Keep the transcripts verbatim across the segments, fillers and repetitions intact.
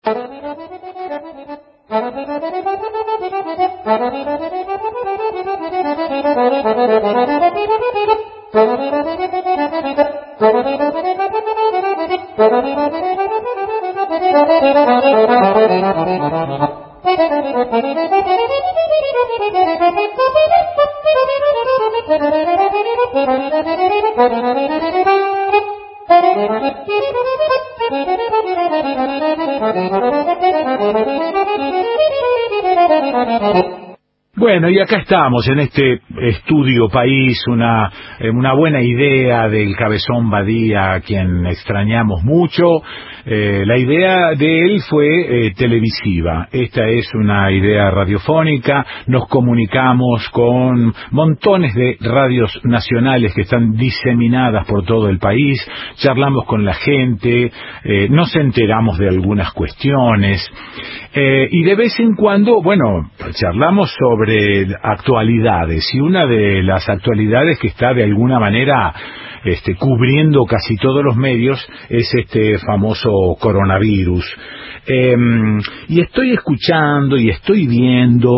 Bueno, y acá estamos en este estudio país, una, una buena idea del Cabezón Badía, a quien extrañamos mucho. Eh, la idea de él fue eh, televisiva. Esta es una idea radiofónica. Nos comunicamos con montones de radios nacionales que están diseminadas por todo el país. Charlamos con la gente, eh, nos enteramos de algunas cuestiones. Eh, y de vez en cuando, bueno, charlamos sobre actualidades, y una de las actualidades que está de alguna manera este, cubriendo casi todos los medios es este famoso coronavirus. Eh, y estoy escuchando y estoy viendo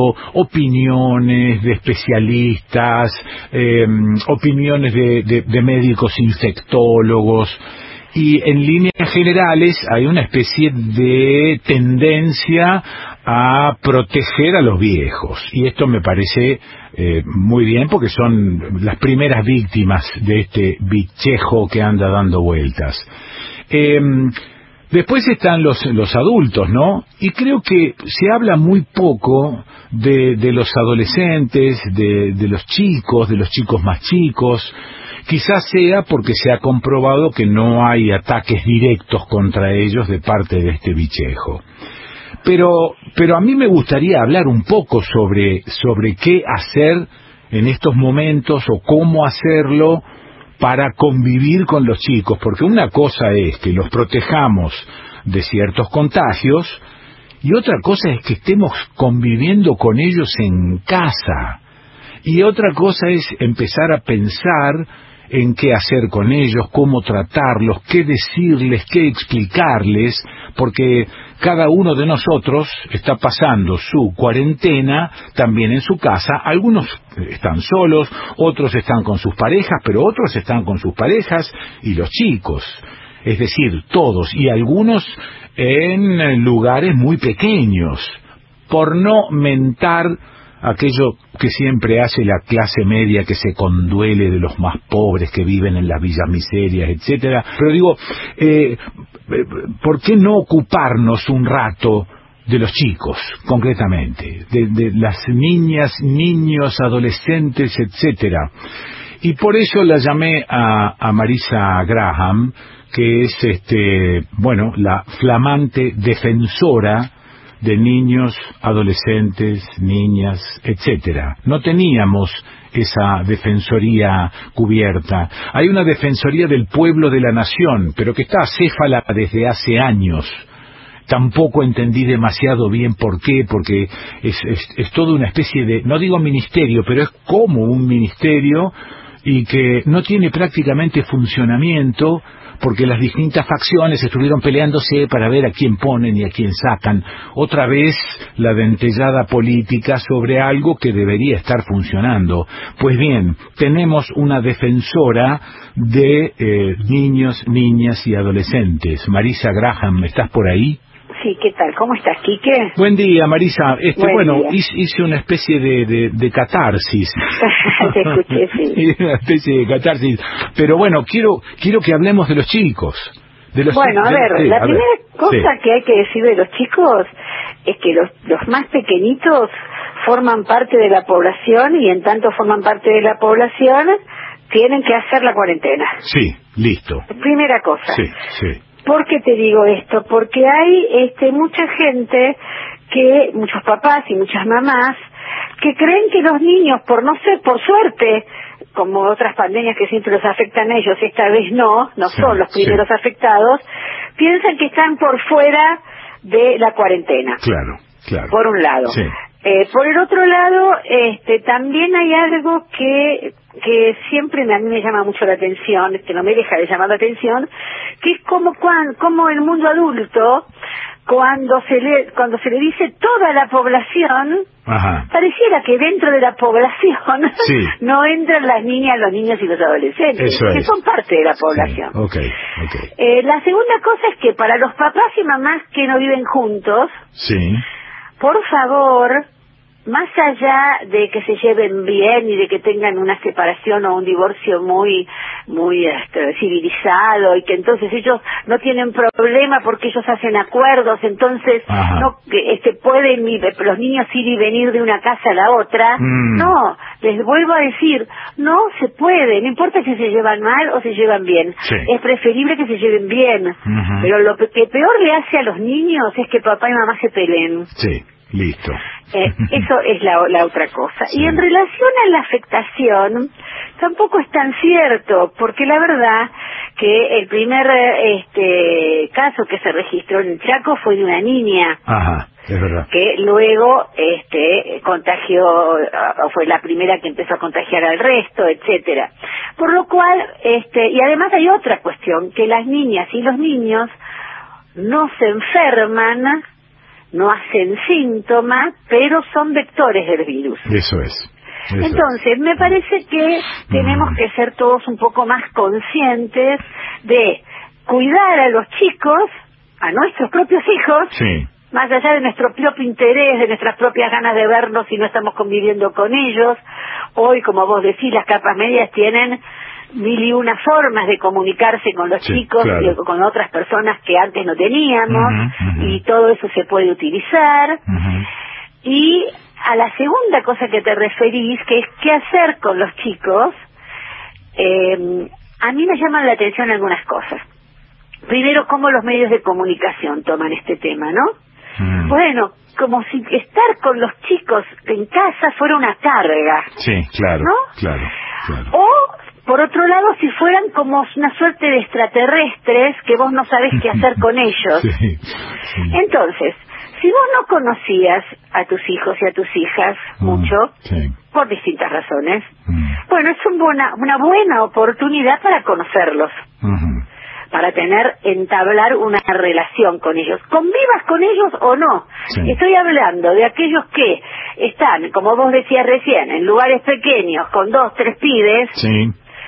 opiniones de especialistas, eh, opiniones de, de, de médicos infectólogos. Y en líneas generales hay una especie de tendencia a proteger a los viejos. Y esto me parece eh, muy bien, porque son las primeras víctimas de este bichejo que anda dando vueltas. Eh, después están los, los adultos, ¿no? Y creo que se habla muy poco de, de los adolescentes, de, de los chicos, de los chicos más chicos. Quizás sea porque se ha comprobado que no hay ataques directos contra ellos de parte de este bichejo. Pero, pero a mí me gustaría hablar un poco sobre, sobre qué hacer en estos momentos o cómo hacerlo para convivir con los chicos, porque una cosa es que los protejamos de ciertos contagios y otra cosa es que estemos conviviendo con ellos en casa. Y otra cosa es empezar a pensar en qué hacer con ellos, cómo tratarlos, qué decirles, qué explicarles, porque cada uno de nosotros está pasando su cuarentena también en su casa. Algunos están solos, otros están con sus parejas, pero otros están con sus parejas y los chicos, es decir, todos, y algunos en lugares muy pequeños, por no mentar aquello que siempre hace la clase media, que se conduele de los más pobres que viven en las villas miserias, etcétera. Pero digo, eh, ¿por qué no ocuparnos un rato de los chicos, concretamente, de, de las niñas, niños, adolescentes, etcétera? Y por eso la llamé a, a Marisa Graham, que es, este, bueno, la flamante defensora de niños, adolescentes, niñas, etcétera. No teníamos esa defensoría cubierta. Hay una defensoría del pueblo de la nación, pero que está acéfala desde hace años. Tampoco entendí demasiado bien por qué, porque es, es, es toda una especie de, no digo ministerio, pero es como un ministerio y que no tiene prácticamente funcionamiento, porque las distintas facciones estuvieron peleándose para ver a quién ponen y a quién sacan. Otra vez la dentellada política sobre algo que debería estar funcionando. Pues bien, tenemos una defensora de eh, niños, niñas y adolescentes. Marisa Graham, ¿estás por ahí? Sí, ¿qué tal? ¿Cómo estás, Quique? Buen día, Marisa. Este, Buen bueno, día. hice, hice una especie de, de, de catarsis. Te escuché, sí. Una especie de catarsis. Pero bueno, quiero quiero que hablemos de los chicos. De los Bueno, a de, ver, sí, la a primera ver, cosa sí. que hay que decir de los chicos es que los, los más pequeñitos forman parte de la población y en tanto forman parte de la población tienen que hacer la cuarentena. Sí, listo. Primera cosa. Sí, sí. ¿Por qué te digo esto? Porque hay este, mucha gente, que muchos papás y muchas mamás, que creen que los niños, por no ser, por suerte, como otras pandemias que siempre los afectan a ellos, esta vez no, no Sí, son los primeros sí. afectados, piensan que están por fuera de la cuarentena. Claro, claro. Por un lado. Sí. Eh, por el otro lado, este, también hay algo que que siempre a mí me llama mucho la atención, que no me deja de llamar la atención, que es como, cuan, como el mundo adulto cuando se le cuando se le dice toda la población, Ajá. pareciera que dentro de la población sí. no entran las niñas, los niños y los adolescentes, Eso que es. son parte de la población. Sí. Okay, okay. Eh, la segunda cosa es que para los papás y mamás que no viven juntos, Sí. por favor, más allá de que se lleven bien y de que tengan una separación o un divorcio muy muy este, civilizado y que entonces ellos no tienen problema porque ellos hacen acuerdos, entonces Ajá. no que este pueden los niños ir y venir de una casa a la otra. Mm. No, les vuelvo a decir, no se puede, no importa si se llevan mal o se llevan bien. Sí. Es preferible que se lleven bien. Uh-huh. Pero lo que peor le hace a los niños es que papá y mamá se peleen. Sí, listo. Eh, eso es la, la otra cosa. Sí. Y en relación a la afectación, tampoco es tan cierto, porque la verdad que el primer este caso que se registró en Chaco fue de una niña. Ajá, es verdad. Que luego este contagió, o fue la primera que empezó a contagiar al resto, etcétera. Por lo cual, este y además hay otra cuestión, que las niñas y los niños no se enferman, no hacen síntomas, pero son vectores del virus. Eso es. Eso. Entonces, me parece que tenemos Mm. que ser todos un poco más conscientes de cuidar a los chicos, a nuestros propios hijos, Sí. más allá de nuestro propio interés, de nuestras propias ganas de vernos si no estamos conviviendo con ellos. Hoy, como vos decís, las capas medias tienen mil y una formas de comunicarse con los Sí, chicos claro. y con otras personas que antes no teníamos, Uh-huh, uh-huh. y todo eso se puede utilizar. Uh-huh. Y a la segunda cosa que te referís, que es qué hacer con los chicos, eh, a mí me llaman la atención algunas cosas. Primero, cómo los medios de comunicación toman este tema, ¿no? Mm. Bueno, como si estar con los chicos en casa fuera una carga. Sí, claro, ¿no? claro, claro. O, por otro lado, si fueran como una suerte de extraterrestres que vos no sabés qué hacer con ellos. Sí, sí. Entonces, si vos no conocías a tus hijos y a tus hijas Mm, mucho, sí. por distintas razones, Mm. bueno, es un buena, una buena oportunidad para conocerlos, Ujú. para tener, entablar una relación con ellos. Convivas con ellos o no. Sí. Estoy hablando de aquellos que están, como vos decías recién, en lugares pequeños, con dos, tres pibes, Sí.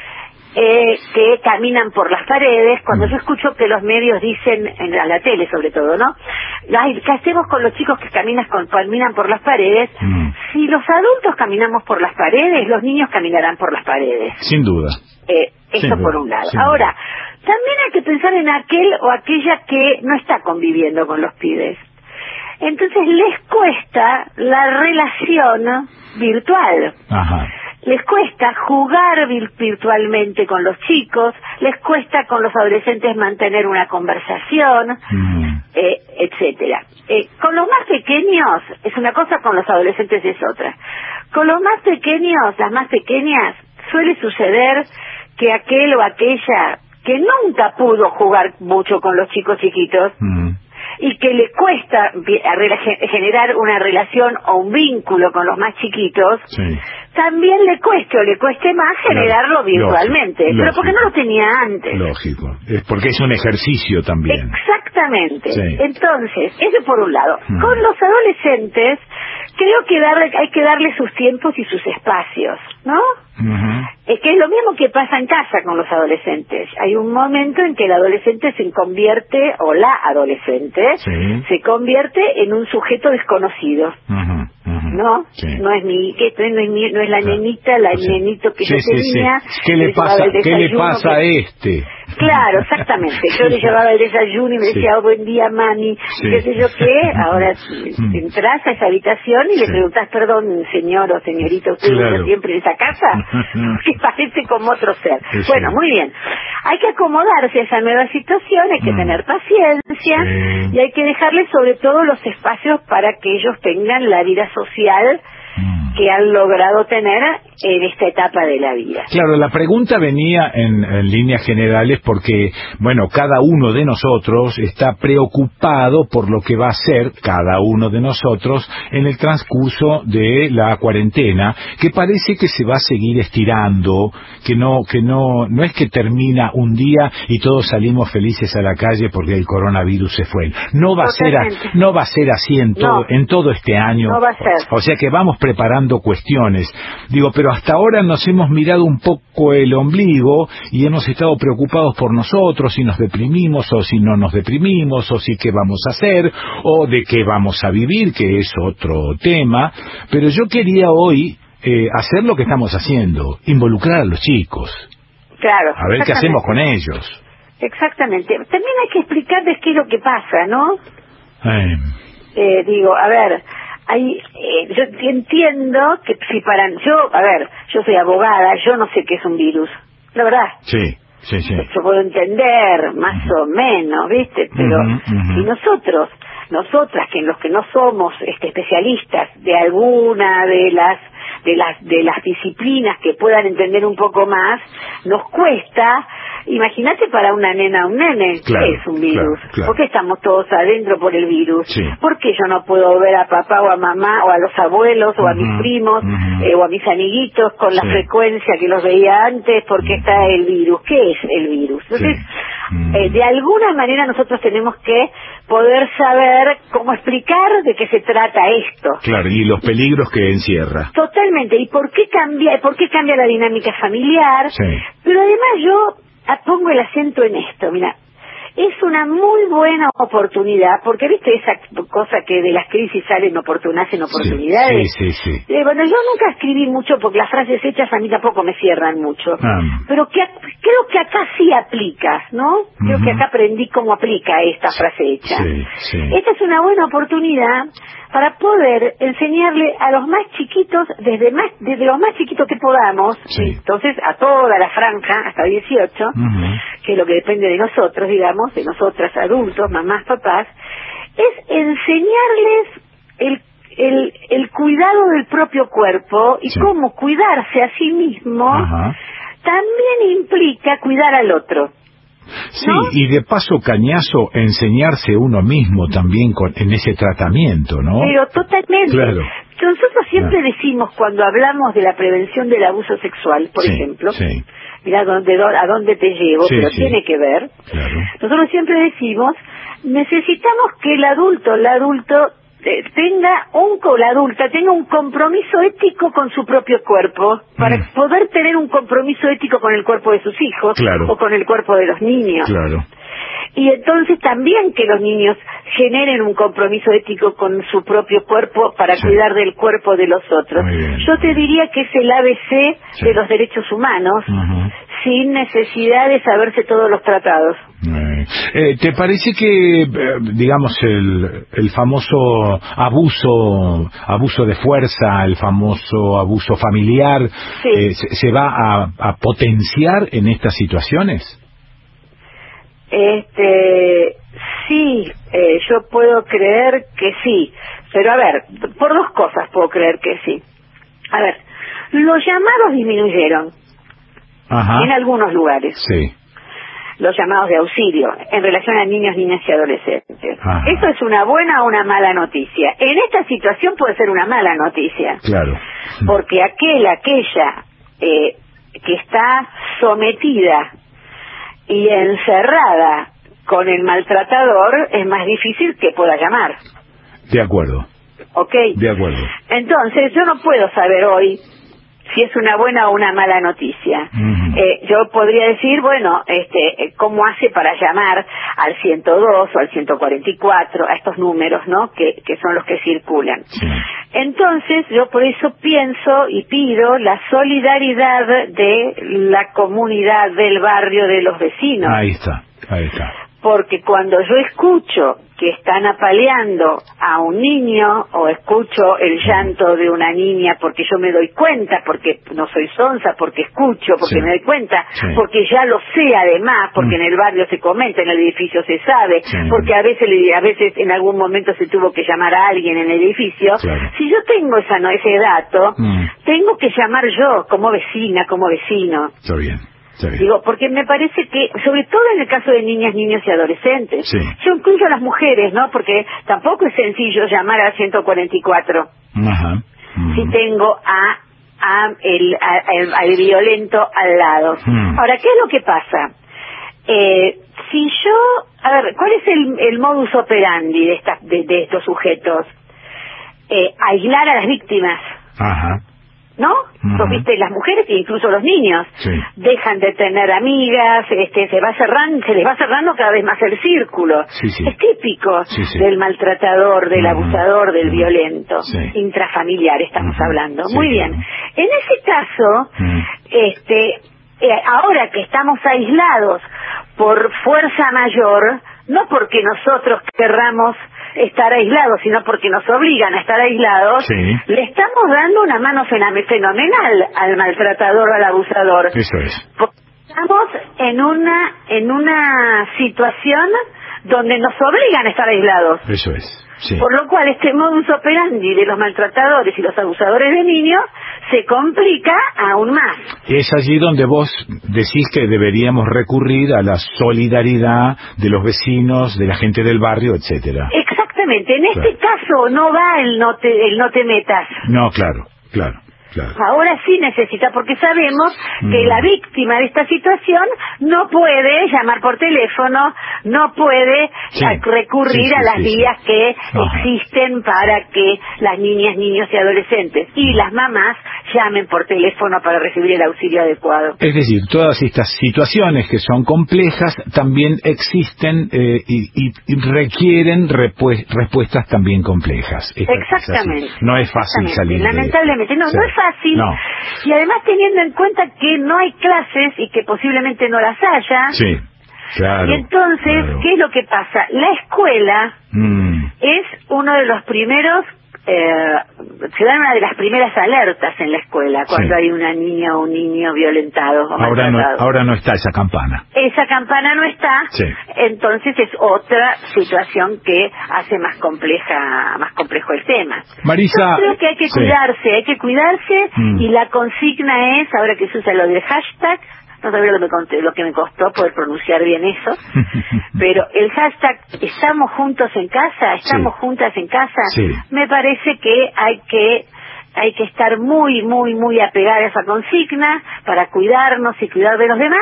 eh, que caminan por las paredes. Cuando Mm. yo escucho que los medios dicen, en la, la tele sobre todo, ¿no? Ay, ¿qué hacemos con los chicos que caminan, con, caminan por las paredes? Mm. Si los adultos caminamos por las paredes, los niños caminarán por las paredes. Sin duda. Eh, eso Sin por duda, un lado. sin Ahora, duda. también hay que pensar en aquel o aquella que no está conviviendo con los pibes. Entonces les cuesta la relación virtual. Ajá. Les cuesta jugar vir- virtualmente con los chicos, les cuesta con los adolescentes mantener una conversación, Mm. eh, etcétera. Eh, con los más pequeños es una cosa, con los adolescentes es otra. Con los más pequeños, las más pequeñas, suele suceder que aquel o aquella que nunca pudo jugar mucho con los chicos chiquitos Mm. y que le cuesta vi- a rela- ge- generar una relación o un vínculo con los más chiquitos, Sí. también le cueste o le cueste más generarlo Claro, virtualmente, lógico, pero porque no lo tenía antes. Lógico. Es porque es un ejercicio también. Exactamente. Sí. Entonces, eso por un lado. Mm. Con los adolescentes, creo que darle, hay que darle sus tiempos y sus espacios, ¿no? Ujú. Es que es lo mismo que pasa en casa con los adolescentes. Hay un momento en que el adolescente se convierte, o la adolescente, Sí. se convierte en un sujeto desconocido. Ujú, ujú. ¿No? Sí. No es mi, que esto no es mi, no es la Claro. nenita, la Sí. nenito que Sí, yo sí, sí. tenía. ¿Qué le que llevaba pasa, el ¿qué le desayuno, pasa a que- este? Claro, exactamente. Yo le llevaba el desayuno y me Sí. decía, oh, buen día, mami, Sí. qué sé yo qué. Ahora Mm. entras a esa habitación y le Sí. preguntás, perdón, señor o señorita, ¿usted Claro. vive siempre en esa casa? Que parece como otro ser. Sí. Bueno, muy bien. Hay que acomodarse a esa nueva situación, hay que Mm. tener paciencia Sí. y hay que dejarles sobre todo los espacios para que ellos tengan la vida social Mm. que han logrado tener en esta etapa de la vida. Claro, la pregunta venía en, en líneas generales porque, bueno, cada uno de nosotros está preocupado por lo que va a ser cada uno de nosotros en el transcurso de la cuarentena, que parece que se va a seguir estirando, que no, que no, no es que termina un día y todos salimos felices a la calle porque el coronavirus se fue. No va Totalmente. a ser, a, no va a ser así en todo, No. en todo este año. No va a ser. O sea que vamos preparando cuestiones. Digo, pero hasta ahora nos hemos mirado un poco el ombligo y hemos estado preocupados por nosotros, si nos deprimimos o si no nos deprimimos, o si qué vamos a hacer, o de qué vamos a vivir, que es otro tema. Pero yo quería hoy eh, hacer lo que estamos haciendo, involucrar a los chicos. Claro. A ver qué hacemos con ellos. Exactamente. También hay que explicarles qué es lo que pasa, ¿no? Eh, Eh, digo, a ver, hay, eh, yo entiendo que si para... Yo, a ver, yo soy abogada, yo no sé qué es un virus, la verdad. sí, sí, sí. Yo puedo entender, más uh-huh. o menos, ¿viste? Pero uh-huh, uh-huh. y nosotros, nosotras, que en los que no somos este, especialistas de alguna de las de las de las disciplinas que puedan entender un poco más, nos cuesta. Imagínate para una nena o un nene, claro, ¿qué es un virus? Claro, claro. ¿Por qué estamos todos adentro por el virus? Sí. ¿Por qué yo no puedo ver a papá o a mamá o a los abuelos o uh-huh, a mis primos uh-huh. eh, o a mis amiguitos con sí. la frecuencia que los veía antes? Porque uh-huh. está el virus. ¿Qué es el virus? Entonces, sí. uh-huh. eh, de alguna manera nosotros tenemos que poder saber cómo explicar de qué se trata esto. Claro, y los peligros que encierra. Totalmente. ¿Y por qué cambia, por qué cambia la dinámica familiar? Sí. Pero además yo pongo el acento en esto, mira, es una muy buena oportunidad, porque viste esa cosa que de las crisis salen oportunidades en oportunidades. Sí, sí, sí. Eh, bueno, yo nunca escribí mucho porque las frases hechas a mí tampoco me cierran mucho, ah. pero que creo que acá sí aplica, ¿no? Creo uh-huh. que acá aprendí cómo aplica esta frase hecha. Sí, sí. Esta es una buena oportunidad para poder enseñarle a los más chiquitos, desde más desde los más chiquitos que podamos, sí. entonces a toda la franja, hasta dieciocho, uh-huh. que es lo que depende de nosotros, digamos, de nosotras adultos, mamás, papás, es enseñarles el, el, el cuidado del propio cuerpo y sí. cómo cuidarse a sí mismo uh-huh. también implica cuidar al otro. Sí, ¿no? y de paso cañazo enseñarse uno mismo también con, en ese tratamiento, ¿no? Pero totalmente. Claro. Nosotros siempre claro. decimos cuando hablamos de la prevención del abuso sexual, por sí, ejemplo, sí. mira dónde, a dónde te llevo, sí, pero sí. tiene que ver. Claro. Nosotros siempre decimos, necesitamos que el adulto, el adulto eh, tenga un, o la adulta tenga un compromiso ético con su propio cuerpo, para mm. poder tener un compromiso ético con el cuerpo de sus hijos, claro. o con el cuerpo de los niños. Claro. Y entonces también que los niños generen un compromiso ético con su propio cuerpo para sí. cuidar del cuerpo de los otros. Yo te diría que es el A B C sí. de los derechos humanos, uh-huh. sin necesidad de saberse todos los tratados. Eh, eh, ¿Te parece que, eh, digamos, el, el famoso abuso abuso de fuerza, el famoso abuso familiar, sí. eh, se, se va a, a potenciar en estas situaciones? Este, sí, eh, yo puedo creer que sí, pero a ver, por dos cosas puedo creer que sí. A ver, los llamados disminuyeron Ajá. en algunos lugares. Sí. Los llamados de auxilio en relación a niños, niñas y adolescentes. Ajá. ¿Eso es una buena o una mala noticia? En esta situación puede ser una mala noticia. Claro. Porque aquel, aquella eh, que está sometida y encerrada con el maltratador, es más difícil que pueda llamar. De acuerdo. ¿Ok? De acuerdo. Entonces, yo no puedo saber hoy si es una buena o una mala noticia. Uh-huh. Eh, yo podría decir, bueno, este, ¿cómo hace para llamar al ciento dos o al ciento cuarenta y cuatro, a estos números, ¿no?, que, que son los que circulan? Sí. Entonces, yo por eso pienso y pido la solidaridad de la comunidad, del barrio, de los vecinos. Ahí está, ahí está. Porque cuando yo escucho que están apaleando a un niño, o escucho el llanto de una niña, porque yo me doy cuenta, porque no soy sonsa, porque escucho, porque sí. me doy cuenta, sí. porque ya lo sé además, porque mm. en el barrio se comenta, en el edificio se sabe, sí. porque a veces a veces en algún momento se tuvo que llamar a alguien en el edificio. Claro. Si yo tengo esa no ese dato, mm. tengo que llamar yo como vecina, como vecino. Está bien. Está bien. Digo, porque me parece que, sobre todo en el caso de niñas, niños y adolescentes, sí. yo incluyo a las mujeres, ¿no? Porque tampoco es sencillo llamar al ciento cuarenta y cuatro. Ajá. Mm. Si tengo a, a el, a, al, al violento al lado. Mm. Ahora, ¿qué es lo que pasa? Eh, si yo, a ver, ¿cuál es el, el modus operandi de, esta, de, de estos sujetos? Eh, aislar a las víctimas. Ajá. ¿No? Uh-huh. Pues, viste, las mujeres e incluso los niños sí. dejan de tener amigas, este, se va cerrando, se les va cerrando cada vez más el círculo. Sí, sí. Es típico sí, sí. del maltratador, del uh-huh. abusador, del uh-huh. violento, sí. intrafamiliar estamos uh-huh. hablando. Sí, Muy bien. Uh-huh. En ese caso, uh-huh. este, eh, ahora que estamos aislados por fuerza mayor, no porque nosotros querramos estar aislados, sino porque nos obligan a estar aislados, sí. le estamos dando una mano fenomenal al maltratador, al abusador. Eso es. Porque estamos en una, en una situación donde nos obligan a estar aislados. Eso es. Sí. Por lo cual este modus operandi de los maltratadores y los abusadores de niños se complica aún más. Es allí donde vos decís que deberíamos recurrir a la solidaridad de los vecinos, de la gente del barrio, etcétera. Exactamente. En este claro. caso no va el no te, el no te metas. No, claro, claro. Claro. Ahora sí necesita, porque sabemos mm. que la víctima de esta situación no puede llamar por teléfono, no puede sí. recurrir sí, sí, a las sí, vías sí. que Ajá. existen para que las niñas, niños y adolescentes y las mamás llamen por teléfono para recibir el auxilio adecuado. Es decir, todas estas situaciones que son complejas también existen eh, y, y, y requieren repu- respuestas también complejas. Es, Exactamente. Es no es fácil salir de Lamentablemente, no, sí. no es fácil. No. Y además teniendo en cuenta que no hay clases y que posiblemente no las haya. Sí, claro. Y entonces, claro. ¿qué es lo que pasa? La escuela mm. es uno de los primeros, eh, se dan una de las primeras alertas en la escuela cuando sí. hay una niña o un niño violentado o ahora maltratado. no, ahora no está esa campana. Esa campana no está, sí. entonces es otra situación que hace más compleja, más complejo el tema. Marisa, yo creo que hay que sí. cuidarse, hay que cuidarse mm. y la consigna es, ahora que se usa lo del hashtag, no sabía lo que, me conté, lo que me costó poder pronunciar bien eso, pero el hashtag estamos juntos en casa, estamos sí. juntas en casa, sí. me parece que hay que hay que estar muy, muy, muy apegada a esa consigna para cuidarnos y cuidar de los demás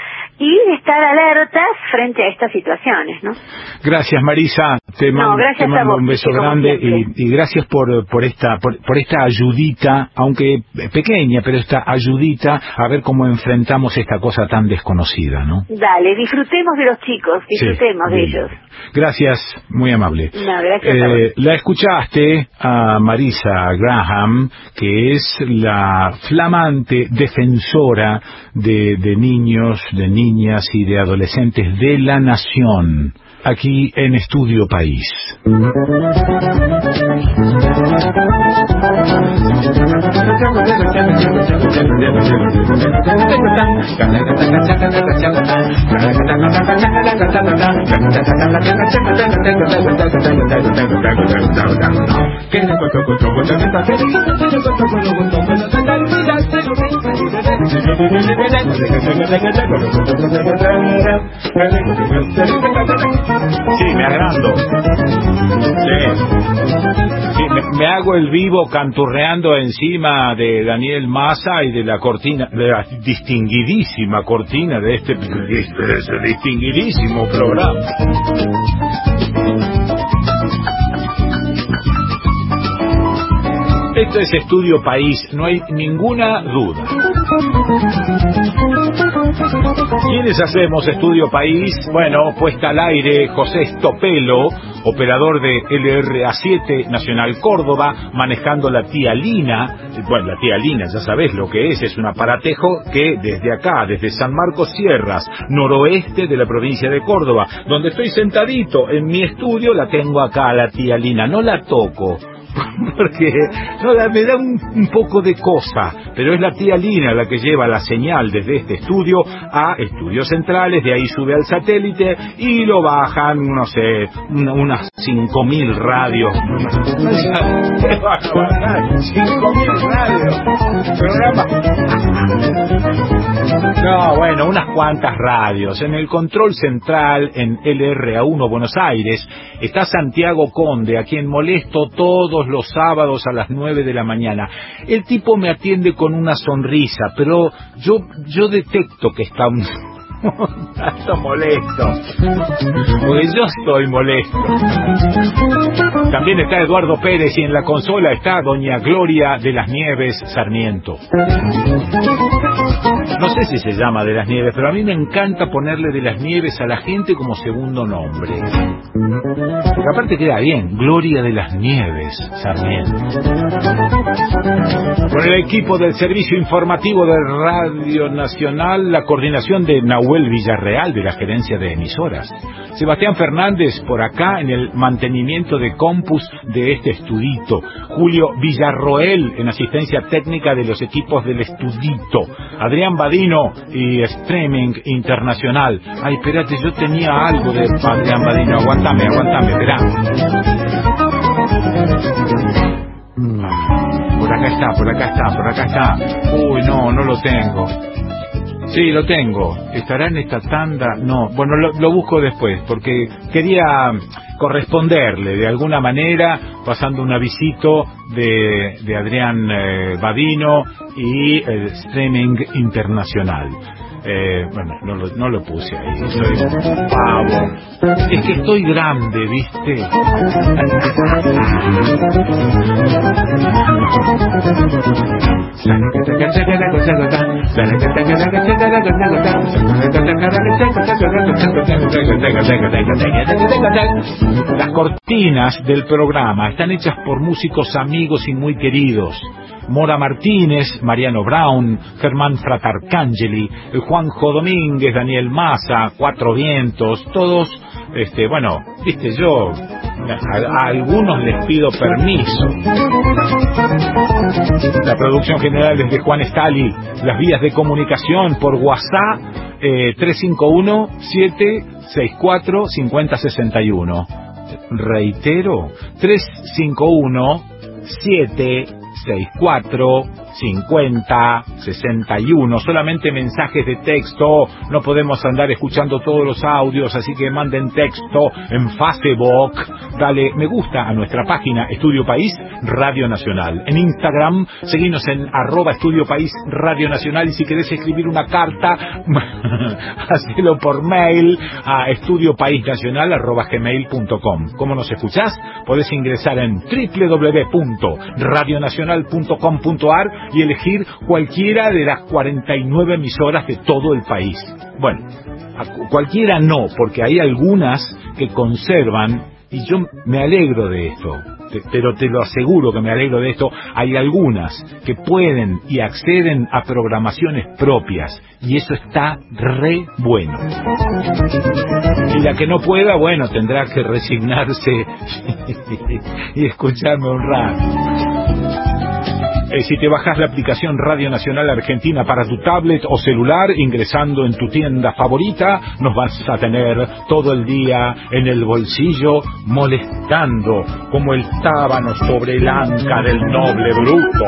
y estar alertas frente a estas situaciones, ¿no? Gracias, Marisa. Te, no, man, gracias te mando a vos, un beso grande y, y gracias por por esta por, por esta ayudita, aunque pequeña, pero esta ayudita a ver cómo enfrentamos esta cosa tan desconocida, ¿no? Dale, disfrutemos de los chicos, disfrutemos sí, de bien. ellos. Gracias, muy amable. No, gracias eh, a vos. La escuchaste a Marisa Graham, que es la flamante defensora de, de niños, de niñas y de adolescentes de la nación, aquí en Estudio País. Sí, me agrando. Sí. Sí, me, me hago el vivo canturreando encima de Daniel Massa y de la cortina, de la distinguidísima cortina de este, de este distinguidísimo programa. Esto es Estudio País, no hay ninguna duda. ¿Quiénes hacemos Estudio País? Bueno, puesta al aire José Estopelo, operador de L R A siete Nacional Córdoba, manejando la tía Lina. Bueno, la tía Lina, ya sabés lo que es, es un aparatejo que desde acá, desde San Marcos Sierras, noroeste de la provincia de Córdoba, donde estoy sentadito en mi estudio, la tengo acá, la tía Lina. No la toco, porque no, me da un, un poco de cosa, pero es la tía Lina la que lleva la señal desde este estudio a estudios centrales, de ahí sube al satélite y lo bajan, no sé, una, unas cinco mil radios. ¿Qué van a bajar? cinco mil radios. Programa. No, bueno, unas cuantas radios. En el control central, en L R A uno Buenos Aires, está Santiago Conde, a quien molesto todos los sábados a las nueve de la mañana. El tipo me atiende con una sonrisa, pero yo yo detecto que está un tanto molesto, porque yo estoy molesto. También está Eduardo Pérez y en la consola está doña Gloria de las Nieves Sarmiento. No sé si se llama de las Nieves, pero a mí me encanta ponerle de las Nieves a la gente como segundo nombre. Porque aparte queda bien, Gloria de las Nieves Sarmiento. Con el equipo del Servicio Informativo de Radio Nacional, la coordinación de Nahuel Villarreal de la Gerencia de Emisoras. Sebastián Fernández por acá en el mantenimiento de compus de este estudito. Julio Villarroel en asistencia técnica de los equipos del estudito. Adrián Badino y Streaming Internacional. Ay, espérate, yo tenía algo de Adrián Badino. Aguantame, aguantame, esperá. Por acá está, por acá está, por acá está. Uy, no, no lo tengo. Sí, lo tengo. ¿Estará en esta tanda? No, bueno, lo, lo busco después, porque quería corresponderle de alguna manera, pasando un avisito de, de Adrián eh, Badino y el Streaming Internacional. Eh, bueno, no lo, no lo puse ahí, soy pavo. Es que estoy grande, ¿viste? Las cortinas del programa están hechas por músicos amigos y muy queridos. Mora Martínez, Mariano Brown, Germán Fratarcangeli, Juanjo Domínguez, Daniel Massa, Cuatro Vientos, todos, este, bueno, viste, yo a, a algunos les pido permiso. La producción general es de Juan Stali. Las vías de comunicación por WhatsApp eh, tres cinco uno, siete seis cuatro, cinco cero seis uno. Reitero, tres cinco uno, siete seis cuatro, cincuenta, sesenta y uno. Solamente mensajes de texto, no podemos andar escuchando todos los audios, así que manden texto en Facebook. Dale me gusta a nuestra página Estudio País Radio Nacional. En Instagram, seguinos en arroba Estudio País Radio Nacional, y si querés escribir una carta, hacelo por mail a estudiopaisnacional arroba gmail punto com. ¿Cómo nos escuchás? Podés ingresar en doble u doble u doble u punto radio nacional punto com punto a r y elegir cualquiera de las cuarenta y nueve emisoras de todo el país. Bueno, cualquiera no, porque hay algunas que conservan, y yo me alegro de esto, pero te lo aseguro que me alegro de esto, hay algunas que pueden y acceden a programaciones propias, y eso está re bueno. Y la que no pueda, bueno, tendrá que resignarse y escucharme un rato. Eh, si te bajas la aplicación Radio Nacional Argentina para tu tablet o celular, ingresando en tu tienda favorita, nos vas a tener todo el día en el bolsillo, molestando como el tábano sobre el anca del noble bruto.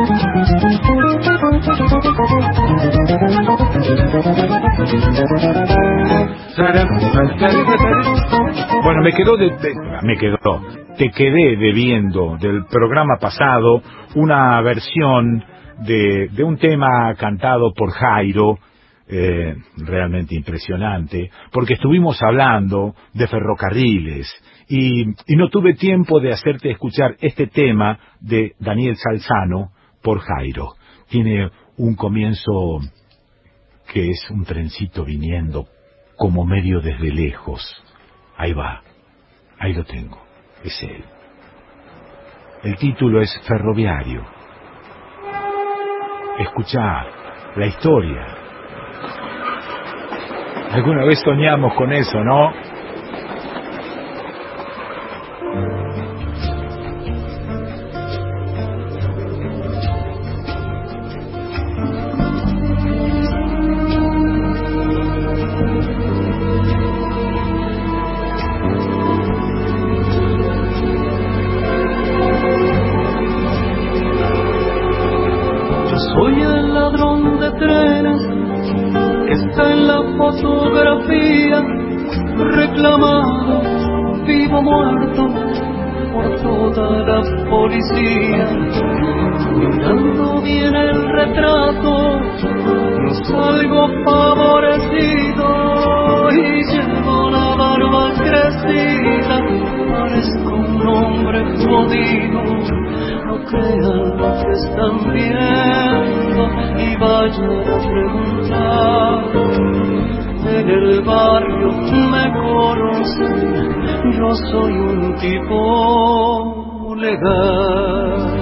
Bueno, me quedó de, de, me quedó, te quedé debiendo del programa pasado una versión de, de un tema cantado por Jairo, eh, realmente impresionante, porque estuvimos hablando de ferrocarriles y, y no tuve tiempo de hacerte escuchar este tema de Daniel Salzano por Jairo. Tiene un comienzo que es un trencito viniendo como medio desde lejos. Ahí va, ahí lo tengo, es él. El título es Ferroviario. Escuchá la historia. Alguna vez soñamos con eso, ¿no? ladrón de trenes que está en la fotografía, reclamado, vivo muerto, por toda la policía. Mirando bien el retrato, no salgo favorecido y llevo la barba crecida, parezco un hombre jodido. No crean lo que están viendo y vayan a preguntar. En el barrio me conocen, yo soy un tipo legal.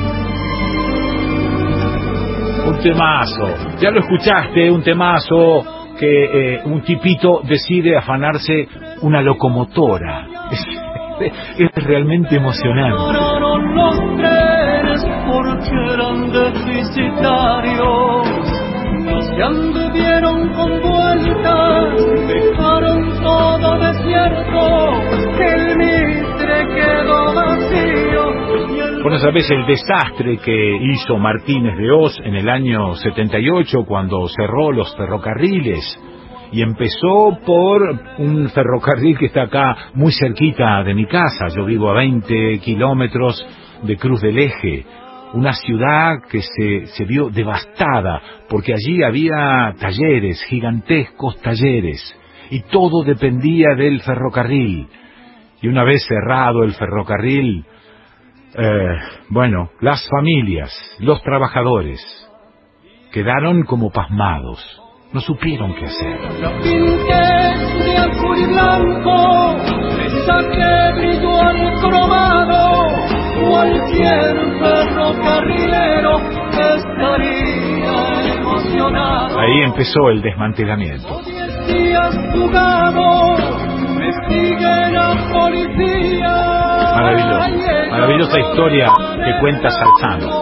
Un temazo, ya lo escuchaste, un temazo que eh, un tipito decide afanarse una locomotora. Es, es realmente emocionante. Pararon los trenes porque eran deficitarios, se anduvieron con vueltas, dejaron todo desierto, el Mitre quedó vacío. Bueno, sabés el desastre que hizo Martínez de Hoz en el año setenta y ocho cuando cerró los ferrocarriles y empezó por un ferrocarril que está acá muy cerquita de mi casa. Yo vivo a veinte kilómetros de Cruz del Eje, una ciudad que se, se vio devastada porque allí había talleres, gigantescos talleres, y todo dependía del ferrocarril. Y una vez cerrado el ferrocarril, eh, bueno, las familias, los trabajadores, quedaron como pasmados, no supieron qué hacer. La pinté de azul y blanco, le saqué brillo al cromado, cualquier ferrocarrilero estaría emocionado. Ahí empezó el desmantelamiento. Diez días jugados, me sigue la policía. Maravilloso, maravillosa historia que cuenta Salzano.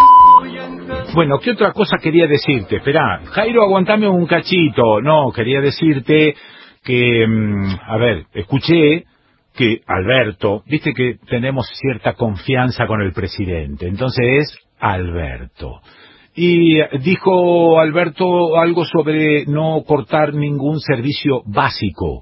Bueno, ¿qué otra cosa quería decirte? Esperá, Jairo, aguantame un cachito. No, quería decirte que, a ver, escuché que Alberto, viste que tenemos cierta confianza con el presidente, entonces es Alberto. Y dijo Alberto algo sobre no cortar ningún servicio básico.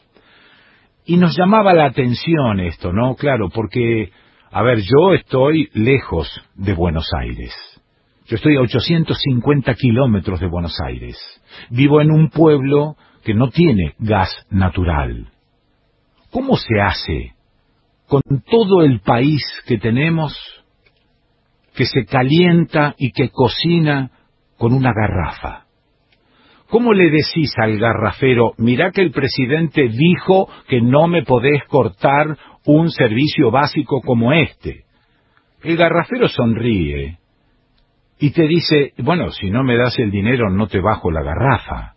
Y nos llamaba la atención esto, ¿no? Claro, porque, a ver, yo estoy lejos de Buenos Aires. Yo estoy a ochocientos cincuenta kilómetros de Buenos Aires. Vivo en un pueblo que no tiene gas natural. ¿Cómo se hace con todo el país que tenemos que se calienta y que cocina con una garrafa? ¿Cómo le decís al garrafero, mirá que el presidente dijo que no me podés cortar un servicio básico como este? El garrafero sonríe y te dice, bueno, si no me das el dinero no te bajo la garrafa.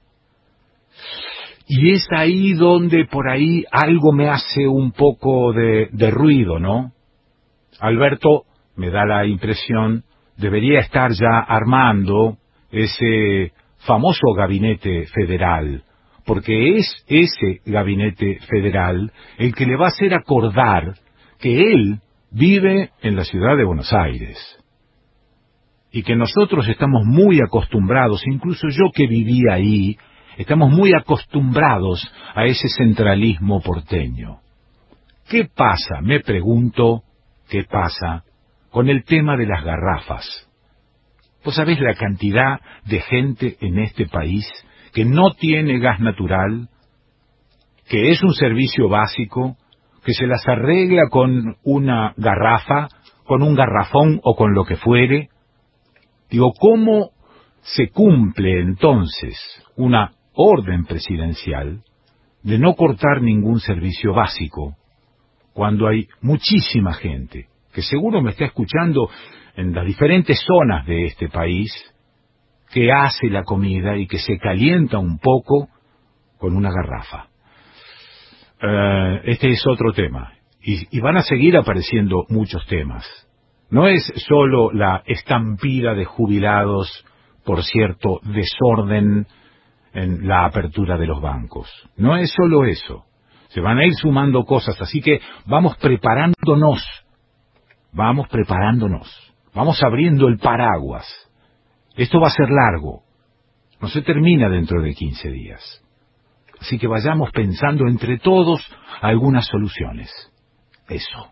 Y es ahí donde por ahí algo me hace un poco de, de ruido, ¿no? Alberto, me da la impresión, debería estar ya armando ese famoso gabinete federal, porque es ese gabinete federal el que le va a hacer acordar que él vive en la ciudad de Buenos Aires y que nosotros estamos muy acostumbrados, incluso yo que viví ahí, estamos muy acostumbrados a ese centralismo porteño. ¿Qué pasa, me pregunto, qué pasa con el tema de las garrafas? ¿Vos sabés la cantidad de gente en este país que no tiene gas natural, que es un servicio básico, que se las arregla con una garrafa, con un garrafón o con lo que fuere? Digo, ¿cómo se cumple entonces una orden presidencial de no cortar ningún servicio básico cuando hay muchísima gente que seguro me está escuchando en las diferentes zonas de este país, que hace la comida y que se calienta un poco con una garrafa? Uh, este es otro tema, y, y van a seguir apareciendo muchos temas. No es solo la estampida de jubilados por cierto desorden en la apertura de los bancos. No es solo eso. Se van a ir sumando cosas, así que vamos preparándonos, vamos preparándonos. Vamos abriendo el paraguas Esto va a ser largo. No se termina dentro de quince días. Así que vayamos pensando entre todos algunas soluciones. Eso.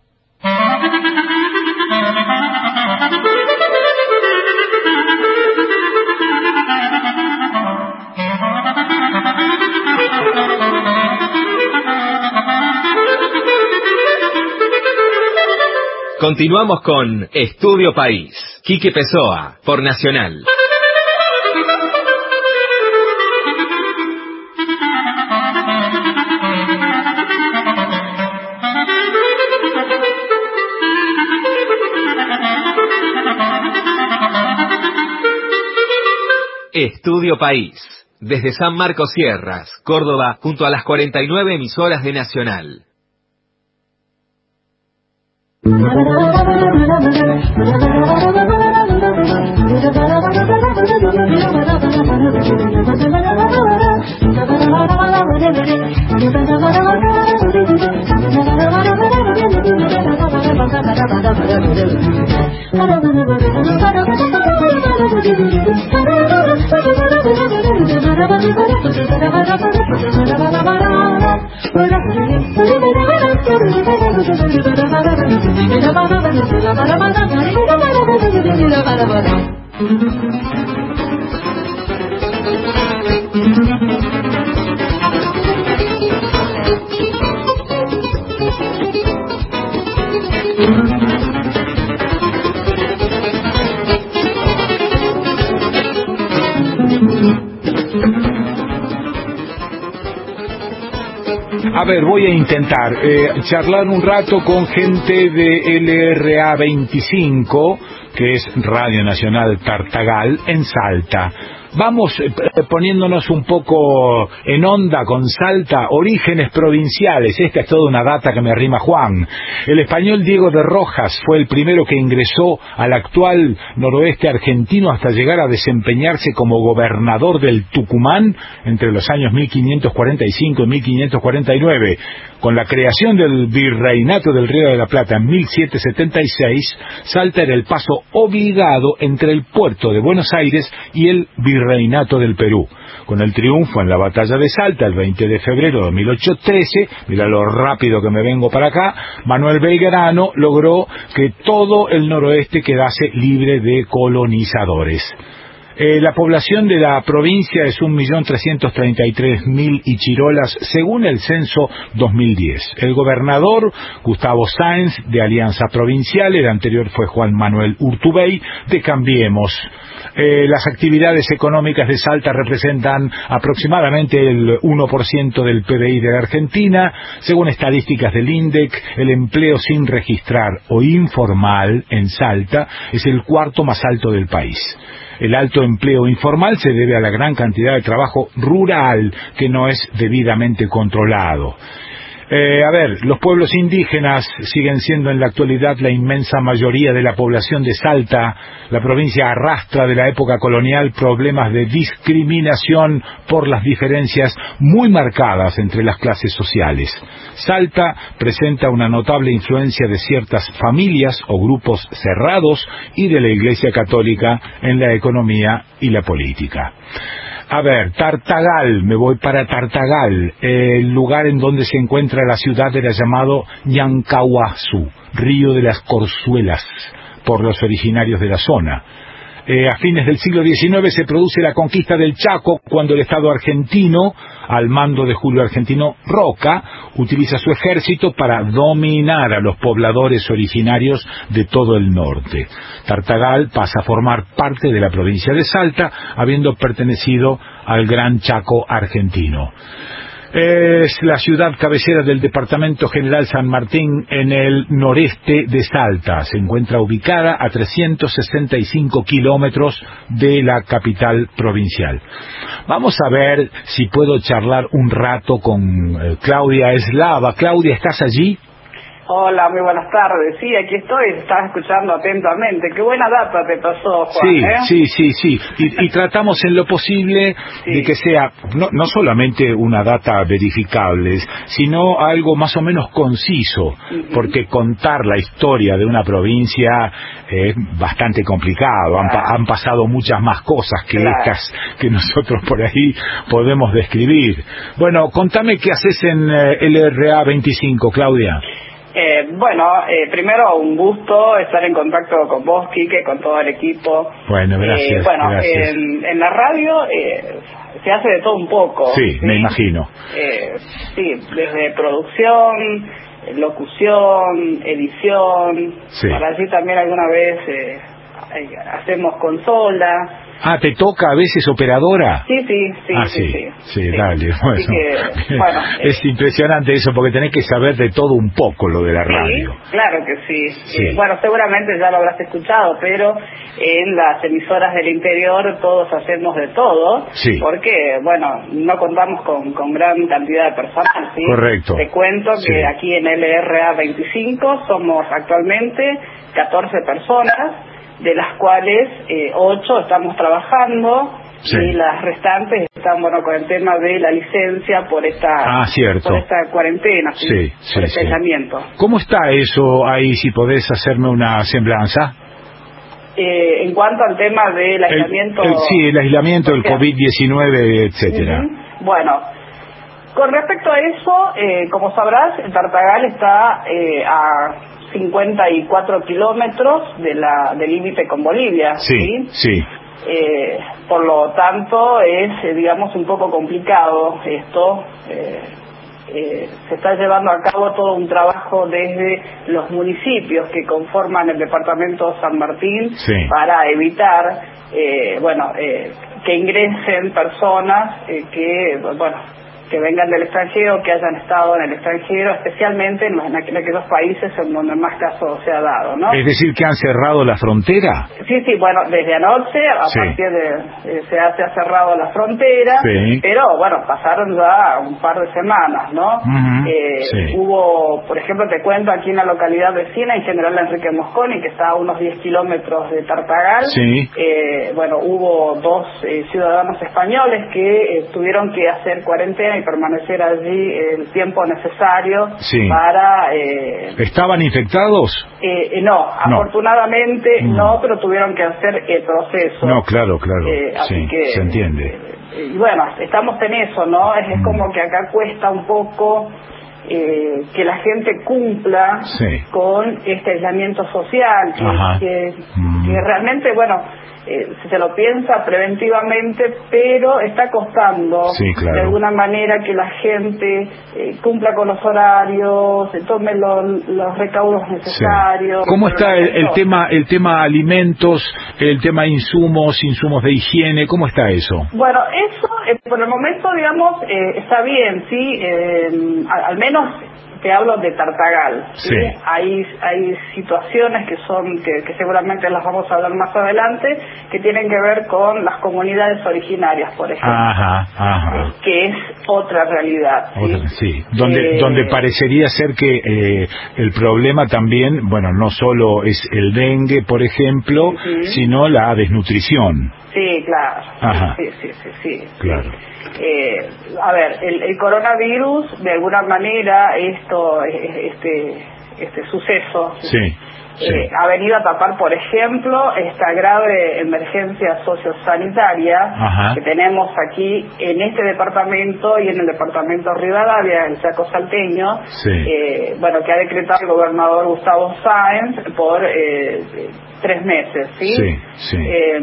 Continuamos con Estudio País. Quique Pessoa, por Nacional. Estudio País. Desde San Marcos Sierras, Córdoba, junto a las cuarenta y nueve emisoras de Nacional. A ver, voy a intentar eh, charlar un rato con gente de L R A veinticinco, que es Radio Nacional Tartagal, en Salta. Vamos eh, poniéndonos un poco en onda con Salta, orígenes provinciales. Esta es toda una data que me arrima Juan. El español Diego de Rojas fue el primero que ingresó al actual noroeste argentino hasta llegar a desempeñarse como gobernador del Tucumán entre los años mil quinientos cuarenta y cinco y mil quinientos cuarenta y nueve. Con la creación del Virreinato del Río de la Plata en mil setecientos setenta y seis, Salta era el paso obligado entre el puerto de Buenos Aires y el Virreinato del Perú. Con el triunfo en la batalla de Salta el veinte de febrero de mil ochocientos trece, mira lo rápido que me vengo para acá, Manuel Belgrano logró que todo el noroeste quedase libre de colonizadores. Eh, la población de la provincia es un millón trescientos treinta y tres mil ichirolas según el censo dos mil diez. El gobernador, Gustavo Sáenz, de Alianza Provincial, el anterior fue Juan Manuel Urtubey, de Cambiemos. Eh, las actividades económicas de Salta representan aproximadamente el uno por ciento del P B I de la Argentina. Según estadísticas del INDEC, el empleo sin registrar o informal en Salta es el cuarto más alto del país. El alto empleo informal se debe a la gran cantidad de trabajo rural que no es debidamente controlado. Eh, a ver, los pueblos indígenas siguen siendo en la actualidad la inmensa mayoría de la población de Salta. La provincia arrastra de la época colonial problemas de discriminación por las diferencias muy marcadas entre las clases sociales. Salta presenta una notable influencia de ciertas familias o grupos cerrados y de la Iglesia Católica en la economía y la política. A ver, Tartagal, me voy para Tartagal, eh, el lugar en donde se encuentra la ciudad era llamado Ñancahuazú, río de las Corzuelas, por los originarios de la zona. Eh, a fines del siglo diecinueve se produce la conquista del Chaco, cuando el Estado argentino, al mando de Julio Argentino Roca, utiliza su ejército para dominar a los pobladores originarios de todo el norte. Tartagal pasa a formar parte de la provincia de Salta, habiendo pertenecido al Gran Chaco argentino. Es la ciudad cabecera del departamento General San Martín en el noreste de Salta. Se encuentra ubicada a trescientos sesenta y cinco kilómetros de la capital provincial. Vamos a ver si puedo charlar un rato con eh, Claudia Eslava. Claudia, ¿estás allí? Hola, muy buenas tardes. Sí, aquí estoy, estaba escuchando atentamente. Qué buena data te pasó, Juan. Sí, ¿eh? sí, sí, sí. Y, y tratamos en lo posible sí. de que sea no, no solamente una data verificable, sino algo más o menos conciso, uh-huh. porque contar la historia de una provincia es bastante complicado. Han, claro. han pasado muchas más cosas que claro. estas que nosotros por ahí podemos describir. Bueno, contame qué haces en eh, L R A veinticinco, Claudia. Eh, bueno, eh, primero un gusto estar en contacto con vos, Quique, con todo el equipo. Bueno, gracias. Eh, bueno, gracias. En, en la radio eh, se hace de todo un poco. Sí, ¿sí? me imagino. Eh, sí, desde producción, locución, edición. Sí. Por allí también alguna vez eh, hacemos consolas. Ah, ¿te toca a veces operadora? Sí, sí, sí. Ah, sí, sí, sí, sí, sí. dale. Bueno, que, bueno es eh, impresionante eso, porque tenés que saber de todo un poco lo de la sí, radio. Claro que sí. sí. Eh, bueno, seguramente ya lo habrás escuchado, pero en las emisoras del interior todos hacemos de todo, sí. porque, bueno, no contamos con, con gran cantidad de personal, ¿sí? Correcto. Te cuento sí. que aquí en L R A veinticinco somos actualmente catorce personas, de las cuales eh, ocho estamos trabajando sí. y las restantes están, bueno, con el tema de la licencia por esta ah, cierto. por esta cuarentena, ¿sí? Sí, por sí, este sí. aislamiento. ¿Cómo está eso ahí, si podés hacerme una semblanza? Eh, en cuanto al tema del aislamiento... El, el, sí, el aislamiento, el COVID diecinueve, etcétera. Uh-huh. Bueno, con respecto a eso, eh, como sabrás, el Tartagal está eh, a cincuenta y cuatro kilómetros de la del límite con Bolivia. Sí, sí. sí. Eh, por lo tanto, es, eh, digamos, un poco complicado esto. Eh, eh, se está llevando a cabo todo un trabajo desde los municipios que conforman el departamento San Martín sí. para evitar, eh, bueno, eh, que ingresen personas eh, que, bueno, que vengan del extranjero, que hayan estado en el extranjero, especialmente en, los, en aquellos países en donde más casos se ha dado, ¿no? Es decir, que han cerrado la frontera. Sí, sí, bueno, desde anoche, a sí. partir de, eh, se, ha, se ha cerrado la frontera, sí. pero bueno, pasaron ya un par de semanas, ¿no? Uh-huh. eh, sí. Hubo, por ejemplo, te cuento, aquí en la localidad vecina, en General Enrique Mosconi, que está a unos diez kilómetros de Tartagal, sí. eh, bueno, hubo dos eh, ciudadanos españoles que eh, tuvieron que hacer cuarentena y permanecer allí el tiempo necesario sí. para... Eh, ¿Estaban infectados? Eh, eh, no, no, afortunadamente mm. no, pero tuvieron que hacer el proceso. No, claro, claro, eh, así sí, que, se entiende. Eh, y bueno, estamos en eso, ¿no? Es, mm. es como que acá cuesta un poco eh, que la gente cumpla sí. con este aislamiento social, que, que, mm. que realmente, bueno... Eh, si se lo piensa preventivamente, pero está costando sí, claro. de alguna manera que la gente eh, cumpla con los horarios, eh, tome lo, los recaudos necesarios. Sí. ¿Cómo está el, el tema el tema alimentos, el tema insumos, insumos de higiene? ¿Cómo está eso? Bueno, eso eh, por el momento, digamos, eh, está bien, sí, eh, al, al menos... Te hablo de Tartagal, ¿sí? Sí. Hay, hay situaciones que son que, que seguramente las vamos a hablar más adelante, que tienen que ver con las comunidades originarias, por ejemplo. Ajá, ajá. Que es otra realidad. ¿sí? Otra, sí. Donde, eh, donde parecería ser que eh, el problema también, bueno, no solo es el dengue, por ejemplo, uh-huh. sino la desnutrición. Sí, claro. Ajá. Sí, sí, sí, sí. Claro. Eh, a ver, el, el coronavirus, de alguna manera, esto, este, este suceso, sí, eh, sí. ha venido a tapar, por ejemplo, esta grave emergencia sociosanitaria Ajá. que tenemos aquí en este departamento y en el departamento Rivadavia, el Chaco Salteño, sí. eh, bueno, que ha decretado el gobernador Gustavo Sáenz por eh, tres meses, ¿sí? Sí, sí. Eh,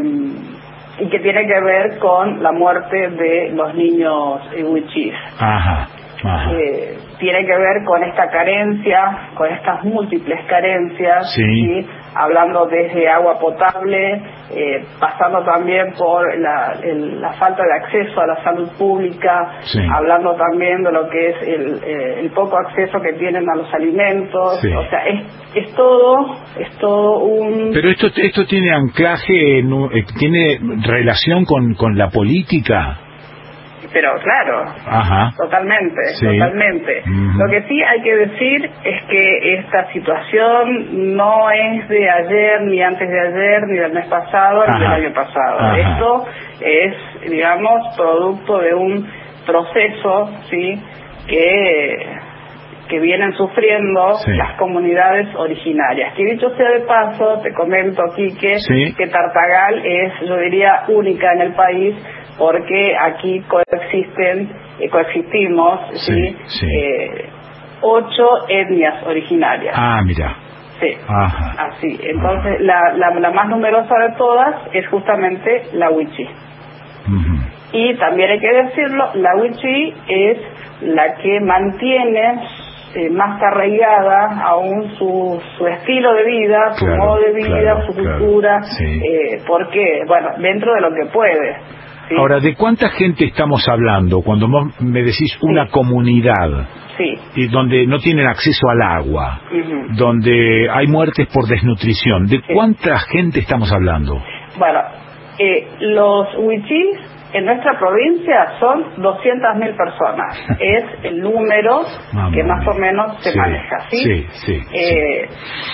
y que tiene que ver con la muerte de los niños huichís. Ajá, ajá. Eh, tiene que ver con esta carencia, con estas múltiples carencias, sí. ¿sí? Hablando desde agua potable, eh, pasando también por la, el, la falta de acceso a la salud pública, sí. hablando también de lo que es el, eh, el poco acceso que tienen a los alimentos, sí. o sea, es, es todo, es todo un... Pero esto esto tiene anclaje, en un, eh, tiene relación con, con la política. pero claro, Ajá. totalmente, Sí. totalmente. Uh-huh. Lo que sí hay que decir es que esta situación no es de ayer, ni antes de ayer, ni del mes pasado, ni Ajá. del año pasado. Ajá. Esto es, digamos, producto de un proceso, ¿sí?, que... que vienen sufriendo sí. las comunidades originarias. Que dicho sea de paso, te comento aquí que, sí. que Tartagal es, yo diría, única en el país, porque aquí coexisten, eh, coexistimos, sí, ¿sí? Sí. Eh, ocho etnias originarias. Ah, mira. Sí, Ajá. así. Entonces, la, la, la más numerosa de todas es justamente la Wichí. Uh-huh. Y también hay que decirlo, la Wichí es la que mantiene eh, más arraigada aún su, su estilo de vida, su claro, modo de vida, claro, su claro, cultura, sí. eh, porque, bueno, dentro de lo que puede. ¿sí? Ahora, ¿de cuánta gente estamos hablando cuando vos me decís una Sí. comunidad Sí. y donde no tienen acceso al agua, Uh-huh. donde hay muertes por desnutrición? ¿De Sí. cuánta gente estamos hablando? Bueno, eh, los wichís en nuestra provincia son doscientas mil personas. Es el número Mamma que más mía. o menos se Sí, maneja, ¿sí? sí, sí, Eh,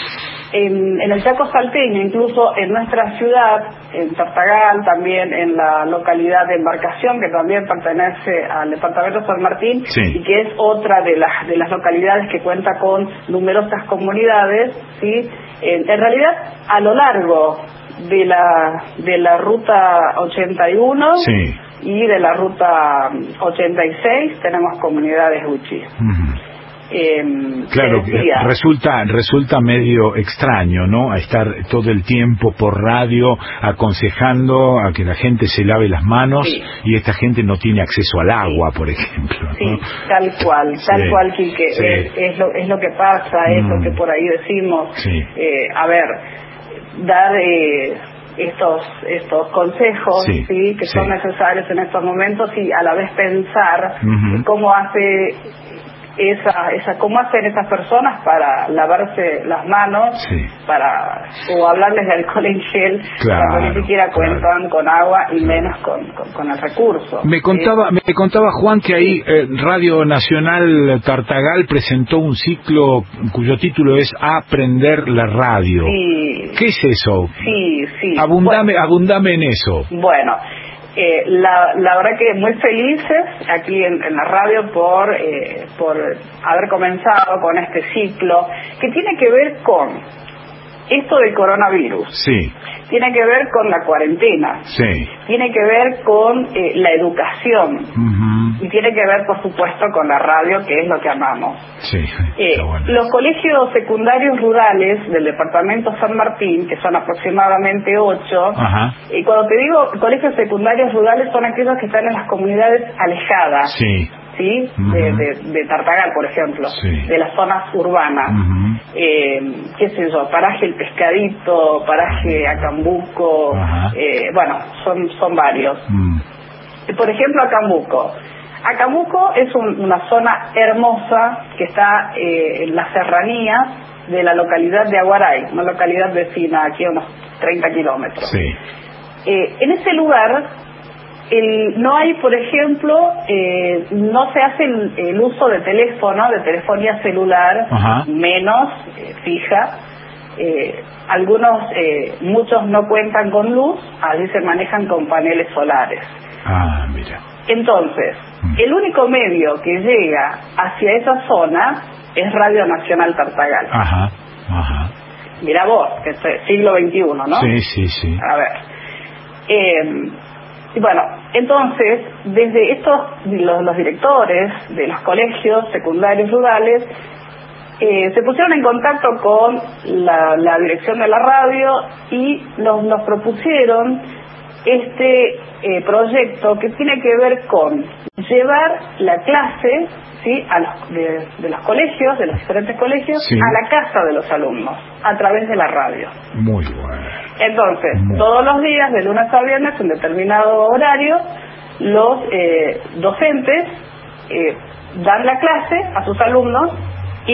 En, en el Chaco salteño, incluso en nuestra ciudad, en Tartagal, también en la localidad de Embarcación, que también pertenece al departamento de San Martín, Sí. y que es otra de las de las localidades que cuenta con numerosas comunidades, ¿sí? En, en realidad, a lo largo de la de la ruta ochenta y uno Sí. y de la ruta ochenta y seis tenemos comunidades wichí. Uh-huh. Eh, Claro, te decía, resulta resulta medio extraño, ¿no? A estar todo el tiempo por radio aconsejando a que la gente se lave las manos Sí. y esta gente no tiene acceso al agua, por ejemplo, ¿no? Sí, tal cual, tal Sí, cual, Quique. sí. Es, es, lo, es lo que pasa, es Mm. lo que por ahí decimos. Sí. Eh, a ver, dar eh, estos estos consejos, Sí, sí, que sí. son necesarios en estos momentos y a la vez pensar Ujú. cómo hace esa esa cómo hacen esas personas para lavarse las manos, Sí. para o hablarles de alcohol en gel, Claro, cuando ni siquiera claro. cuentan con agua y menos con, con, con el recurso. Me contaba, me contaba Juan que ahí eh, Radio Nacional Tartagal presentó un ciclo cuyo título es Aprender la radio. Sí, ¿Qué es eso? sí, sí. Abundame, abundame en eso. Bueno, eh, la, la verdad que muy felices aquí en, en la radio por, eh, por haber comenzado con este ciclo que tiene que ver con esto del coronavirus, Sí, tiene que ver con la cuarentena, sí. tiene que ver con eh, la educación Ujú. y tiene que ver, por supuesto, con la radio, que es lo que amamos. Sí, Eh, está bueno. los colegios secundarios rurales del departamento San Martín, que son aproximadamente ocho, Ajá. y cuando te digo colegios secundarios rurales son aquellos que están en las comunidades alejadas, Sí. ¿sí? Ujú. de, de, de Tartagal, por ejemplo, Sí. de las zonas urbanas. Ujú. Eh, qué sé yo, paraje El Pescadito, paraje Acambuco, Ajá. eh, bueno, son, son varios. Mm. Por ejemplo, Acambuco. Acambuco es un- una zona hermosa que está eh, en las serranías de la localidad de Aguaray, una localidad vecina aquí a unos treinta kilómetros. Sí. Eh, en ese lugar el, no hay, por ejemplo, eh, no se hace el, el uso de teléfono, de telefonía celular, Ajá. menos eh, fija. Eh, algunos, eh, muchos no cuentan con luz, allí se manejan con paneles solares. Ah, mira. Entonces, Mm. el único medio que llega hacia esa zona es Radio Nacional Tartagal. Ajá, ajá. Mira vos, que es el siglo veintiuno, ¿no? Sí, sí, sí. A ver. Eh, y bueno, entonces, desde estos, los, los directores de los colegios secundarios rurales eh, se pusieron en contacto con la, la dirección de la radio y nos, nos propusieron este eh, proyecto que tiene que ver con llevar la clase, ¿sí?, a los, de, de los colegios, de los diferentes colegios, Sí. a la casa de los alumnos, a través de la radio. Muy bueno. Entonces, Muy. todos los días, de lunes a viernes, en determinado horario, los eh, docentes eh, dan la clase a sus alumnos y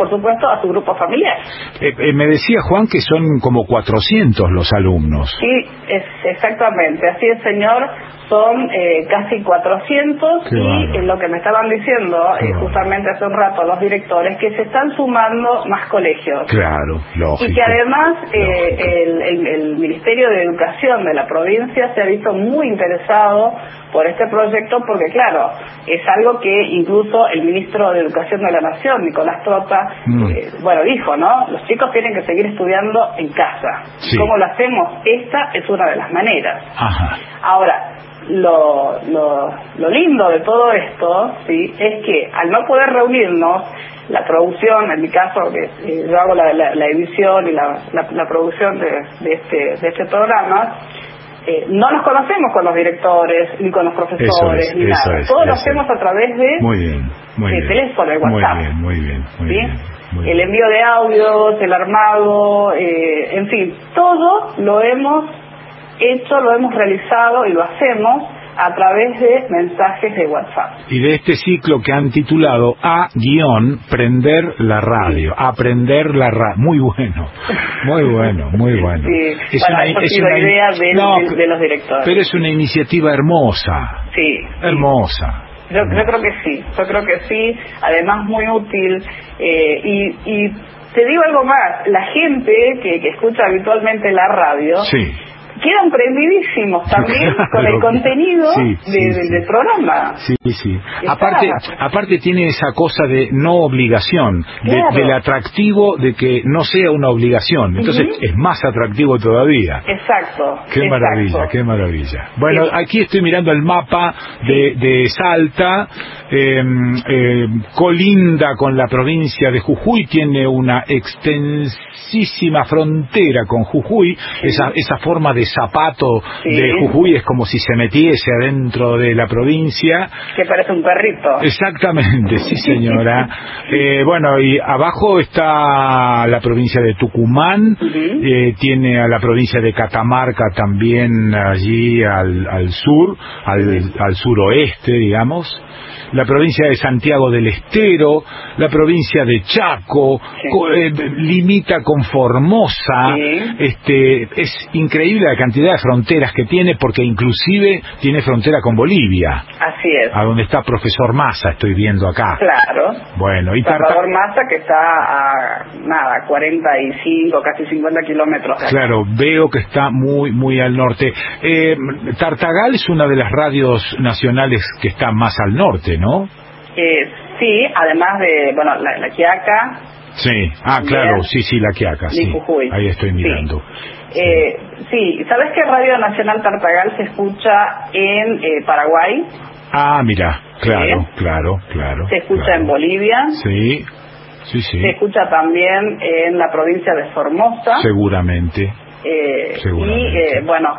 por supuesto, a su grupo familiar. Eh, eh, me decía Juan que son como cuatrocientos los alumnos. Sí, es exactamente, así es, señor. Son eh, casi cuatrocientos. Qué y bueno. En lo que me estaban diciendo eh, justamente hace un rato los directores, que se están sumando más colegios. Claro, lógico. Y que además eh, el, el, el Ministerio de Educación de la provincia se ha visto muy interesado por este proyecto, porque claro, es algo que incluso el ministro de Educación de la Nación, Nicolás Trota, mm. eh, bueno, dijo, ¿no? Los chicos tienen que seguir estudiando en casa. Sí. ¿Cómo lo hacemos? Esta es una de las maneras. Ajá. Ahora, Lo, lo, lo lindo de todo esto, sí, es que al no poder reunirnos, la producción, en mi caso, que eh, yo hago la, la, la edición y la, la, la producción de, de, este, de este programa, eh, no nos conocemos con los directores, ni con los profesores, es, ni nada. Es, Todo lo hacemos es. a través de, muy bien, muy de bien. teléfono, de WhatsApp. Muy bien, muy bien, muy ¿sí? bien. Muy el bien. envío de audios, el armado, eh, en fin, todo lo hemos hecho, lo hemos realizado y lo hacemos a través de mensajes de WhatsApp. Y de este ciclo que han titulado A guión Prender la Radio, Aprender la Radio. Muy bueno, muy bueno, muy bueno. Sí. Es bueno, una, eso es ha sido una idea de, no, de, de los directores. Pero es una iniciativa hermosa. Sí. Hermosa. Yo, yo creo que sí, yo creo que sí, además muy útil. Eh, y, y te digo algo más, la gente que, que escucha habitualmente la radio... Sí. quedan prendidísimos también claro, con el contenido sí, sí, de, sí. del programa. Sí, sí. Aparte, aparte tiene esa cosa de no obligación, claro. de, del atractivo de que no sea una obligación. Entonces uh-huh. es más atractivo todavía. Exacto. Qué exacto. maravilla, qué maravilla. Bueno, sí. aquí estoy mirando el mapa de, sí. de Salta, eh, eh, colinda con la provincia de Jujuy, tiene una extensísima frontera con Jujuy, sí. esa, esa forma de zapato sí. de Jujuy es como si se metiese adentro de la provincia. Que parece un perrito. Exactamente, sí señora. eh, bueno, y abajo está la provincia de Tucumán, uh-huh. eh, tiene a la provincia de Catamarca también allí al, al sur, al, uh-huh. al suroeste, digamos. La provincia de Santiago del Estero, la provincia de Chaco, sí. co, eh, limita con Formosa, sí. este, es increíble la cantidad de fronteras que tiene, porque inclusive tiene frontera con Bolivia. Así es. A donde está profesor Massa, estoy viendo acá. Claro. Bueno, y Salvador Tarta... Massa, que está a, nada, cuarenta y cinco, casi cincuenta kilómetros. Claro, veo que está muy, muy al norte. Eh, Tartagal es una de las radios nacionales que está más al norte, ¿no? Eh, sí, además de, bueno, la, la Quiaca. Sí, ah, también, claro, sí, sí, la Quiaca, sí. Jujuy. Ahí estoy mirando. Sí. Eh, sí, ¿sabes que Radio Nacional Tartagal se escucha en eh, Paraguay? Ah, mira, claro, sí. claro, claro. Se escucha claro. en Bolivia. Sí, sí, sí. Se escucha también en la provincia de Formosa. Seguramente. Eh, Seguramente. Y, eh, bueno...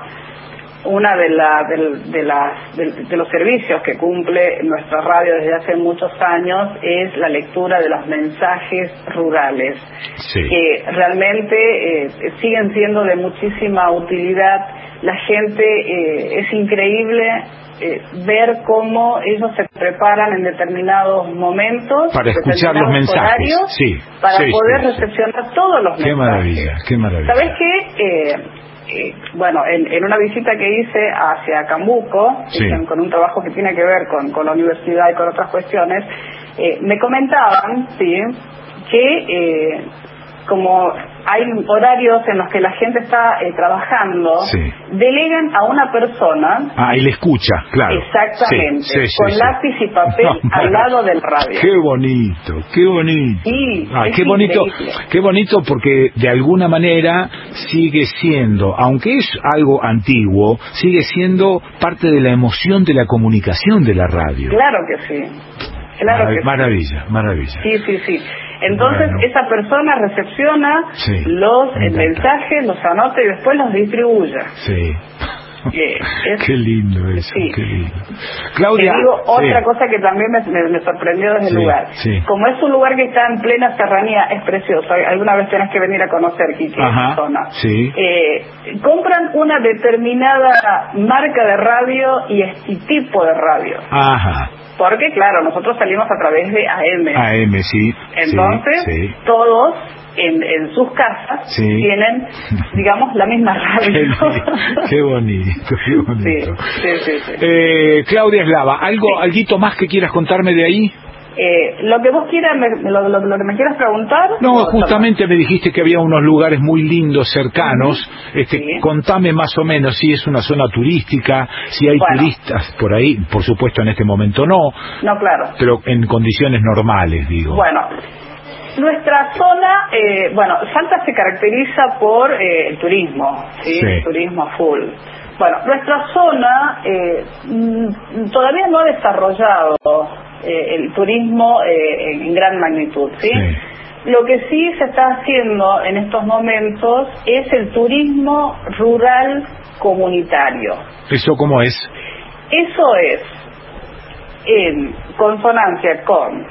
Una de, la, de, de, las, de, de los servicios que cumple nuestra radio desde hace muchos años es la lectura de los mensajes rurales, sí. que realmente eh, siguen siendo de muchísima utilidad. La gente, eh, es increíble eh, ver cómo ellos se preparan en determinados momentos, para escuchar los mensajes, horarios, sí, para sí, poder sí, recepcionar sí. todos los qué mensajes. Maravilla, qué maravilla. ¿Sabes qué? Eh, Eh, bueno, en, en una visita que hice hacia Cambuco, sí. con un trabajo que tiene que ver con, con la universidad y con otras cuestiones, eh, me comentaban, sí, que eh, como hay horarios en los que la gente está eh, trabajando, sí. delegan a una persona. Ah, y le escucha, claro. Exactamente, sí, sí, con sí, lápiz sí. y papel no, al lado del radio. Qué bonito, qué bonito. Sí, ah, qué bonito, increíble. Qué bonito, porque de alguna manera sigue siendo, aunque es algo antiguo, sigue siendo parte de la emoción de la comunicación de la radio. Claro que sí. Claro Mar- que maravilla, sí. maravilla. Sí, sí, sí. Entonces bueno. esa persona recepciona sí, los mensajes, los anota y después los distribuye. Sí. Eh, es, qué lindo eso, sí. qué lindo. Claudia, te digo otra sí. cosa que también me, me, me sorprendió desde Sí, el lugar. sí. Como es un lugar que está en plena serranía, es precioso. Alguna vez tenés que venir a conocer, Quique, esa zona. Sí. Eh, compran una determinada marca de radio y este tipo de radio. Ajá. Porque, claro, nosotros salimos a través de A M. A M, sí. Entonces, sí, sí. todos en, en sus casas Sí. tienen, digamos, la misma radio. Qué, qué bonito, qué bonito. Sí, sí, sí, sí. Eh, Claudia Eslava, ¿algo, Sí. alguito más que quieras contarme de ahí? Eh, lo que vos quieras, me, lo, lo, lo que me quieras preguntar. No, justamente me dijiste que había unos lugares muy lindos cercanos. Uh-huh. Este, sí. Contame más o menos si es una zona turística, si hay bueno. turistas por ahí. Por supuesto, en este momento no. No, claro. Pero en condiciones normales, digo. Bueno. Nuestra zona, eh, bueno, Salta se caracteriza por eh, el turismo, ¿sí? Sí. El turismo full. Bueno, nuestra zona eh, mm, todavía no ha desarrollado eh, el turismo eh, en gran magnitud, ¿sí? Sí. Lo que sí se está haciendo en estos momentos es el turismo rural comunitario. ¿Eso cómo es? Eso es en consonancia con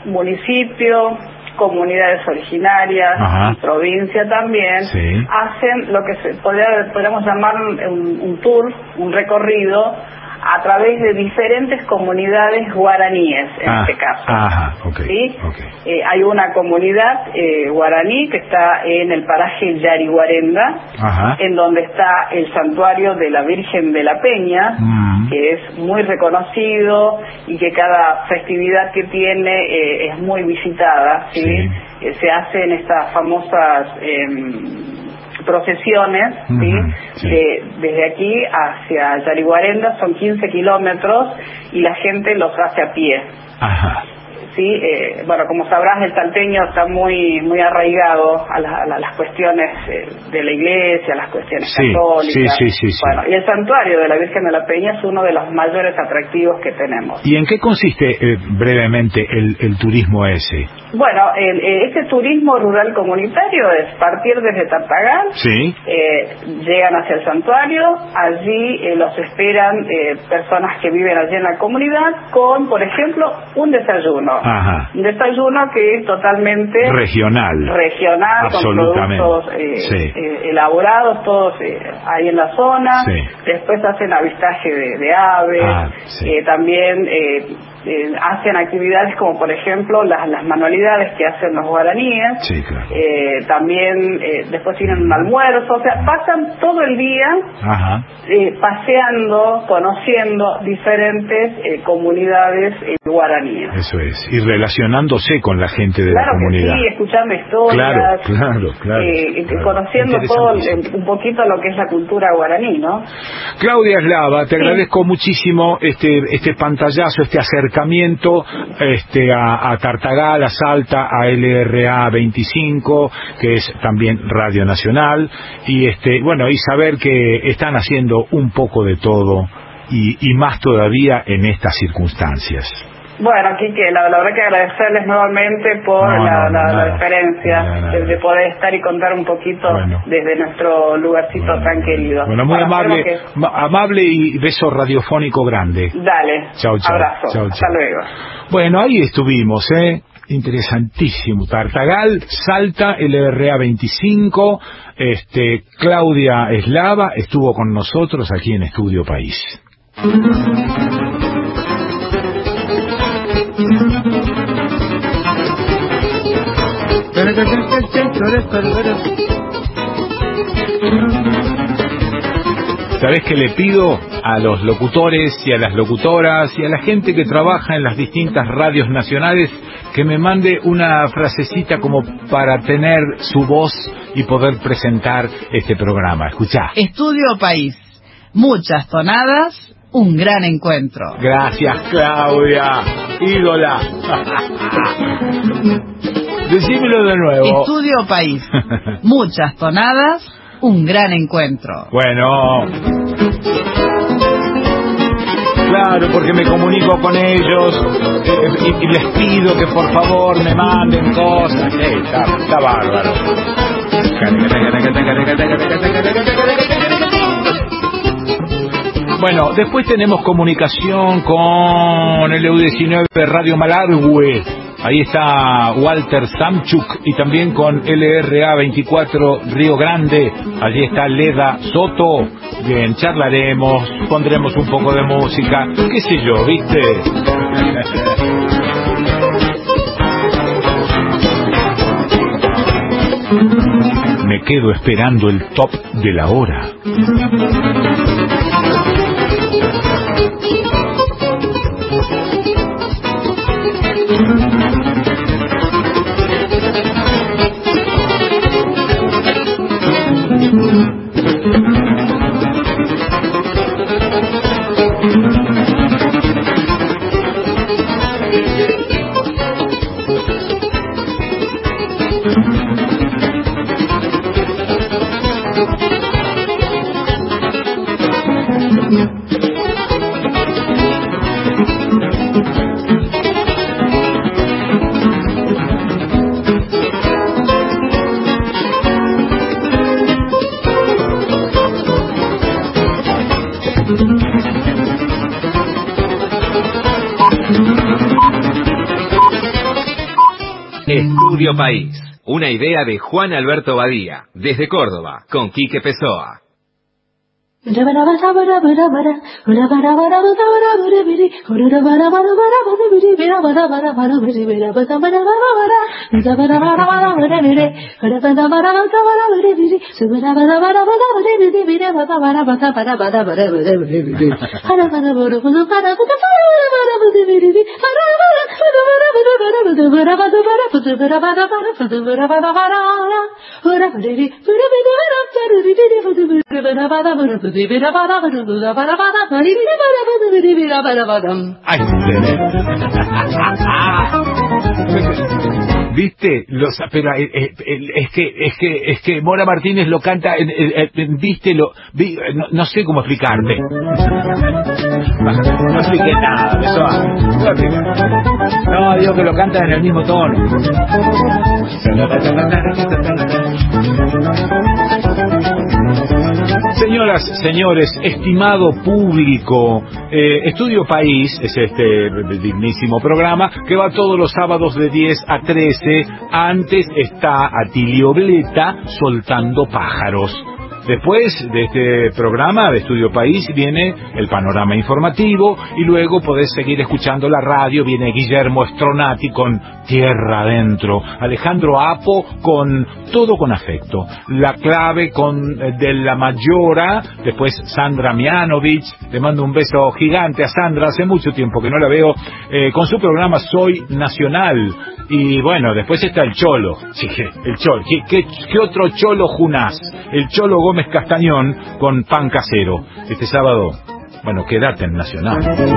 municipio, comunidades originarias, y provincia también, sí. hacen lo que se podría, podríamos llamar un, un tour, un recorrido a través de diferentes comunidades guaraníes, en ah, este caso. Ajá, okay, ¿sí? okay. Eh, hay una comunidad eh, guaraní que está en el paraje Yariguarenda, ajá. en donde está el santuario de la Virgen de la Peña, mm. que es muy reconocido y que cada festividad que tiene eh, es muy visitada, ¿sí? Sí. Eh, se hacen estas famosas eh, procesiones, ¿sí? Uh-huh, sí. De, desde aquí hacia Yariguarenda son quince kilómetros y la gente los hace a pie. Ajá. Sí, eh, bueno, como sabrás, el salteño está muy muy arraigado a, la, a la, las cuestiones eh, de la iglesia, a las cuestiones sí, católicas. Sí, sí, sí, sí. Bueno, y el santuario de la Virgen de la Peña es uno de los mayores atractivos que tenemos. ¿Y en qué consiste eh, brevemente el, el turismo ese? Bueno, el, eh, este turismo rural comunitario es partir desde Tartagal, sí. eh, llegan hacia el santuario, allí eh, los esperan eh, personas que viven allí en la comunidad con, por ejemplo, un desayuno. Ajá. Un desayuno que es totalmente regional, regional con productos eh, sí. eh, elaborados, todos eh, ahí en la zona. Sí. Después hacen avistaje de, de aves, ah, sí. eh, también eh, eh, hacen actividades como, por ejemplo, las, las manualidades que hacen los guaraníes. Sí, claro. eh, también eh, después tienen un almuerzo, o sea, pasan todo el día Ajá. Eh, paseando, conociendo diferentes eh, comunidades eh, guaraníes. Eso es, y relacionándose con la gente de claro la comunidad. Que sí, escuchando historias, claro, claro, claro, eh, claro. conociendo todo el, un poquito lo que es la cultura guaraní, ¿no? Claudia Eslava, te sí. agradezco muchísimo este este pantallazo, este acercamiento este a, a Tartagal, a Salta, a L R A veinticinco, que es también Radio Nacional, y este bueno, y saber que están haciendo un poco de todo y, y más todavía en estas circunstancias. Bueno, Quique, la, la verdad que agradecerles nuevamente por no, la, no, la, no, la diferencia no, no, de, no. de poder estar y contar un poquito bueno. desde nuestro lugarcito bueno, tan querido. Bueno, muy bueno, amable, que... amable y beso radiofónico grande. Dale, chau, chau. abrazo, chau, hasta chau. luego. Bueno, ahí estuvimos, ¿eh? Interesantísimo. Tartagal, Salta, L R A veinticinco, este, Claudia Eslava estuvo con nosotros aquí en Estudio País. ¿Sabés qué le pido a los locutores y a las locutoras y a la gente que trabaja en las distintas radios nacionales? Que me mande una frasecita como para tener su voz y poder presentar este programa. Escuchá. Estudio País. Muchas tonadas, un gran encuentro. Gracias, Claudia. Ídola. Decímelo de nuevo. Estudio País. Muchas tonadas, un gran encuentro. Bueno. Claro, porque me comunico con ellos eh, y, y les pido que por favor me manden cosas. Hey, está, está bárbaro. Bueno, después tenemos comunicación con el U diecinueve Radio Malargüe. Ahí está Walter Samchuk y también con L R A veinticuatro Río Grande. Allí está Leda Soto. Bien, charlaremos, pondremos un poco de música, qué sé yo, ¿viste? Me quedo esperando el top de la hora. Estudio País, una idea de Juan Alberto Badía, desde Córdoba, con Quique Pessoa. Ay, ¿viste? Los, pero eh, eh, es que es que es que Mora Martínez lo canta, eh, eh, eh, viste lo vi, no, no sé cómo explicarte. No expliqué nada, Pessoa. No expliqué. No, digo que lo cantan en el mismo tono. Señoras, señores, estimado público, eh, Estudio País es este dignísimo programa que va todos los sábados de diez a trece. Antes está Atilio Bleta soltando pájaros. Después de este programa de Estudio País viene el panorama informativo y luego podés seguir escuchando la radio. Viene Guillermo Stronati con Tierra Adentro, Alejandro Apo con Todo con Afecto, La Clave con eh, de la Mayora, después Sandra Mianovich, le mando un beso gigante a Sandra, hace mucho tiempo que no la veo, eh, con su programa Soy Nacional. Y bueno, después está el Cholo, sí, el Cholo, ¿qué, qué, qué otro Cholo junás? El Cholo Gómez Castañón con Pan Casero, este sábado. Bueno, quédate en Nacional.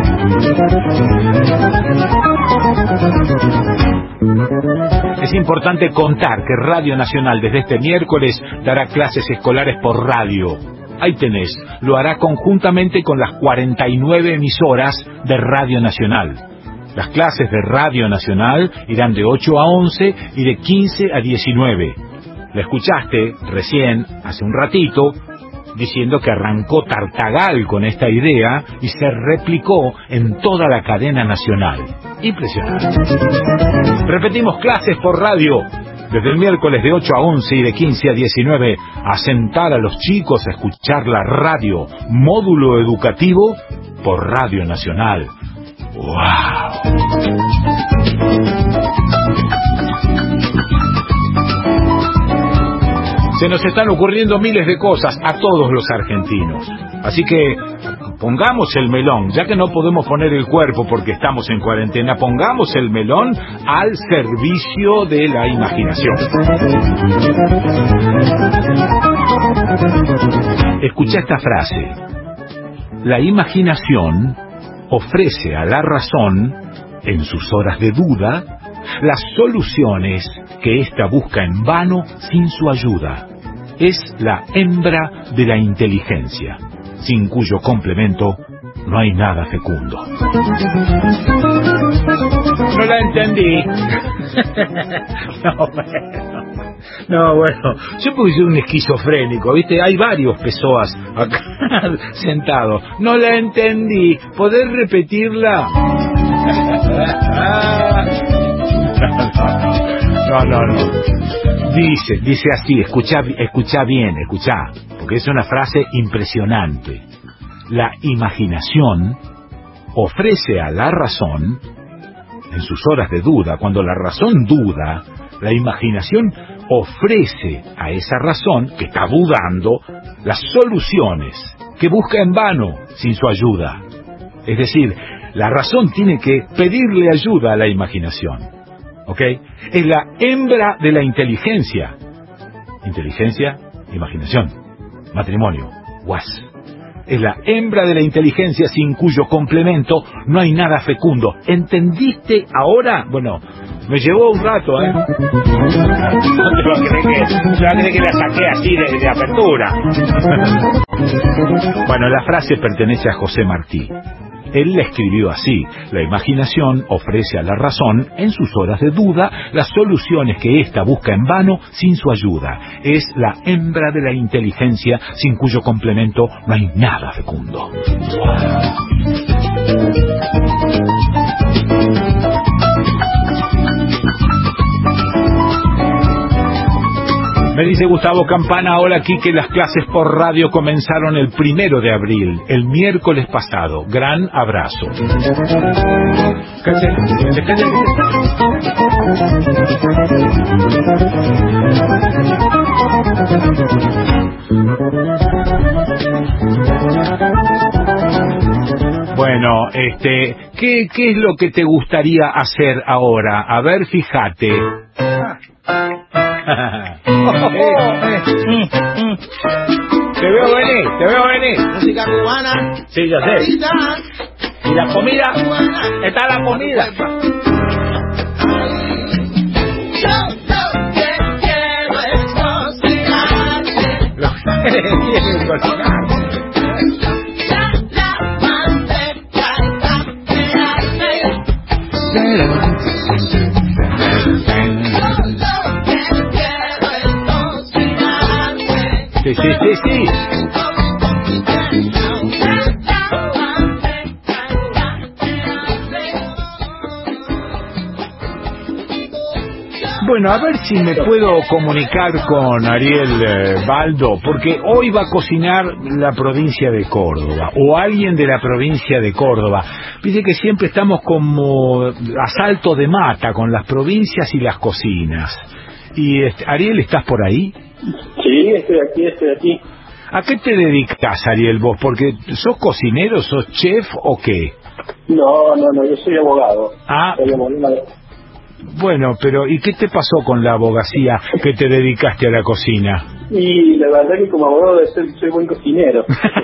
Es importante contar que Radio Nacional desde este miércoles dará clases escolares por radio. Ahí tenés, lo hará conjuntamente con las cuarenta y nueve emisoras de Radio Nacional. Las clases de Radio Nacional irán de ocho a once y de quince a diecinueve. La escuchaste recién, hace un ratito, diciendo que arrancó Tartagal con esta idea y se replicó en toda la cadena nacional. Impresionante. Repetimos, clases por radio desde el miércoles de ocho a once y de quince a diecinueve. A sentar a los chicos a escuchar la radio, módulo educativo por Radio Nacional. ¡Wow! Se nos están ocurriendo miles de cosas a todos los argentinos. Así que pongamos el melón, ya que no podemos poner el cuerpo porque estamos en cuarentena, pongamos el melón al servicio de la imaginación. Escucha esta frase. La imaginación ofrece a la razón, en sus horas de duda, las soluciones que ésta busca en vano sin su ayuda. Es la hembra de la inteligencia, sin cuyo complemento no hay nada fecundo. No la entendí. No, bueno. No, bueno, yo porque soy un esquizofrénico, ¿viste? Hay varios Pessoas acá sentados. No la entendí. ¿Podés repetirla? No, no, no. Dice, dice así, escucha, escucha bien, escucha, porque es una frase impresionante. La imaginación ofrece a la razón, en sus horas de duda, cuando la razón duda, la imaginación ofrece a esa razón, que está dudando, las soluciones que busca en vano sin su ayuda. Es decir, la razón tiene que pedirle ayuda a la imaginación. ¿Ok? Es la hembra de la inteligencia. Inteligencia, imaginación, matrimonio, was. Es la hembra de la inteligencia sin cuyo complemento no hay nada fecundo. ¿Entendiste ahora? Bueno, me llevó un rato, ¿eh? No te lo crees que, se va a creer que la saqué así de, de apertura. Bueno, la frase pertenece a José Martí. Él la escribió así: la imaginación ofrece a la razón, en sus horas de duda, las soluciones que ésta busca en vano sin su ayuda. Es la hembra de la inteligencia sin cuyo complemento no hay nada fecundo. Me dice Gustavo Campana, hola Quique, las clases por radio comenzaron el primero de abril, el miércoles pasado. Gran abrazo. Bueno, este, ¿qué, qué es lo que te gustaría hacer ahora? A ver, fíjate. Te veo venir, te veo venir. Música cubana. Sí, yo sé. Y la comida, está la comida. Lo que quiero es cocinar. Sí, sí, sí, sí. Bueno, a ver si me puedo comunicar con Ariel eh, Baldo, porque hoy va a cocinar la provincia de Córdoba, o alguien de la provincia de Córdoba. Dice que siempre estamos como a salto de mata con las provincias y las cocinas. Y este, Ariel, ¿estás por ahí? Sí, estoy aquí, estoy aquí. ¿A qué te dedicas, Ariel, vos? Porque ¿sos cocinero, sos chef o qué? No, no, no, yo soy abogado. Ah, soy abogado. Bueno, pero ¿y qué te pasó con la abogacía que te dedicaste a la cocina? Y la verdad que como abogado de ser, soy buen cocinero.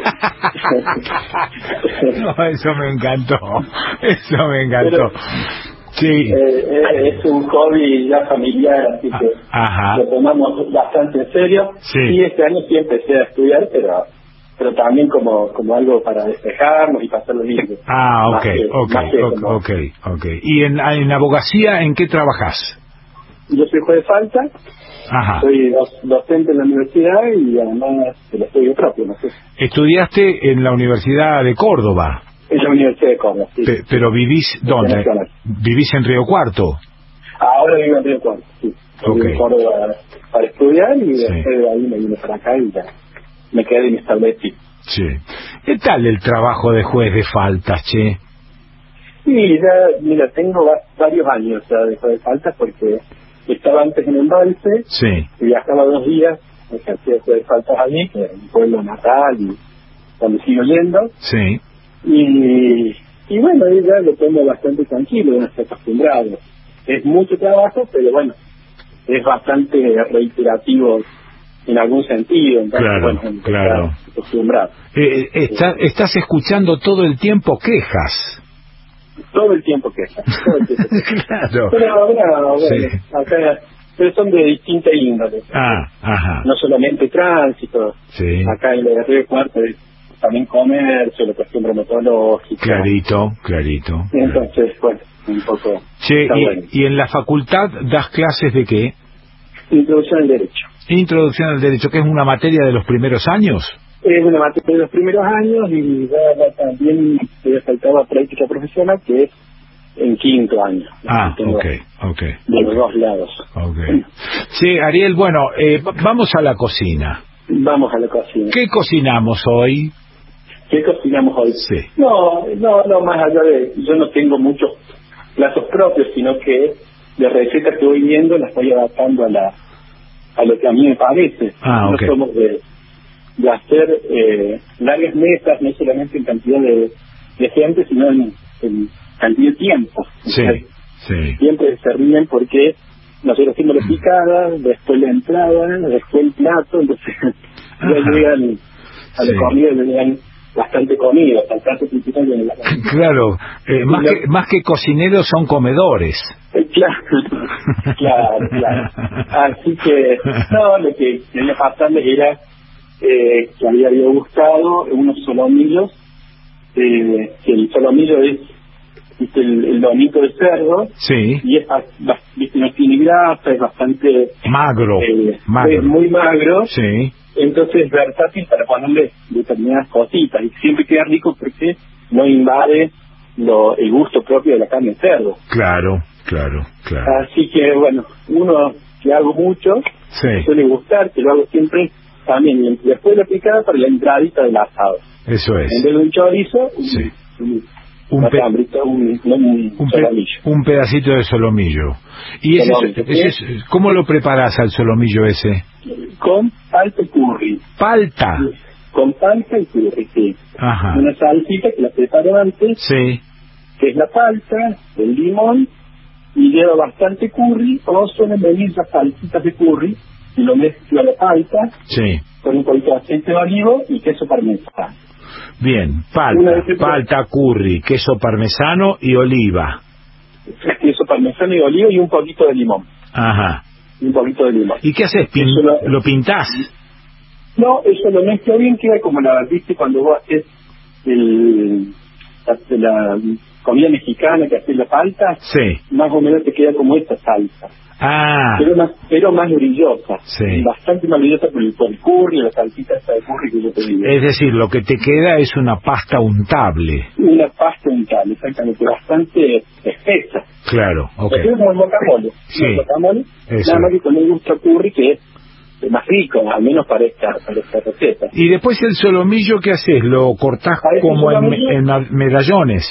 No, eso me encantó, eso me encantó. Pero, sí. Eh, es un hobby ya familiar, así que Ajá. lo tomamos bastante en serio. Sí. Y este año sí empecé a estudiar, pero pero también como como algo para despejarnos y pasarlo lindo. Ah, ok, que, ok, como... ok, ok. ¿Y en, en abogacía en qué trabajás? Yo soy juez de falta. Ajá. Soy doc- docente en la universidad y además el estudio propio, no sé. ¿Estudiaste en la Universidad de Córdoba? En la Universidad de Córdoba, sí. Pe- ¿Pero vivís dónde? Nacional. ¿Vivís en Río Cuarto? Ahora vivo en Río Cuarto, sí. Ok. Vivo en Córdoba para estudiar y Sí. después de ahí me vine para acá y ya me quedé y me establecí. Sí. ¿Qué tal el trabajo de juez de faltas, che? Sí, ya, mira, tengo va- varios años ya de juez de faltas porque estaba antes en Embalse, Sí. y viajaba dos días, ejercía juez de faltas allí, que es mi pueblo natal y donde sigo yendo. Sí. Y, y bueno, ahí ya lo tomo bastante tranquilo, no estoy acostumbrado. Es mucho trabajo, pero bueno, es bastante reiterativo en algún sentido. Entonces, Claro, bueno, claro. está acostumbrado. Eh, está- ¿Estás escuchando todo el tiempo quejas? Todo el tiempo que está. Todo el tiempo queja. Claro. Pero ahora, bueno, Sí. acá, pero son de distinta índole. Ah, ajá. No solamente tránsito. Sí. Acá en el Río Cuarto es también comercio, la cuestión bromatológica. Clarito, clarito. Entonces, bueno, un poco... Che, está y, bueno. ¿y en la facultad das clases de qué? Introducción al Derecho. Introducción al Derecho, que es una materia de los primeros años. Es una materia de los primeros años y ya, ya también le faltaba práctica profesional, que es en quinto año. Ah, ok, ok. De los dos lados. Okay. Sí, Ariel, bueno, eh, vamos a la cocina. Vamos a la cocina. ¿Qué cocinamos hoy? ¿Qué cocinamos hoy? Sí. No, no, no, más allá de... Yo no tengo muchos platos propios, sino que de recetas que voy viendo las voy adaptando a la a lo que a mí me parece. Ah, no okay. somos de, de hacer eh, largas mesas, no solamente en cantidad de, de gente, sino en, en cantidad de tiempo. Sí, sí. Siempre se ríen porque nosotros hacemos la picada, después la entrada, después el plato, entonces ya llegan a la sí. comida, llegan bastante comida, hasta el plato principal de la comida. Claro, eh, más, que, más que cocineros son comedores. Eh, Claro, claro, claro. Así que, no, lo que venía pasando era eh, que había, había gustado unos solomillos, eh, que el solomillo es, es el, el lomito de cerdo, Sí. y es, ba- ba- viste, no tiene grasa, es bastante Magro, eh, magro. es muy magro, Sí. entonces es versátil para ponerle determinadas cositas, y siempre queda rico porque no invade lo, el gusto propio de la carne de cerdo. Claro, claro, claro. Así que, bueno, uno que hago mucho, Sí. me suele gustar, que lo hago siempre también, y después de la picada para la entradita del asado. Eso es. En vez de un chorizo, un, Sí. un, Un, un, pe- matambrito, un, no, un un, pe- solomillo. un pedacito de solomillo. ¿Y ese, Solomillo, ese es- cómo lo preparas al solomillo ese? Con palta y curry. Palta. Con palta y curry, sí. Ajá. Una salsita que la preparo antes, Sí. que es la palta, el limón, y lleva bastante curry, o suelen venir las salsitas de curry, y lo mezclo a la palta, Sí. con un poquito de aceite de olivo y queso parmesano. Bien, Una palta, vez que- palta, curry, queso parmesano y oliva. Queso parmesano y olivo y un poquito de limón. Ajá. Un poquito de limón. ¿Y qué haces? Pin- Eso lo- ¿Lo pintás? No, eso lo mezclo bien, queda como la, viste, cuando vos haces el, la, la comida mexicana que haces la palta, Sí. más o menos te queda como esta salsa. Ah, Pero más, pero más brillosa. Sí. Bastante más brillosa por el, por el curry, la salsita esta de curry que yo te digo. es decir, lo que te queda es una pasta untable. Una pasta untal, exactamente, bastante espesa. Claro, ok. Es como el guacamole. Sí. El guacamole, Eso. nada más que con un gusto curry que es más rico, al menos para esta, para esta receta. Y después el solomillo, ¿qué haces? ¿Lo cortás ¿A ese como en, solomillo? en ma- medallones?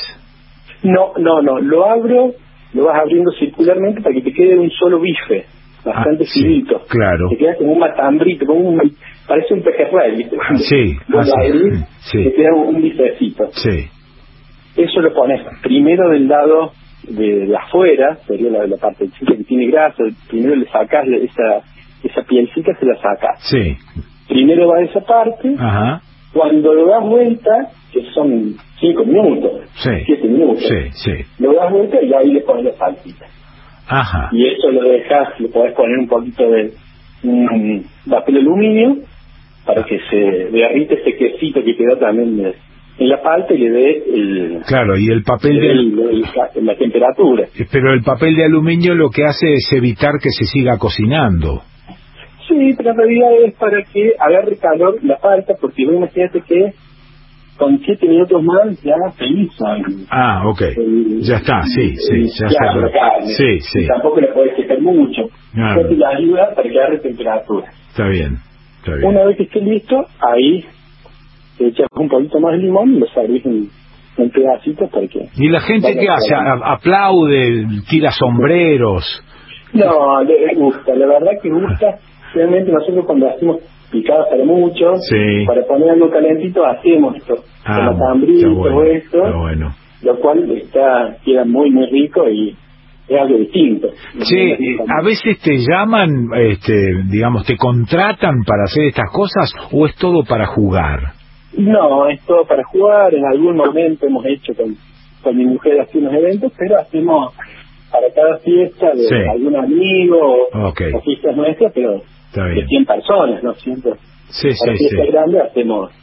No, no, no, lo abro, lo vas abriendo circularmente para que te quede un solo bife, bastante Ah, sí, finito. claro. Te queda como un matambrito, como un, parece un pejerrey, ¿viste? Sí, Vos lo así, abrís, sí. te queda un, un bifecito. Sí. Eso lo pones primero del lado de, de afuera, sería la, la parte que tiene grasa, primero le sacás la- esa, esa pielcita, se la sacás. Sí. Primero va esa parte, Ajá. cuando lo das vuelta, que son cinco minutos, Sí. siete minutos, Sí, sí. lo das vuelta y ahí le pones la salsita. Ajá. Y eso lo dejas, le podés poner un poquito de um, papel aluminio para que se derrite ese quesito que quedó también de- en la palta y le dé el, Claro, y el papel el- de... el- el- la temperatura. Pero el papel de aluminio lo que hace es evitar que se siga cocinando. Sí, pero en realidad es para que agarre calor la palta, porque vos imagínate que con siete minutos más ya se hizo el, Ah, ok. el- Ya está, sí, sí. el- Ya claro, se- la carne. Sí, sí. Y tampoco le podés secar mucho. Ah. Eso te la ayuda para que agarre temperatura. Está bien, está bien. Una vez que esté listo, ahí le echas un poquito más de limón y lo servís en, en pedacitos para que... ¿Y la gente qué hace? A- Aplaude, tira sombreros. No, le gusta, la verdad que gusta. Realmente nosotros cuando hacemos picadas para muchos, Sí. para poner algo calentito hacemos esto, Ah, con matambrito, está bueno, esto, está bueno. lo cual está queda muy muy rico y es algo distinto. Che, eh, a veces te llaman, este, digamos, te contratan para hacer estas cosas o es todo para jugar. No, es todo para jugar. En algún momento hemos hecho con, con mi mujer así unos eventos, pero hacemos para cada fiesta de Sí. algún amigo o, Ok. o fiestas nuestras, pero Está de bien. cien personas, ¿no? Siempre Sí, para sí, fiestas sí. grandes hacemos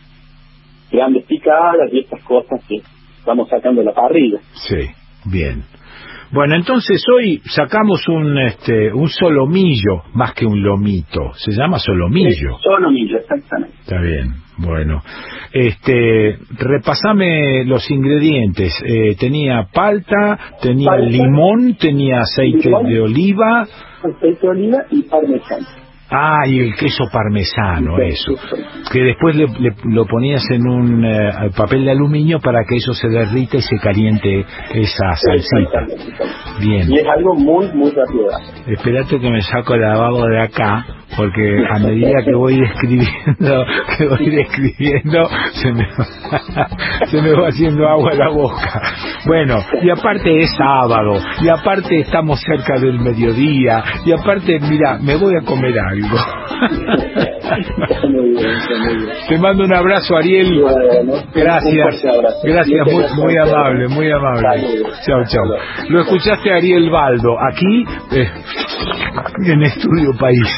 grandes picadas y estas cosas que vamos sacando de la parrilla. Sí, bien. Bueno, entonces hoy sacamos un este un solomillo, más que un lomito. Se llama solomillo. Sí, solomillo, exactamente. Está bien, bueno. Este, repasame los ingredientes. Eh, tenía palta, tenía Palta, limón, tenía aceite limón, de oliva. Aceite de oliva y parmesano. Ah, y el queso parmesano, Sí, eso. sí, sí. Que después le, le- lo ponías en un eh, papel de aluminio para que eso se derrita y se caliente esa salsita. Exactamente. Bien. Y es algo muy, muy rápido de hacer. Espérate que me saco el lavabo de acá, porque a medida que voy describiendo, que voy describiendo, se me, va, se me va haciendo agua en la boca. Bueno, y aparte es sábado, y aparte estamos cerca del mediodía, y aparte, mira, me voy a comer algo. Está muy bien, está muy bien. Te mando un abrazo, Ariel. Bueno, Gracias, un fuerte abrazo. gracias, muy, Muchas muy gracias. amable, muy amable. Saludos. Chao, chao. Saludos. Lo escuchaste a Ariel Baldo, aquí, eh, en Estudio País.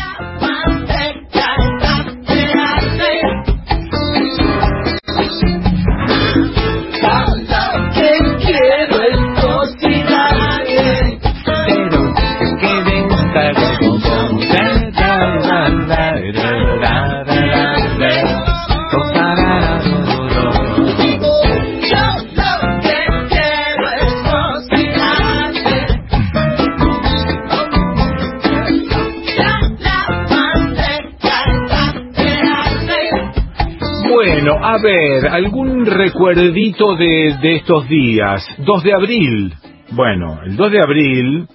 Bueno, a ver, algún recuerdito de, de estos días. dos de abril. Bueno, el dos de abril,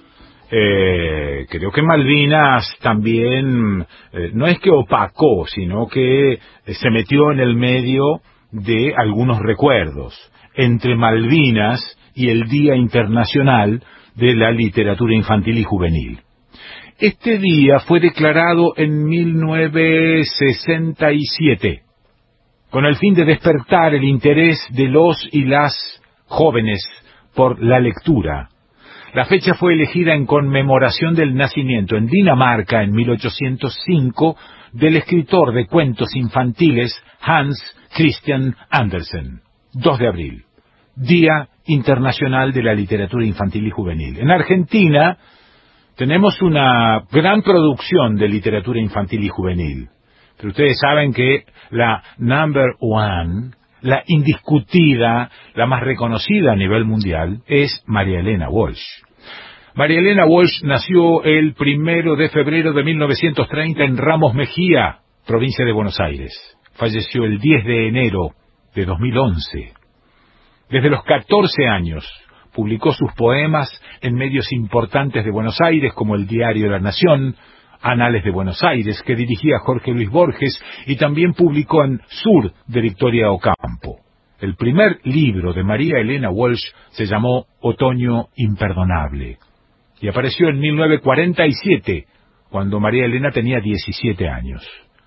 eh, creo que Malvinas también, eh, no es que opacó, sino que eh, se metió en el medio de algunos recuerdos. Entre Malvinas y el Día Internacional de la Literatura Infantil y Juvenil. Este día fue declarado en mil novecientos sesenta y siete. Con el fin de despertar el interés de los y las jóvenes por la lectura. La fecha fue elegida en conmemoración del nacimiento en Dinamarca en mil ochocientos cinco del escritor de cuentos infantiles Hans Christian Andersen. dos de abril, Día Internacional de la Literatura Infantil y Juvenil. En Argentina tenemos una gran producción de literatura infantil y juvenil. Pero ustedes saben que la number one, la indiscutida, la más reconocida a nivel mundial, es María Elena Walsh. María Elena Walsh nació el primero de febrero de mil novecientos treinta en Ramos Mejía, provincia de Buenos Aires. Falleció el diez de enero de dos mil once. Desde los catorce años publicó sus poemas en medios importantes de Buenos Aires como el Diario La Nación, Anales de Buenos Aires, que dirigía Jorge Luis Borges, y también publicó en Sur de Victoria Ocampo. El primer libro de María Elena Walsh se llamó Otoño Imperdonable, y apareció en mil novecientos cuarenta y siete, cuando María Elena tenía diecisiete años.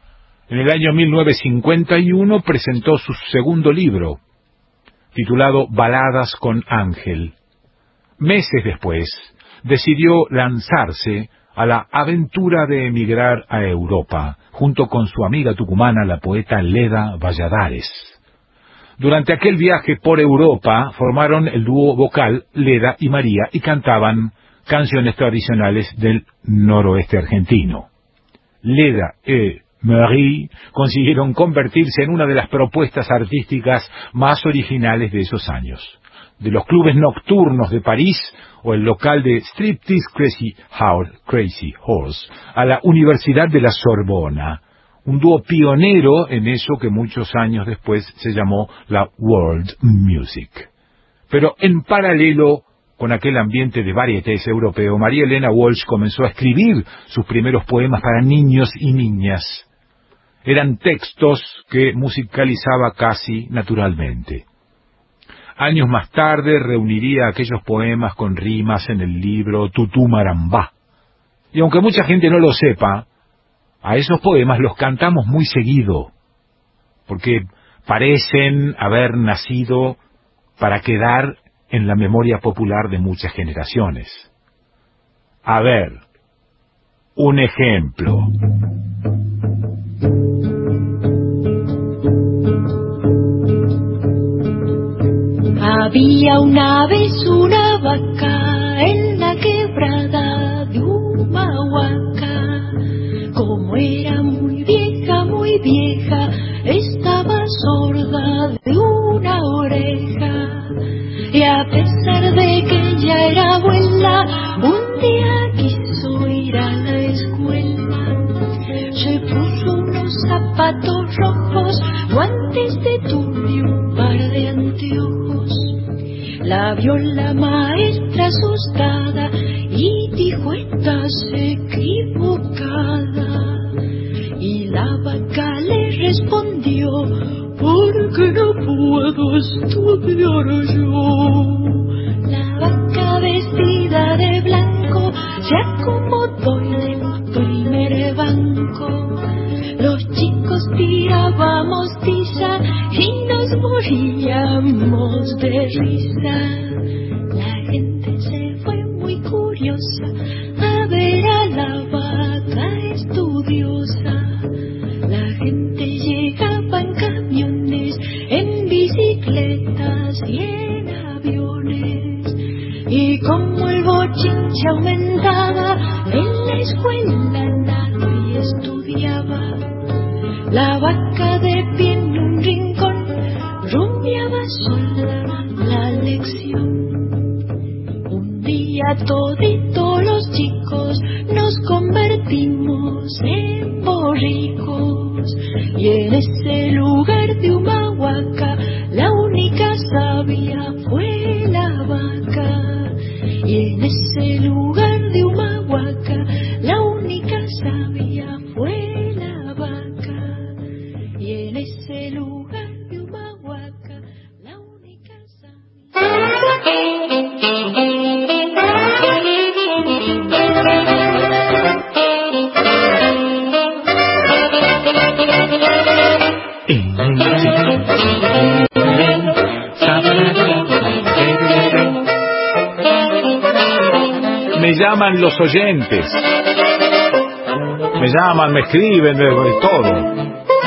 En el año mil novecientos cincuenta y uno presentó su segundo libro, titulado Baladas con Ángel. Meses después, decidió lanzarse a la aventura de emigrar a Europa, junto con su amiga tucumana, la poeta Leda Valladares. Durante aquel viaje por Europa, formaron el dúo vocal Leda y María y cantaban canciones tradicionales del noroeste argentino. Leda y Marie consiguieron convertirse en una de las propuestas artísticas más originales de esos años. De los clubes nocturnos de París o el local de Striptease Crazy Horse, Crazy Horse a la Universidad de la Sorbona, un dúo pionero en eso que muchos años después se llamó la World Music. Pero en paralelo con aquel ambiente de varietés europeo, María Elena Walsh comenzó a escribir sus primeros poemas para niños y niñas. Eran textos que musicalizaba casi naturalmente. Años más tarde reuniría aquellos poemas con rimas en el libro Tutú Marambá. Y aunque mucha gente no lo sepa, a esos poemas los cantamos muy seguido, porque parecen haber nacido para quedar en la memoria popular de muchas generaciones. A ver, un ejemplo. Había una vez una vaca guantes de tul y un par de anteojos. La vio la maestra asustada y dijo: estás equivocada. Y la vaca le respondió: porque no puedo estudiar yo. La vaca vestida de blanco se acomodó en el primer banco. Los chicos tirábamos tiza y nos moríamos de risa. La gente se fue muy curiosa a ver a la vaca estudiosa. La gente llegaba en camiones, en bicicletas y en aviones. Y como el bochinche aumentaba, en la escuela nadie estudiaba. La vaca de pie en un rincón rumiaba sola la lección. Un día toditos los chicos nos convertimos en borricos. Y en ese lugar de Humahuaca la única sabia fue la vaca. Y en ese lugar de Humahuaca la única sabia fue la vaca. Y en ese lugar de Humahuaca la única Me llaman los oyentes. Me llaman, me escriben, de, de todo.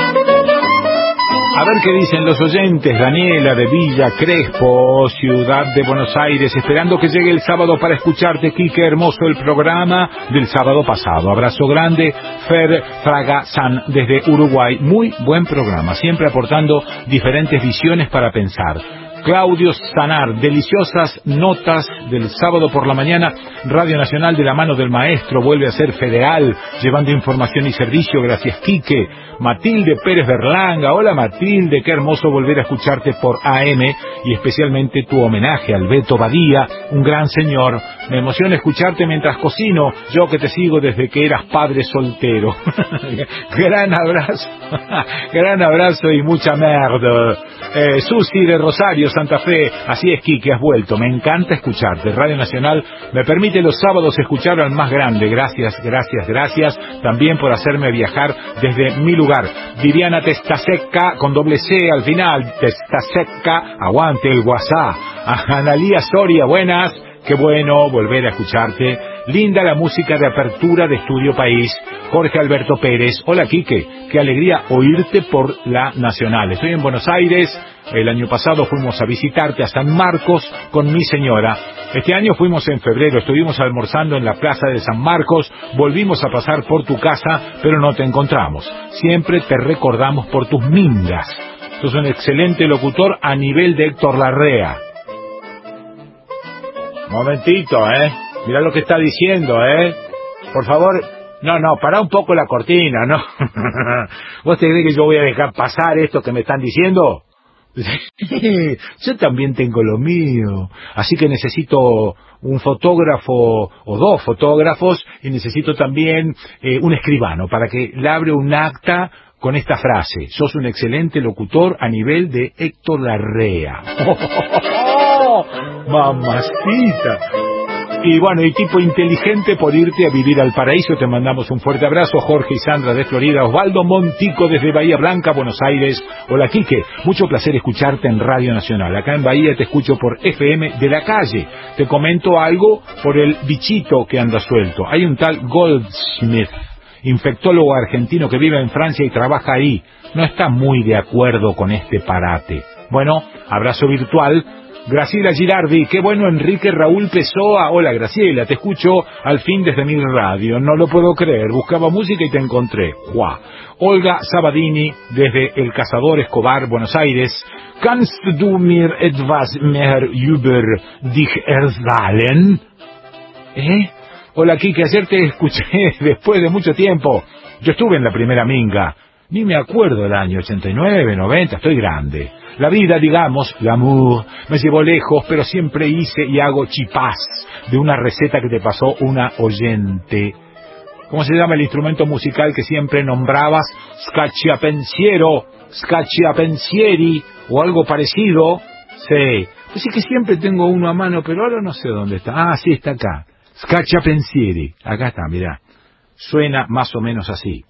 A ver qué dicen los oyentes. Daniela de Villa Crespo, Ciudad de Buenos Aires, esperando que llegue el sábado para escucharte, Quique. Hermoso el programa del sábado pasado. Abrazo grande. Fer Fraga San desde Uruguay. Muy buen programa, siempre aportando diferentes visiones para pensar. Claudio Sanar, deliciosas notas del sábado por la mañana. Radio Nacional de la mano del maestro vuelve a ser federal, llevando información y servicio. Gracias, Quique. Matilde Pérez Berlanga, hola Matilde, qué hermoso volver a escucharte por A M y especialmente tu homenaje al Beto Badía, un gran señor. Me emociona escucharte mientras cocino, yo que te sigo desde que eras padre soltero. Gran abrazo, gran abrazo y mucha merda. Eh, Susi de Rosario, Santa Fe, así es, Quique, has vuelto, me encanta escucharte. Radio Nacional me permite los sábados escuchar al más grande. Gracias, gracias, gracias también por hacerme viajar desde mi lugar. Viviana Testaseca, con doble C al final, Testaseca, aguante el WhatsApp. Analía Soria, buenas, qué bueno volver a escucharte. Linda la música de apertura de Estudio País. Jorge Alberto Pérez, hola Quique, qué alegría oírte por la Nacional. Estoy en Buenos Aires, el año pasado fuimos a visitarte a San Marcos con mi señora. Este año fuimos en febrero, estuvimos almorzando en la plaza de San Marcos, volvimos a pasar por tu casa, pero no te encontramos. Siempre te recordamos por tus mingas. Sos un excelente locutor a nivel de Héctor Larrea. Momentito, ¿eh? Mirá lo que está diciendo, ¿eh? Por favor, no, no, pará un poco la cortina, ¿no? ¿Vos te crees que yo voy a dejar pasar esto que me están diciendo? Yo también tengo lo mío, así que necesito un fotógrafo o dos fotógrafos y necesito también eh, un escribano para que labre un acta con esta frase: sos un excelente locutor a nivel de Héctor Larrea. ¡Oh, oh, oh, oh! ¡Mamacita! Y bueno, y tipo inteligente por irte a vivir al paraíso. Te mandamos un fuerte abrazo. Jorge y Sandra de Florida. Osvaldo Montico desde Bahía Blanca, Buenos Aires. Hola Quique, mucho placer escucharte en Radio Nacional. Acá en Bahía te escucho por F M de la calle. Te comento algo por el bichito que anda suelto. Hay un tal Goldsmith, infectólogo argentino que vive en Francia y trabaja ahí. No está muy de acuerdo con este parate. Bueno, abrazo virtual. Graciela Girardi, qué bueno Enrique Raúl Pessoa. Hola Graciela, te escucho al fin desde mi radio. No lo puedo creer, buscaba música y te encontré. ¡Guau! Olga Sabadini desde El Cazador Escobar, Buenos Aires. Kannst du mir etwas mehr über dich erzählen? ¿Eh? Hola Kike, ayer te escuché después de mucho tiempo. Yo estuve en la primera minga. ni me acuerdo del año, ochenta y nueve, noventa, estoy grande. La vida, digamos, l'amour, me llevó lejos, pero siempre hice y hago chipás de una receta que te pasó una oyente. ¿Cómo se llama el instrumento musical que siempre nombrabas? Scacciapensiero, scacciapensieri, o algo parecido. Sí, pues sí que siempre tengo uno a mano, pero ahora no sé dónde está. Ah, sí, está acá. Scacciapensieri, acá está, mirá. Suena más o menos así.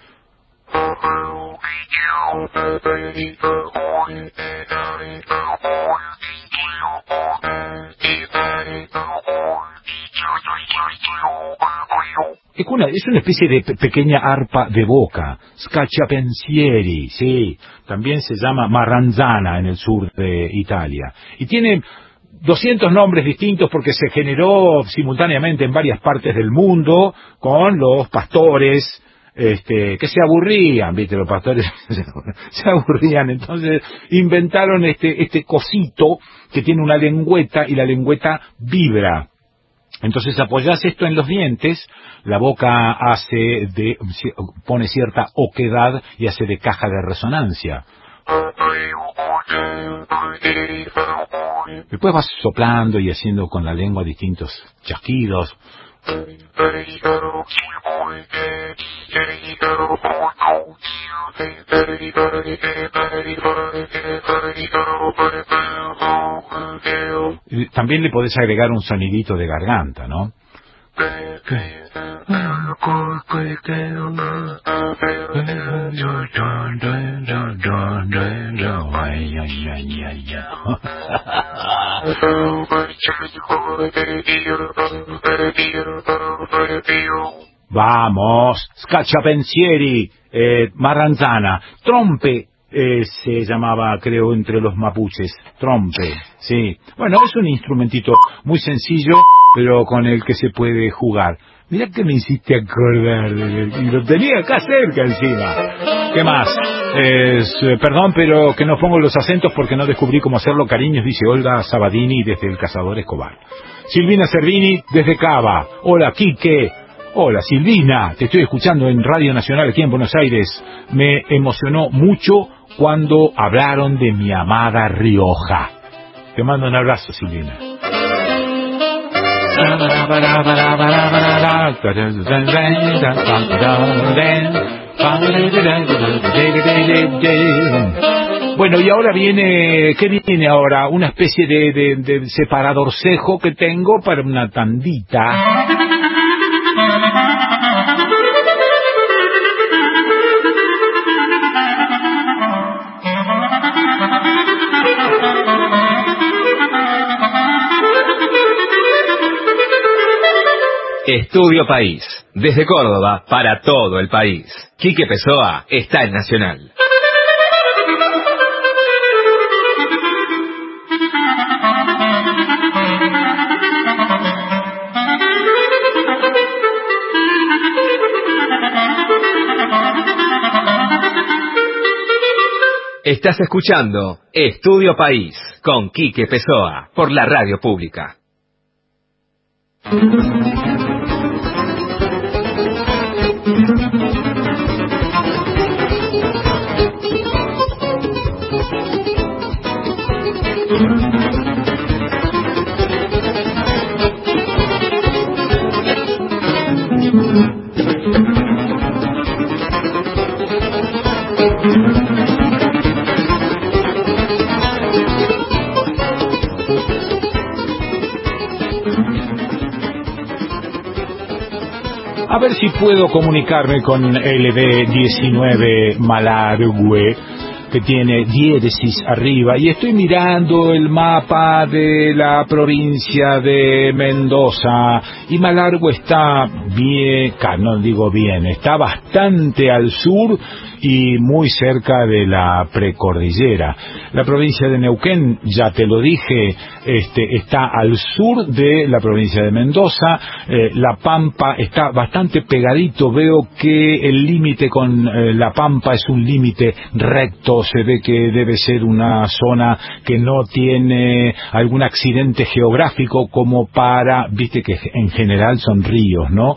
Es una, es una especie de pe pequeña arpa de boca, scacciapensieri, sí, también se llama marranzana en el sur de Italia, y tiene doscientos nombres distintos porque se generó simultáneamente en varias partes del mundo con los pastores, este, que se aburrían, viste, los pastores se aburrían, entonces inventaron este, este cosito que tiene una lengüeta y la lengüeta vibra. Entonces apoyás esto en los dientes, la boca hace de, pone cierta oquedad y hace de caja de resonancia. Después vas soplando y haciendo con la lengua distintos chasquidos. También le podés agregar un sonidito de garganta, ¿no? Vamos, scacciapensieri, eh, marranzana, trompe, eh, se llamaba, creo, entre los mapuches, trompe, sí. Bueno, es un instrumentito muy sencillo, pero con el que se puede jugar. Mirá que me hiciste acordar, y lo tenía acá cerca encima. ¿Qué más? Es, eh, perdón, pero que no pongo los acentos porque no descubrí cómo hacerlo, cariños, dice Olga Sabadini desde el Cazador Escobar. Silvina Servini desde Cava. Hola, Quique. Hola, Silvina, te estoy escuchando en Radio Nacional aquí en Buenos Aires. Me emocionó mucho cuando hablaron de mi amada Rioja. Te mando un abrazo, Silvina. Bueno, y ahora viene, ¿qué viene ahora? Una especie de, de, de separador cejo que tengo para una tandita. Estudio País, desde Córdoba para todo el país. Quique Pessoa está en Nacional. Estás escuchando Estudio País con Quique Pessoa por la radio pública. A ver si puedo comunicarme con L B diecinueve Malargüe, que tiene diéresis arriba, y estoy mirando el mapa de la provincia de Mendoza, y Malargüe está bien, no digo bien, está bastante al sur y muy cerca de la precordillera. La provincia de Neuquén, ya te lo dije, este, está al sur de la provincia de Mendoza. eh, La Pampa está bastante pegadito, veo que el límite con eh, La Pampa es un límite recto, se ve que debe ser una zona que no tiene algún accidente geográfico como para, viste que en general son ríos, ¿no?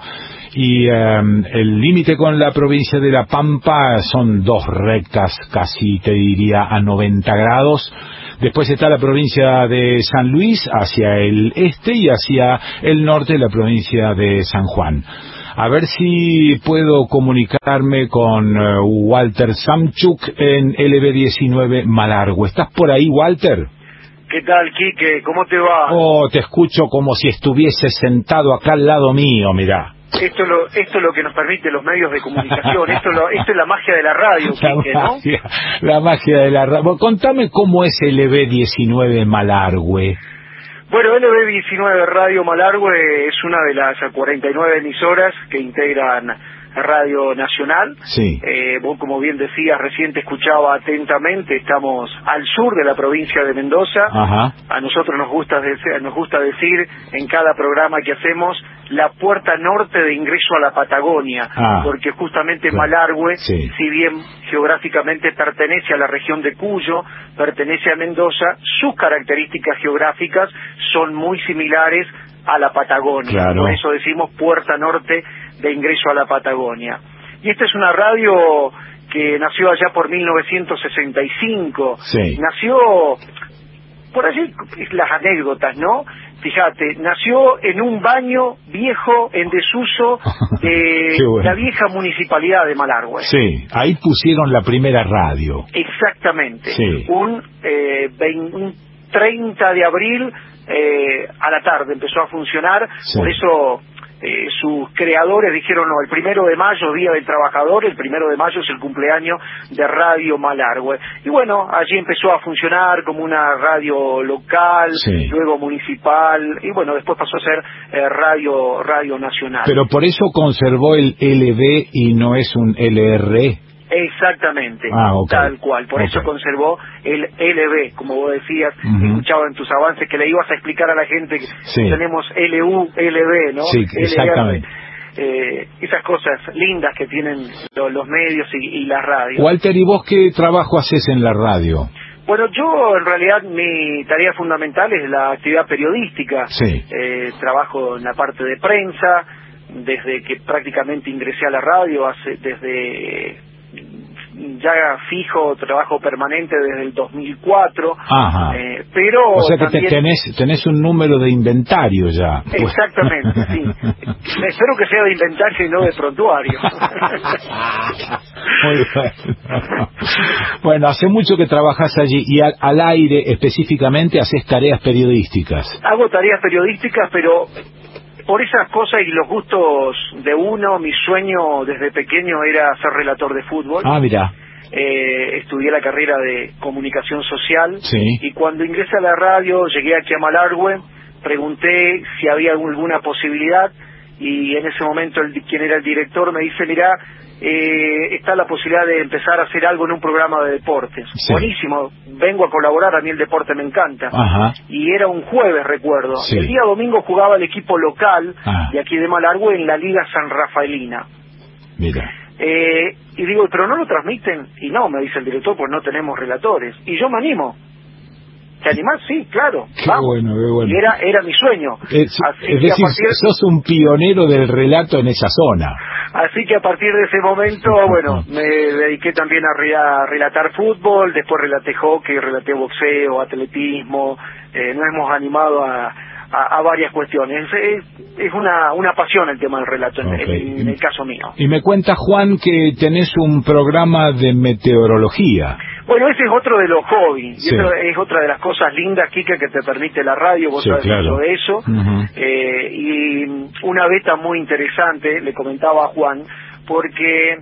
y um, el límite con la provincia de La Pampa son dos rectas, casi te diría a noventa grados. Después está la provincia de San Luis hacia el este y hacia el norte la provincia de San Juan. A ver si puedo comunicarme con uh, Walter Samchuk en L B diecinueve Malargüe. ¿Estás por ahí, Walter? ¿Qué tal, Quique? ¿Cómo te va? Oh, te escucho como si estuviese sentado acá al lado mío, mirá. Esto es lo, esto es lo que nos permite los medios de comunicación, esto, lo, esto es la magia de la radio, Quique, la ¿no? Magia, la magia de la radio. Contame cómo es L B diecinueve Malargüe. Bueno, L B diecinueve Radio Malargüe es una de las cuarenta y nueve emisoras que integran Radio Nacional. Sí. Eh, vos, como bien decías, recién te escuchaba atentamente, estamos al sur de la provincia de Mendoza. Ajá. A nosotros nos gusta, decir, nos gusta decir en cada programa que hacemos la puerta norte de ingreso a la Patagonia, ah, porque justamente claro. Malargüe, sí. si bien geográficamente pertenece a la región de Cuyo, pertenece a Mendoza, sus características geográficas son muy similares a la Patagonia. Claro. Por eso decimos puerta norte de ingreso a la Patagonia. Y esta es una radio que nació allá por mil novecientos sesenta y cinco. Sí. Nació, por allí las anécdotas, ¿no? Fíjate, nació en un baño viejo en desuso de bueno. la vieja municipalidad de Malargüe. Sí, ahí pusieron la primera radio. Exactamente. Sí. Un, eh, veinte, un treinta de abril eh, a la tarde empezó a funcionar, sí. por eso eh, sus creadores dijeron, no, el primero de mayo, Día del Trabajador, el primero de mayo es el cumpleaños de Radio Malargüe. Y bueno, allí empezó a funcionar como una radio local, sí. luego municipal, y bueno, después pasó a ser eh, radio, radio nacional. Pero por eso conservó el L B y no es un L R. Exactamente, ah, okay. tal cual, por okay. eso conservó el L B, como vos decías, uh-huh. escuchaba en tus avances que le ibas a explicar a la gente que sí. tenemos L U, L B, ¿no? Sí, exactamente. Eh, esas cosas lindas que tienen lo, los medios y, y la radio. Walter, ¿y vos qué trabajo haces en la radio? Bueno, yo en realidad mi tarea fundamental es la actividad periodística. Sí. Eh, trabajo en la parte de prensa, desde que prácticamente ingresé a la radio, hace desde... ya fijo, trabajo permanente desde el dos mil cuatro. Ajá. Eh, pero o sea que también... te tenés, tenés un número de inventario ya. Exactamente, sí. Espero que sea de inventario y no de prontuario. Muy bueno. Bueno, hace mucho que trabajas allí y al, al aire específicamente haces tareas periodísticas. Hago tareas periodísticas, pero por esas cosas y los gustos de uno, mi sueño desde pequeño era ser relator de fútbol. Ah, mira. Eh, estudié la carrera de comunicación social. Sí. Y cuando ingresé a la radio, llegué aquí a Malargüe, pregunté si había alguna posibilidad y en ese momento el, quien era el director me dice, mirá, eh, está la posibilidad de empezar a hacer algo en un programa de deportes. Sí. Buenísimo, vengo a colaborar, a mí el deporte me encanta. Ajá. Y era un jueves, recuerdo. Sí. El día domingo jugaba el equipo local ah. de aquí de Malargüe en la Liga San Rafaelina. Mira. Eh, y digo, ¿pero no lo transmiten? Y no, me dice el director, pues no tenemos relatores. Y yo me animo. ¿Te animás? Sí, claro. Qué vamos. bueno, qué bueno. Y era, era mi sueño. Es, Así es que decir, a partir... sos un pionero del relato en esa zona. Así que a partir de ese momento, bueno, me dediqué también a, re a relatar fútbol, después relaté hockey, relaté boxeo, atletismo, eh, nos hemos animado a, a, a varias cuestiones. Es, es una, una pasión el tema del relato, en, okay. en, en el caso mío. Y me cuenta, Juan, que tenés un programa de meteorología. Bueno, ese es otro de los hobbies, sí. y eso es otra de las cosas lindas, Kika, que te permite la radio, vos sí, sabés claro. mucho de eso. Uh-huh. eh, y una beta muy interesante, le comentaba a Juan, porque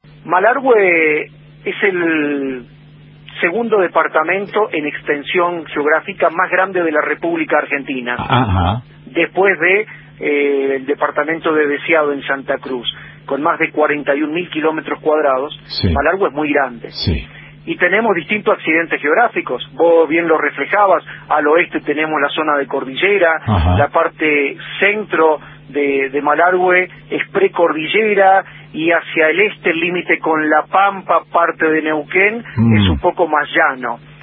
Malargüe es el segundo departamento en extensión geográfica más grande de la República Argentina, Ajá. después de eh, el departamento de Deseado en Santa Cruz, con más de cuarenta y un mil kilómetros cuadrados. Sí. Malargüe es muy grande. Sí. Y tenemos distintos accidentes geográficos, vos bien lo reflejabas, al oeste tenemos la zona de cordillera, Ajá. la parte centro de, de Malargüe es precordillera, y hacia el este el límite con La Pampa, parte de Neuquén, mm. es un poco más llano.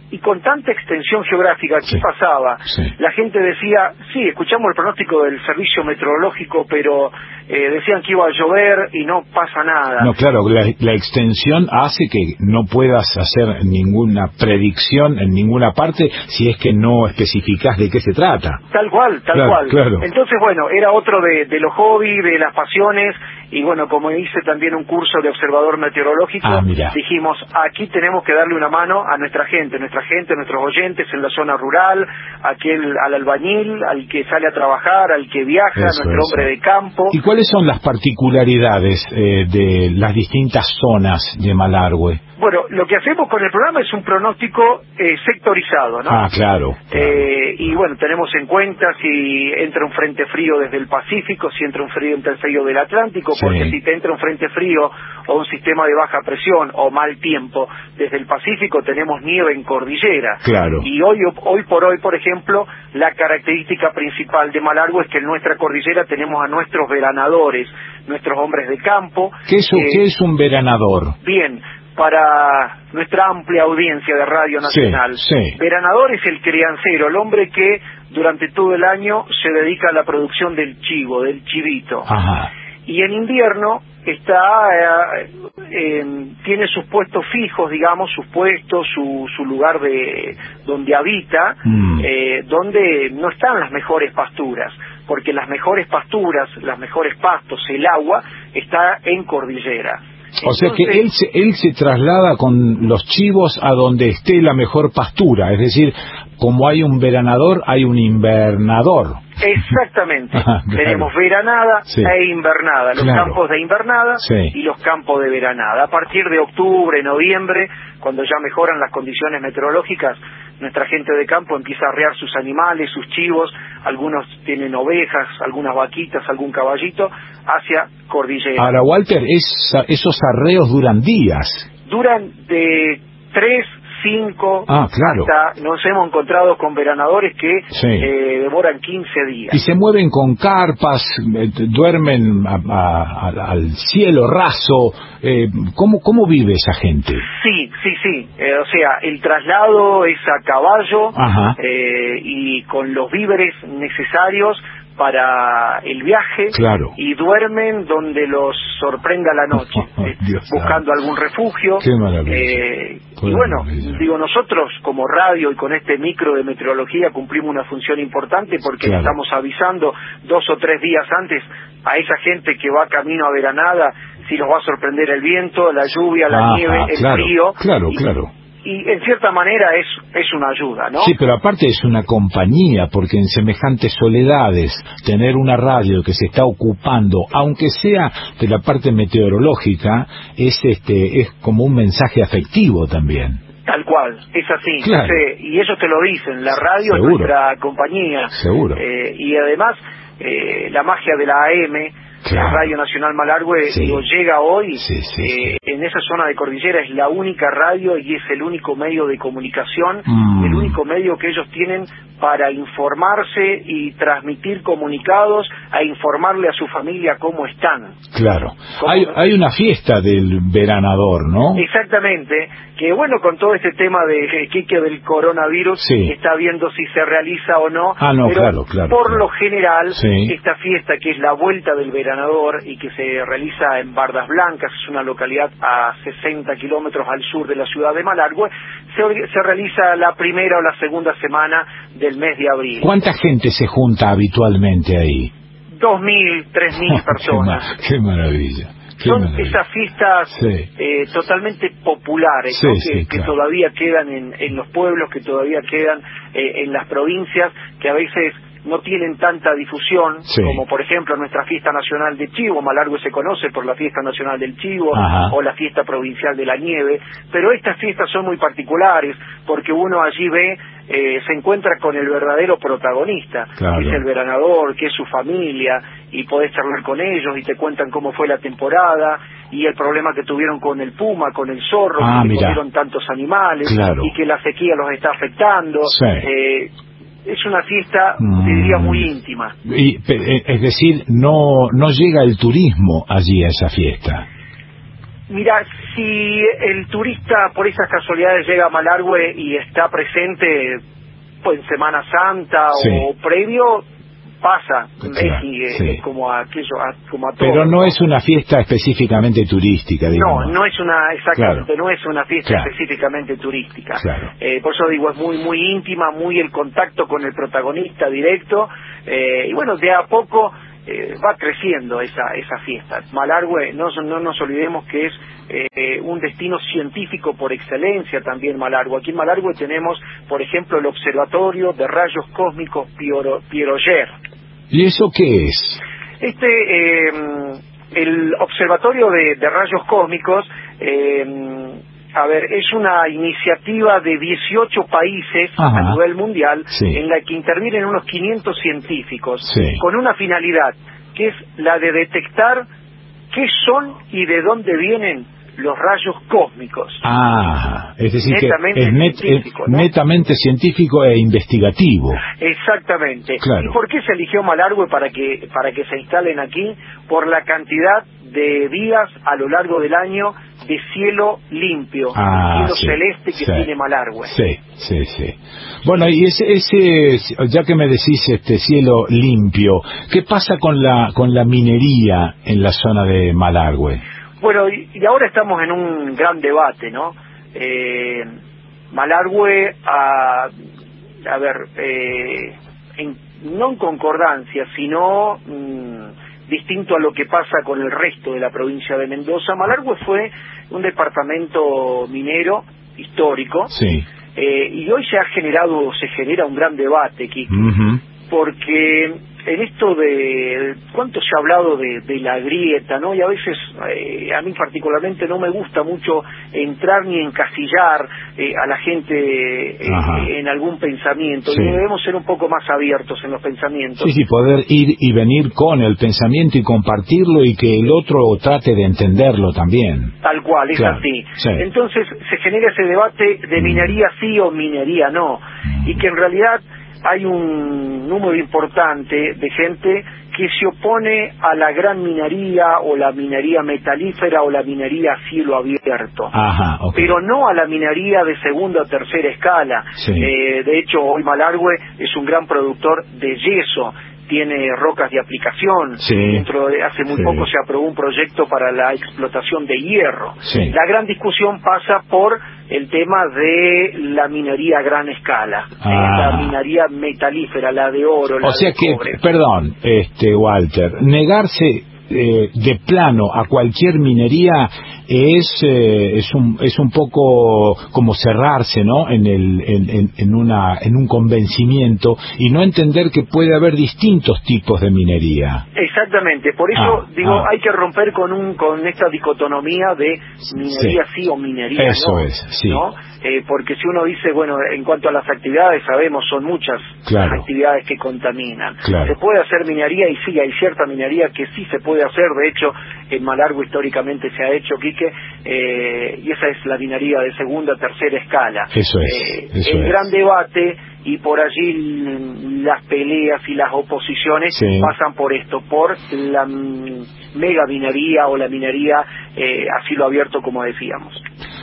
y con tanta extensión geográfica, ¿qué Sí. pasaba? Sí. La gente decía, sí, escuchamos el pronóstico del servicio meteorológico, pero eh, decían que iba a llover y no pasa nada. No, claro, la, la extensión hace que no puedas hacer ninguna predicción en ninguna parte si es que no especificás de qué se trata. Tal cual, tal Claro, cual. claro. Entonces, bueno, era otro de, de los hobbies, de las pasiones, y bueno, como hice también un curso de observador meteorológico, Ah, mira. dijimos, aquí tenemos que darle una mano a nuestra gente, nuestra gente, nuestros oyentes en la zona rural, aquel, al albañil, al que sale a trabajar, al que viaja, Eso, nuestro eso. hombre de campo. ¿Y cuáles son las particularidades eh, de las distintas zonas de Malargüe? Bueno, lo que hacemos con el programa es un pronóstico eh, sectorizado, ¿no? Ah, claro. claro. Eh, y bueno, tenemos en cuenta si entra un frente frío desde el Pacífico, si entra un frío entra el frío del Atlántico, Sí. porque si te entra un frente frío o un sistema de baja presión o mal tiempo desde el Pacífico, tenemos nieve en cordillera. Claro. Y hoy hoy por hoy, por ejemplo, la característica principal de Malargüe es que en nuestra cordillera tenemos a nuestros veranadores, nuestros hombres de campo. ¿Qué es, un- eh, ¿Qué es un veranador? Bien, para nuestra amplia audiencia de Radio Nacional, Sí, sí. veranador es el criancero, el hombre que durante todo el año se dedica a la producción del chivo, del chivito. Ajá. Y en invierno está eh, eh, tiene sus puestos fijos, digamos, sus puestos, su, su lugar de donde habita, Mm. eh, donde no están las mejores pasturas, porque las mejores pasturas, las mejores pastos, el agua, está en cordillera. O sea que él se, él se traslada con los chivos a donde esté la mejor pastura, es decir, como hay un veranador, hay un invernador. Exactamente. Ajá, claro. Tenemos veranada Sí. e invernada, los Claro. campos de invernada Sí. y los campos de veranada. A partir de octubre, noviembre, cuando ya mejoran las condiciones meteorológicas, nuestra gente de campo empieza a arrear sus animales, sus chivos, algunos tienen ovejas, algunas vaquitas, algún caballito, hacia cordillera. Ahora, Walter, esa- esos arreos duran días. Duran de tres, cinco, Ah, claro. hasta nos hemos encontrado con veranadores que Sí. eh, demoran quince días. Y se mueven con carpas, eh, duermen a- a- a- al cielo raso. Eh, ¿cómo, ¿Cómo vive esa gente? Sí, sí, sí. Eh, o sea, el traslado es a caballo Ajá. eh, y con los víveres necesarios para el viaje, Claro. y duermen donde los sorprenda la noche, eh, Dios buscando algún refugio. Qué maravilla. Eh, Qué y bueno, maravilla. digo, nosotros como radio y con este micro de meteorología cumplimos una función importante porque Claro. estamos avisando dos o tres días antes a esa gente que va camino a Veranada si los va a sorprender el viento, la lluvia, la Ajá, nieve, el claro, frío. claro, y, claro. y en cierta manera es es una ayuda, ¿no? Sí, pero aparte es una compañía, porque en semejantes soledades, tener una radio que se está ocupando, aunque sea de la parte meteorológica, es este es como un mensaje afectivo también. Tal cual, es así. Claro. Sí, y ellos te lo dicen, la radio Seguro. es nuestra compañía. Seguro. Eh, y además, eh, la magia de la A M, Claro. la Radio Nacional Malargüe, Sí. digo, llega hoy, Sí, sí, eh, en esa zona de cordillera es la única radio y es el único medio de comunicación, Mm. el único medio que ellos tienen para informarse y transmitir comunicados, a informarle a su familia cómo están. Claro. ¿Cómo? Hay, hay una fiesta del veranador, ¿no? Exactamente, que bueno, con todo este tema de Quique del coronavirus, Sí. está viendo si se realiza o no, Ah, no, pero claro, claro, por claro. lo general, Sí. esta fiesta que es la Vuelta del Veranador y que se realiza en Bardas Blancas, es una localidad a sesenta kilómetros al sur de la ciudad de Malargüe, se, or- se realiza la primera o la segunda semana del mes de abril. ¿Cuánta gente se junta habitualmente ahí? Dos mil, tres mil Qué personas. ma- Qué maravilla. Qué Son maravilla. esas fiestas Sí. eh, totalmente populares, Sí, ¿no? que, sí, que claro. todavía quedan en, en los pueblos, que todavía quedan eh, en las provincias, que a veces no tienen tanta difusión, Sí. como por ejemplo nuestra fiesta nacional del chivo. Malargüe se conoce por la fiesta nacional del chivo, Ajá. o la fiesta provincial de la nieve, pero estas fiestas son muy particulares porque uno allí ve, eh, se encuentra con el verdadero protagonista, Claro. que es el veranador, que es su familia, y podés charlar con ellos y te cuentan cómo fue la temporada y el problema que tuvieron con el puma, con el zorro, Ah, que mira. comieron tantos animales, Claro. y que la sequía los está afectando. Sí. Eh, es una fiesta, Mm. te diría, muy íntima. Y, pe- eh, es decir, no no llega el turismo allí a esa fiesta. Mira, si el turista por esas casualidades llega a Malargüe y está presente pues en Semana Santa sí. o previo, pasa, claro, es, sí. es como a aquello, a, como a todo. Pero no es una fiesta específicamente turística, digamos. No, no es una, exactamente, claro. no es una fiesta claro. específicamente turística. Claro. Eh, por eso digo, es muy muy íntima, muy el contacto con el protagonista directo, eh, y bueno, de a poco eh, va creciendo esa esa fiesta. Malargüe, no, no nos olvidemos que es eh, un destino científico por excelencia también Malargüe. Aquí en Malargüe tenemos, por ejemplo, el Observatorio de Rayos Cósmicos Piero, Piroyer. ¿Y eso qué es? Este, eh, el Observatorio de, de Rayos Cósmicos, eh, a ver, es una iniciativa de dieciocho países Ajá. a nivel mundial, sí. en la que intervienen unos quinientos científicos, sí. con una finalidad, que es la de detectar qué son y de dónde vienen los rayos cósmicos. Ah, es decir, netamente que es, net, científico, es ¿no? netamente científico e investigativo. Exactamente. Claro. ¿Y por qué se eligió Malargüe para que para que se instalen aquí? Por la cantidad de días a lo largo del año de cielo limpio, ah, de cielo sí, celeste que sí, tiene Malargüe. Sí, sí, sí. Bueno, y ese, ese, ya que me decís este cielo limpio, ¿qué pasa con la con la minería en la zona de Malargüe? Bueno, y, y ahora estamos en un gran debate, ¿no? Eh, Malargüe, a, a ver, eh, en, no en concordancia, sino mmm, distinto a lo que pasa con el resto de la provincia de Mendoza, Malargüe fue un departamento minero histórico, sí. eh, y hoy se ha generado, se genera un gran debate, Quique, uh-huh. porque en esto de cuánto se ha hablado de, de la grieta, ¿no? Y a veces eh, a mí particularmente no me gusta mucho entrar ni encasillar eh, a la gente eh, en algún pensamiento. Sí. Y debemos ser un poco más abiertos en los pensamientos. Sí, sí, poder ir y venir con el pensamiento y compartirlo y que el otro trate de entenderlo también. Tal cual, es claro. así. Sí. Entonces se genera ese debate de minería sí o minería no, mm. y que en realidad hay un número importante de gente que se opone a la gran minería o la minería metalífera o la minería a cielo abierto. Ajá, okay. Pero no a la minería de segunda o tercera escala. Sí. Eh, de hecho, hoy Malargüe es un gran productor de yeso, tiene rocas de aplicación. Sí. Dentro de hace muy sí. poco se aprobó un proyecto para la explotación de hierro. Sí. La gran discusión pasa por el tema de la minería a gran escala, ah. eh, la minería metalífera, la de oro, la o sea de que, cobre. Perdón, este Walter, negarse eh, de plano a cualquier minería es eh, es un es un poco como cerrarse, ¿no? En el en, en, en una en un convencimiento y no entender que puede haber distintos tipos de minería. Exactamente, por eso ah, digo ah. hay que romper con un con esta dicotomía de minería sí, sí o minería eso no. es, sí. ¿no? Eh, porque si uno dice, bueno, en cuanto a las actividades, sabemos, son muchas claro. actividades que contaminan. Claro. Se puede hacer minería y sí, hay cierta minería que sí se puede hacer, de hecho, en Malargüe históricamente se ha hecho, Quique, eh, y esa es la minería de segunda, tercera escala. Eso es. Eh, eso el es. gran debate, y por allí las peleas y las oposiciones sí. pasan por esto, por la mm, mega minería o la minería eh, a cielo abierto, como decíamos.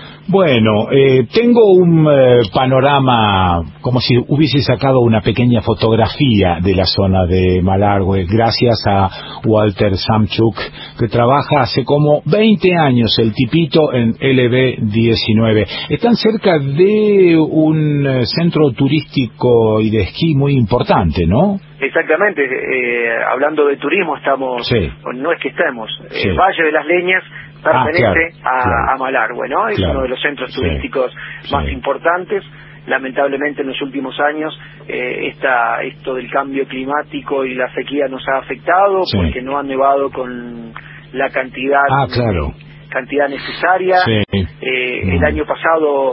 Bueno, eh, tengo un eh, panorama como si hubiese sacado una pequeña fotografía de la zona de Malargüe, gracias a Walter Samchuk, que trabaja hace como veinte años, el tipito, en L B diecinueve. Están cerca de un eh, centro turístico y de esquí muy importante, ¿no? Exactamente, eh, hablando de turismo, estamos, sí. no es que estemos, sí. el Valle de las Leñas pertenece ah, claro, a, claro. a Malargüe, ¿no? Es claro. uno de los centros turísticos sí. más sí. importantes. Lamentablemente en los últimos años eh, esta, esto del cambio climático y la sequía nos ha afectado sí. porque no ha nevado con la cantidad ah, claro. cantidad necesaria. Sí. Eh, mm. El año pasado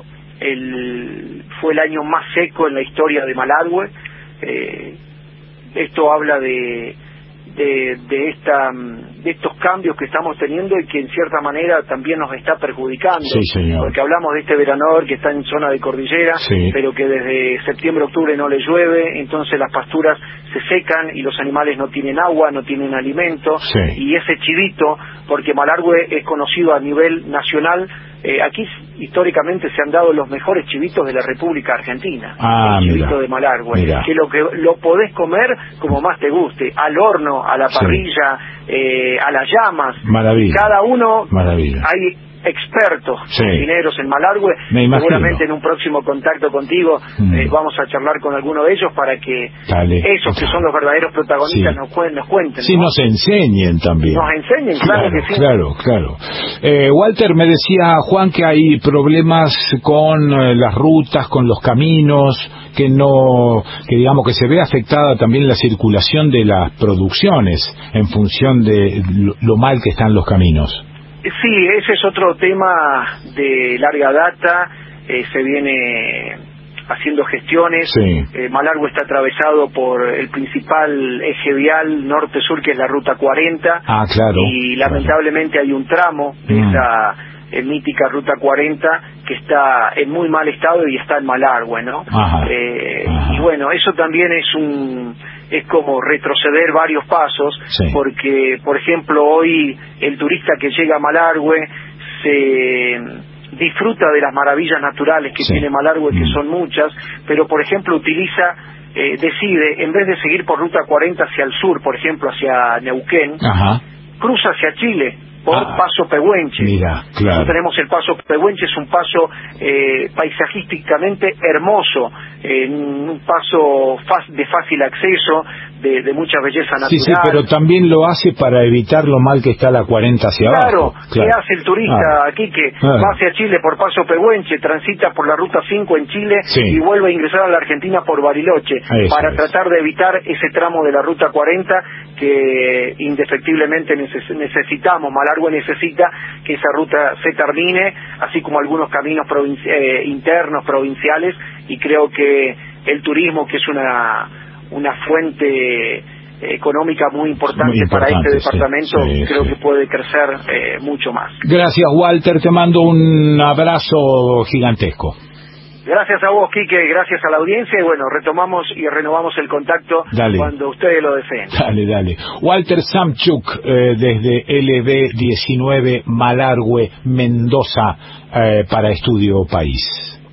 el, fue el año más seco en la historia de Malargüe. Eh, esto habla de, de, de esta de estos cambios que estamos teniendo y que en cierta manera también nos está perjudicando. Sí, señor. Porque hablamos de este veranador que está en zona de cordillera, sí. pero que desde septiembre, octubre no le llueve, entonces las pasturas se secan y los animales no tienen agua, no tienen alimento, sí. y ese chivito, porque Malargüe es conocido a nivel nacional, eh, aquí históricamente se han dado los mejores chivitos de la República Argentina. Ah, el chivito mira, de Malargüe, mira. que lo que lo podés comer como más te guste, al horno, a la parrilla, sí. eh, a las llamas. Maravilla. Cada uno, Maravilla. hay expertos sí. cocineros en Malargüe. Seguramente en un próximo contacto contigo mm. eh, vamos a charlar con alguno de ellos para que Dale. esos que son los verdaderos protagonistas sí. nos, cu nos cuenten. Sí, ¿no? nos enseñen también. Nos enseñen, claro, claro que sí. Claro, claro. Eh, Walter, me decía Juan que hay problemas con eh, las rutas, con los caminos, que no, que digamos que se ve afectada también la circulación de las producciones en función de lo, lo mal que están los caminos. Sí, ese es otro tema de larga data, eh, se viene haciendo gestiones. Sí. eh, Malargüe está atravesado por el principal eje vial norte-sur, que es la ruta cuarenta, ah, claro, y lamentablemente claro. hay un tramo de mm. esa eh, mítica ruta cuarenta que está en muy mal estado y está en Malargüe, ¿no? Ajá. Eh, Ajá. Y bueno, eso también es un es como retroceder varios pasos, sí. porque, por ejemplo, hoy el turista que llega a Malargüe se disfruta de las maravillas naturales que sí. tiene Malargüe, mm. que son muchas, pero, por ejemplo, utiliza, eh, decide, en vez de seguir por ruta cuarenta hacia el sur, por ejemplo, hacia Neuquén, Ajá. cruza hacia Chile, por ah, Paso Pehuenche. Mira, claro. Nosotros tenemos el Paso Pehuenche, es un paso eh, paisajísticamente hermoso, eh, un paso de fácil acceso, de, de mucha belleza natural. Sí, sí, pero también lo hace para evitar lo mal que está la cuarenta hacia claro, abajo. Claro, ¿qué hace el turista ah. aquí que ah. va hacia Chile por Paso Pehuenche, transita por la ruta cinco en Chile sí. y vuelve a ingresar a la Argentina por Bariloche, Eso para es. tratar de evitar ese tramo de la ruta cuarenta que indefectiblemente neces necesitamos, Malargüe necesita que esa ruta se termine, así como algunos caminos provinci eh, internos, provinciales, y creo que el turismo, que es una, una fuente económica muy importante, muy importante para este departamento, sí, sí, creo sí. que puede crecer eh, mucho más. Gracias, Walter, te mando un abrazo gigantesco. Gracias a vos, Quique, gracias a la audiencia, y bueno, retomamos y renovamos el contacto dale. cuando ustedes lo deseen. Dale, dale. Walter Samchuk, eh, desde L B diecinueve, Malargüe, Mendoza, eh, para Estudio País.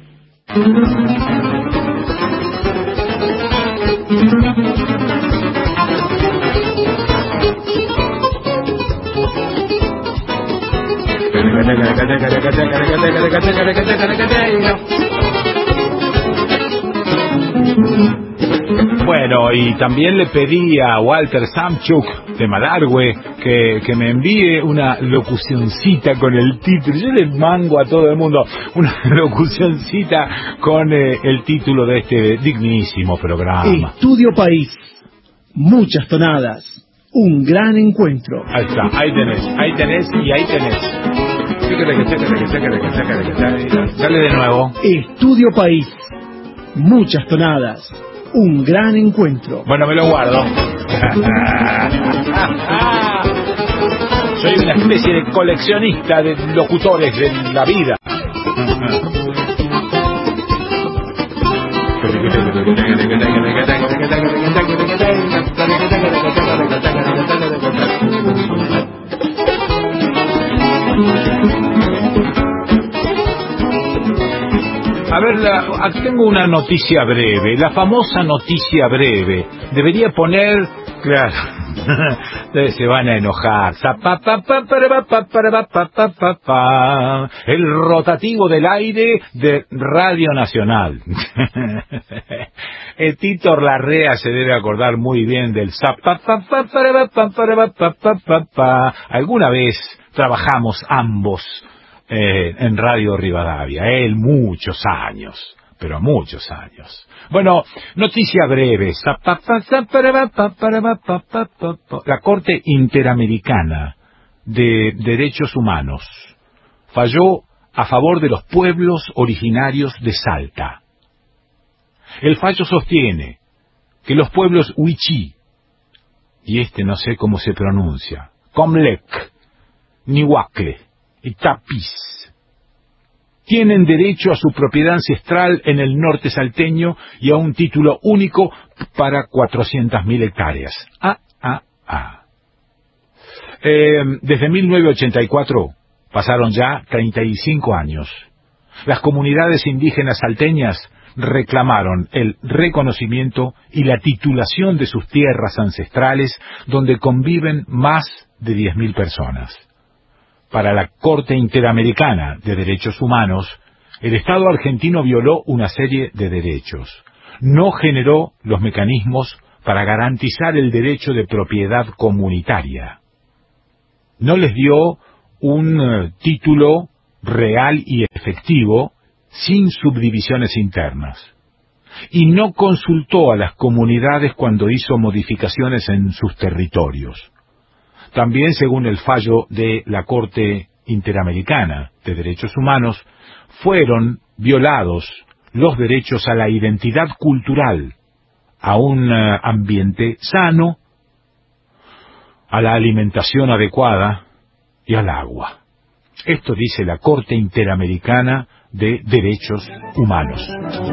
Bueno, y también le pedí a Walter Samchuk de Malargüe que, que me envíe una locucioncita con el título. Yo le mango a todo el mundo una locucioncita con eh, el título de este dignísimo programa. Estudio País, muchas tonadas, un gran encuentro. Ahí está, ahí tenés, ahí tenés y ahí tenés. Dale de nuevo. Estudio País, muchas tonadas, un gran encuentro. Bueno, me lo guardo. Soy una especie de coleccionista de locutores de la vida. A ver, la, aquí tengo una noticia breve, la famosa noticia breve. Debería poner, claro, se van a enojar. El rotativo del aire de Radio Nacional. El Tito Larrea se debe acordar muy bien del alguna vez trabajamos ambos Eh, en Radio Rivadavia, él muchos años, pero muchos años. Bueno, noticia breve. La Corte Interamericana de Derechos Humanos falló a favor de los pueblos originarios de Salta. El fallo sostiene que los pueblos Wichí, y este no sé cómo se pronuncia, Comlec, Nihuacle y Tapiz. Tienen derecho a su propiedad ancestral en el norte salteño y a un título único para cuatrocientas mil hectáreas. Ah, ah, ah. Eh, desde mil novecientos ochenta y cuatro pasaron ya treinta y cinco años. Las comunidades indígenas salteñas reclamaron el reconocimiento y la titulación de sus tierras ancestrales, donde conviven más de diez mil personas. Para la Corte Interamericana de Derechos Humanos, el Estado argentino violó una serie de derechos. No generó los mecanismos para garantizar el derecho de propiedad comunitaria. No les dio un uh, título real y efectivo sin subdivisiones internas. Y no consultó a las comunidades cuando hizo modificaciones en sus territorios. También, según el fallo de la Corte Interamericana de Derechos Humanos, fueron violados los derechos a la identidad cultural, a un uh, ambiente sano, a la alimentación adecuada y al agua. Esto dice la Corte Interamericana de Derechos Humanos.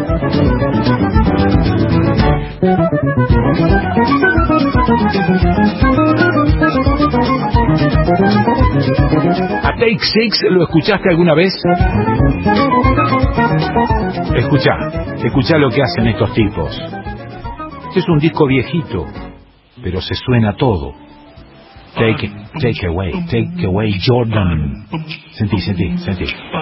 ¿A Take Six lo escuchaste alguna vez? Escuchá, escuchá lo que hacen estos tipos. Este es un disco viejito, pero se suena todo. Take, take away, take away Jordan. Sentí, sentí, sentí.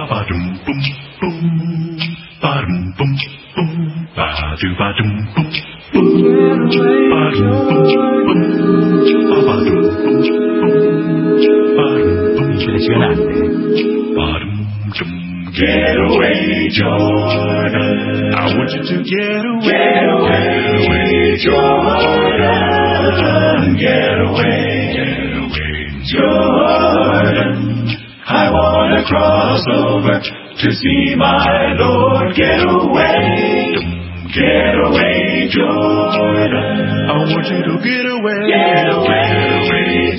Impresionante. Get away, Jordan. I want you to get away. Get away, Jordan. Get away, get away, Jordan. I want to cross over to see my Lord. Get away, get away, Jordan. I want you to get away. Get away,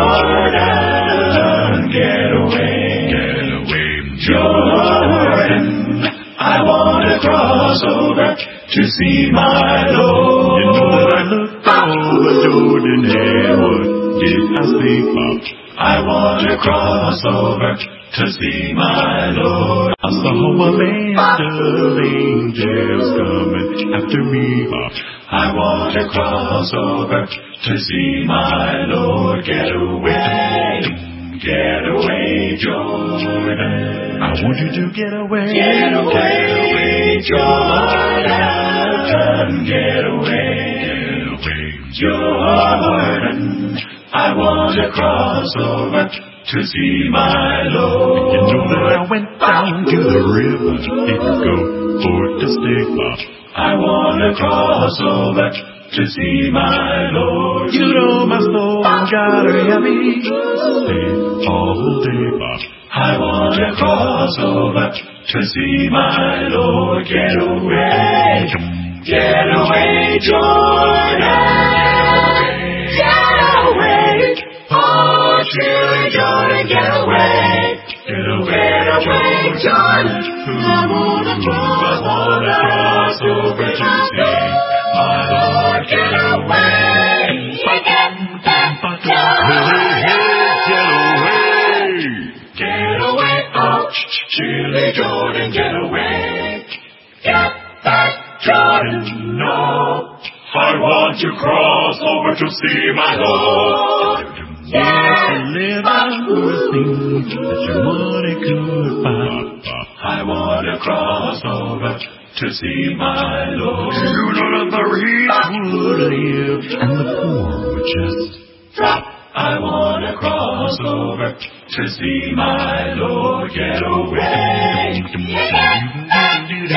Jordan. Get away, get away, Jordan. I want to cross over to see my Lord. You know that I looked over Jordan here. What did I see, Pop? I want to cross over to see my Lord. I saw a band of angels coming after me, Pop. I want to cross over to see my Lord. Get away, get away, Jordan. I want you to get away. Get away, Jordan. Get away, get away, Jordan. I want to cross over to see my Lord. You know that I went down to the river. Didn't go for to stay, Pop. I want to cross over to see my Lord. You know my soul got a heavy stay all day, Pop. I want to cross over to see my Lord. Get away, get away, Jordan. Get away, oh, Chilly Jordan, get away. Get away, get away, Jordan. I wanna cross, I wanna cross over to see my Lord. Get away, get, get, get away, get away. Get away, oh, Chilly Jordan, get away. Get back, Jordan, no. I want to cross over to see my Lord. Yeah, live out the things that your money could buy. I want to cross over to see my Lord. You know that the rich would live and the poor would just drop. I want to cross over to see my Lord. Get away. Get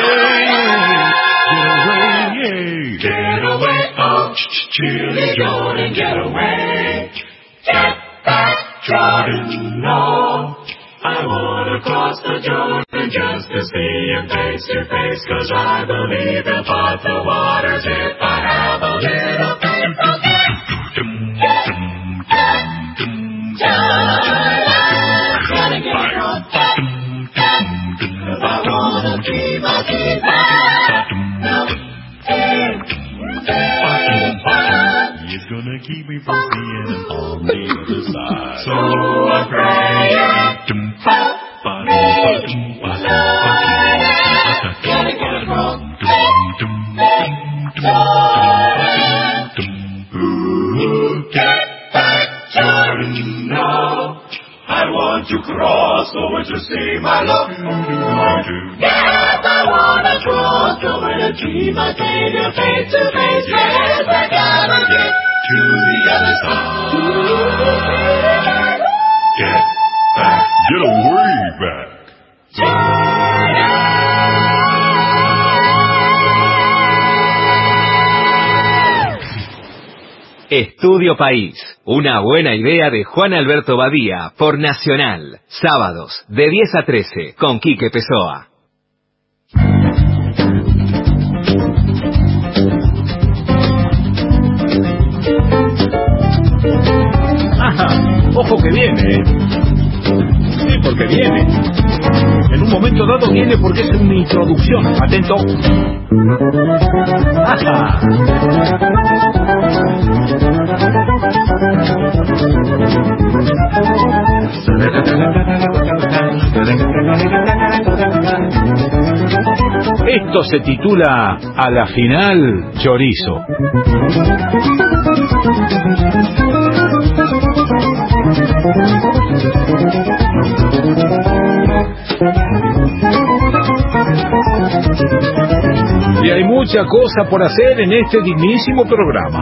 away. Get away, oh, Chilly Jordan, get away. Get back, Jordan, no. I want to cross the Jordan just to see him face to face, 'cause I believe he'll part the waters if I have a little faith. gonna keep me from seeing on the other side. So I'm praying. Gotta get it wrong. Get back, Jordan, now. I want to cross over to see my love. Yes, I want to cross over to see my Savior face to face. Yes, I gotta get to the other side. Get back. Get away back. Estudio País, una buena idea de Juan Alberto Badía por Nacional, sábados de diez a trece con Quique Pessoa. Ajá, ojo que viene, ¿eh? Sí, porque viene. En un momento dado viene porque es una introducción. Atento. Ajá. Esto se titula A la final, chorizo. Y hay mucha cosa por hacer en este dignísimo programa.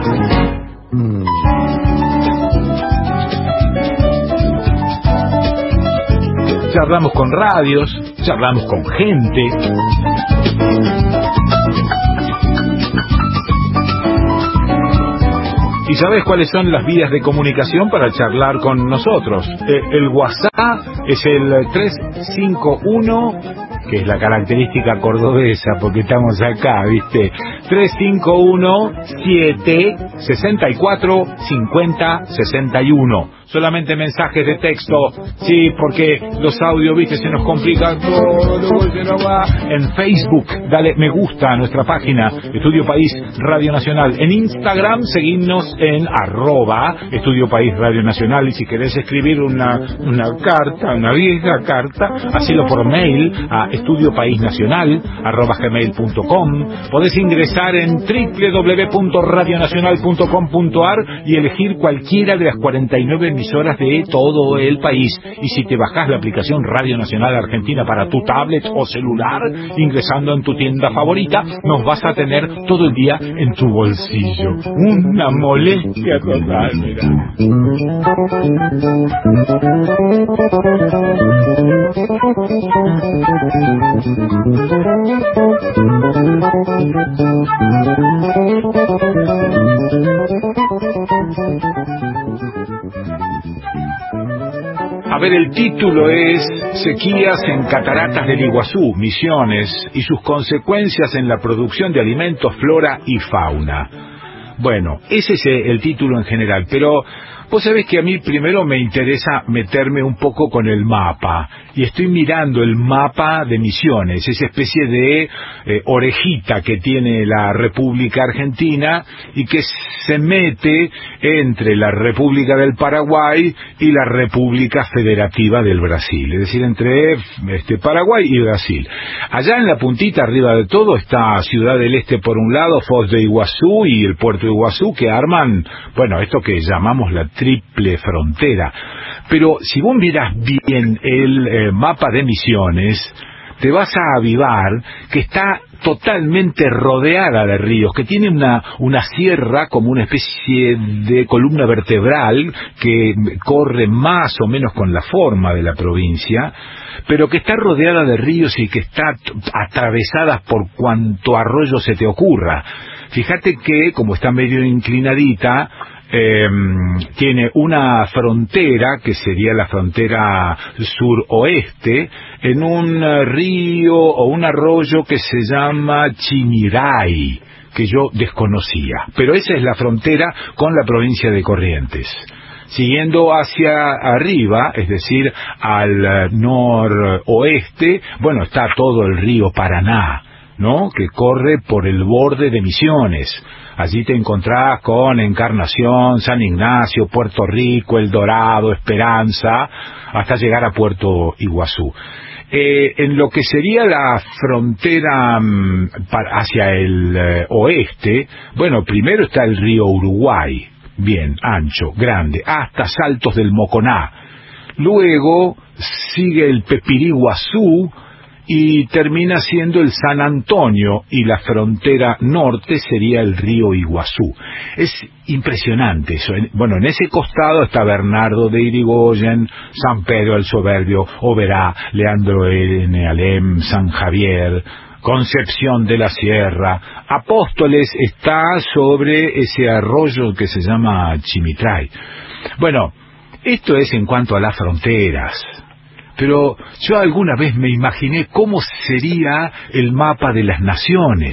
Charlamos con radios, charlamos con gente. ¿Y sabes cuáles son las vías de comunicación para charlar con nosotros? Eh, el WhatsApp es el tres cinco uno, que es la característica cordobesa, porque estamos acá, ¿viste? tres cinco uno, siete, seis cuatro, cinco cero, seis uno. Solamente mensajes de texto, sí, porque los audios, viste, se nos complica todo, se nos va. En Facebook, dale me gusta a nuestra página, Estudio País Radio Nacional. En Instagram, seguidnos en arroba Estudio País Radio Nacional. Y si querés escribir una, una carta, una vieja carta, hacelo por mail a estudiopaisnacional arroba gmail punto com. Podés ingresar en doble u doble u doble u punto radio nacional punto com punto a r y elegir cualquiera de las cuarenta y nueve emisoras de todo el país. Y si te bajás la aplicación Radio Nacional Argentina para tu tablet o celular, ingresando en tu tienda favorita, nos vas a tener todo el día en tu bolsillo. Una molestia total, mira. A ver, el título es Sequías en Cataratas del Iguazú, Misiones, y sus consecuencias en la producción de alimentos, flora y fauna. Bueno, ese es el título en general, pero vos sabés que a mí primero me interesa meterme un poco con el mapa, y estoy mirando el mapa de Misiones, esa especie de eh, orejita que tiene la República Argentina y que se mete entre la República del Paraguay y la República Federativa del Brasil, es decir, entre este, Paraguay y Brasil. Allá en la puntita, arriba de todo, está Ciudad del Este por un lado, Foz de Iguazú y el puerto de Iguazú, que arman, bueno, esto que llamamos la triple frontera. Pero si vos miras bien el eh, mapa de Misiones, te vas a avivar que está totalmente rodeada de ríos, que tiene una, una sierra como una especie de columna vertebral que corre más o menos con la forma de la provincia, pero que está rodeada de ríos y que está atravesada por cuanto arroyo se te ocurra. Fíjate que, como está medio inclinadita, Eh, tiene una frontera que sería la frontera suroeste en un río o un arroyo que se llama Chimiray, que yo desconocía, pero esa es la frontera con la provincia de Corrientes. Siguiendo hacia arriba, es decir, al noroeste, bueno, está todo el río Paraná. ¿no?, que corre por el borde de Misiones. Allí te encontrás con Encarnación, San Ignacio, Puerto Rico, El Dorado, Esperanza, hasta llegar a Puerto Iguazú. Eh, en lo que sería la frontera mm, para, hacia el eh, oeste, bueno, primero está el río Uruguay, bien, ancho, grande, hasta Saltos del Moconá. Luego sigue el Pepiriguazú y termina siendo el San Antonio, y la frontera norte sería el río Iguazú. Es impresionante eso. Bueno, en ese costado está Bernardo de Irigoyen, San Pedro el Soberbio, Oberá, Leandro N. Alem, San Javier, Concepción de la Sierra. Apóstoles está sobre ese arroyo que se llama Chimitray. Bueno, esto es en cuanto a las fronteras. Pero yo alguna vez me imaginé cómo sería el mapa de las naciones,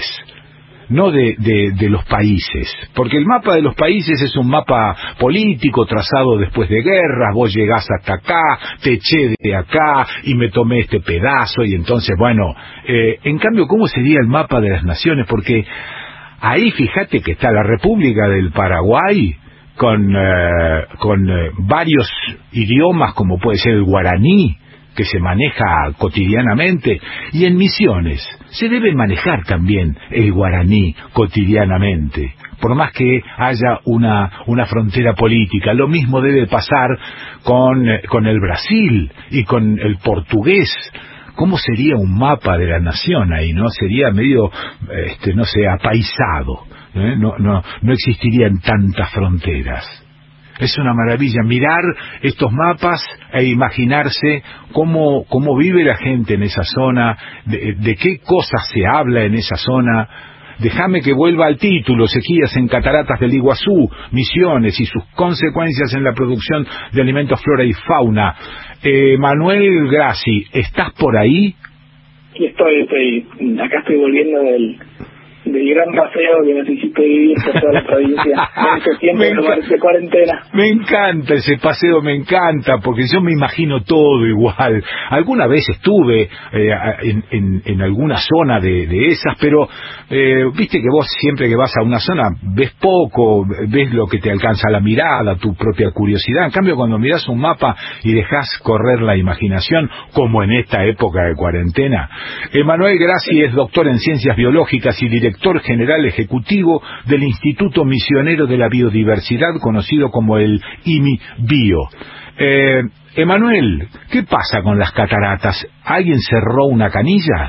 no de, de, de los países. Porque el mapa de los países es un mapa político trazado después de guerras. Vos llegás hasta acá, te eché de acá y me tomé este pedazo, y entonces, bueno, eh, en cambio, ¿cómo sería el mapa de las naciones? Porque ahí fíjate que está la República del Paraguay, con, eh, con eh, varios idiomas, como puede ser el guaraní, que se maneja cotidianamente, y en Misiones se debe manejar también el guaraní cotidianamente, por más que haya una, una frontera política. Lo mismo debe pasar con, con el Brasil y con el portugués. ¿Cómo sería un mapa de la nación ahí, no? Sería medio, este, no sé, apaisado, ¿eh? No, no, no existirían tantas fronteras. Es una maravilla mirar estos mapas e imaginarse cómo, cómo vive la gente en esa zona, de, de qué cosas se habla en esa zona. Déjame que vuelva al título: sequías en cataratas del Iguazú, Misiones y sus consecuencias en la producción de alimentos, flora y fauna. Eh, Manuel Grassi, ¿estás por ahí? Sí, estoy, estoy, acá estoy volviendo del... del gran paseo que necesito vivir por toda la provincia en este tiempo de cuarentena. Me encanta ese paseo, me encanta, porque yo me imagino todo igual. Alguna vez estuve eh, en, en, en alguna zona de, de esas, pero eh, viste que vos siempre que vas a una zona ves poco, ves lo que te alcanza la mirada, tu propia curiosidad. En cambio, cuando mirás un mapa y dejás correr la imaginación, como en esta época de cuarentena. Emanuel Grassi es doctor en ciencias biológicas y director director general ejecutivo del Instituto Misionero de la Biodiversidad, conocido como el I M I Bio. Eh, Emanuel, ¿qué pasa con las cataratas? ¿Alguien cerró una canilla?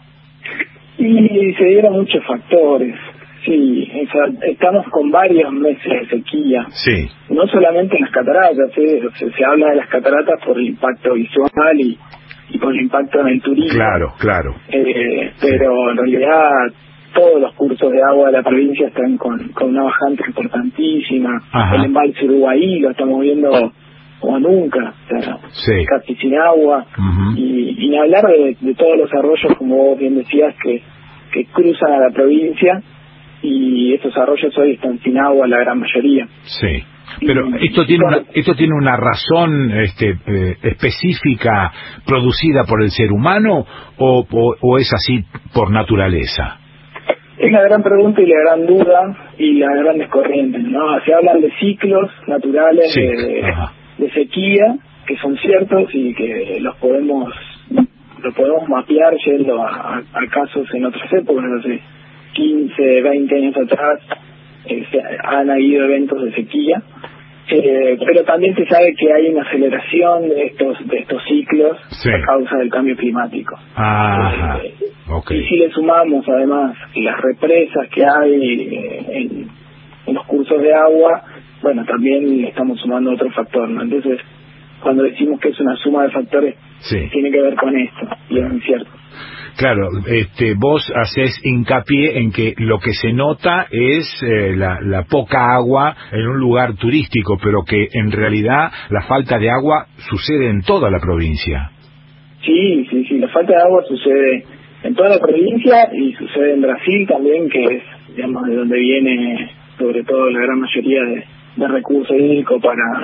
Y se dieron muchos factores. Sí, estamos con varios meses de sequía. Sí. No solamente en las cataratas, ¿eh? se, se habla de las cataratas por el impacto visual y, y por el impacto en el turismo. Claro, claro. Eh, pero sí, en realidad todos los cursos de agua de la provincia están con, con una bajante importantísima. Ajá. El embalse Uruguay lo estamos viendo como nunca, o sea, sí, casi sin agua. Uh-huh. y, y ni hablar de, de todos los arroyos, como vos bien decías, que, que cruzan a la provincia, y estos arroyos hoy están sin agua la gran mayoría. Sí. Pero esto tiene una, esto tiene una razón este, eh, específica producida por el ser humano, o, o, o es así por naturaleza. Es la gran pregunta y la gran duda y las grandes corrientes, ¿no? Se hablan de ciclos naturales, sí, de, de sequía, que son ciertos y que los podemos los podemos mapear yendo a, a casos en otras épocas, no sé, quince, veinte años atrás eh, se han habido eventos de sequía, eh, pero también se sabe que hay una aceleración de estos de estos ciclos, sí, a causa del cambio climático. Ajá. Eh, okay. Y si le sumamos además las represas que hay eh, en, en los cursos de agua, bueno, también le estamos sumando otro factor, ¿no? Entonces, cuando decimos que es una suma de factores, sí, tiene que ver con esto, y es incierto. Claro, este, vos hacés hincapié en que lo que se nota es eh, la, la poca agua en un lugar turístico, pero que en realidad la falta de agua sucede en toda la provincia. Sí, sí, sí, la falta de agua sucede en toda la provincia y sucede en Brasil también, que es, digamos, de donde viene sobre todo la gran mayoría de, de recursos hídricos para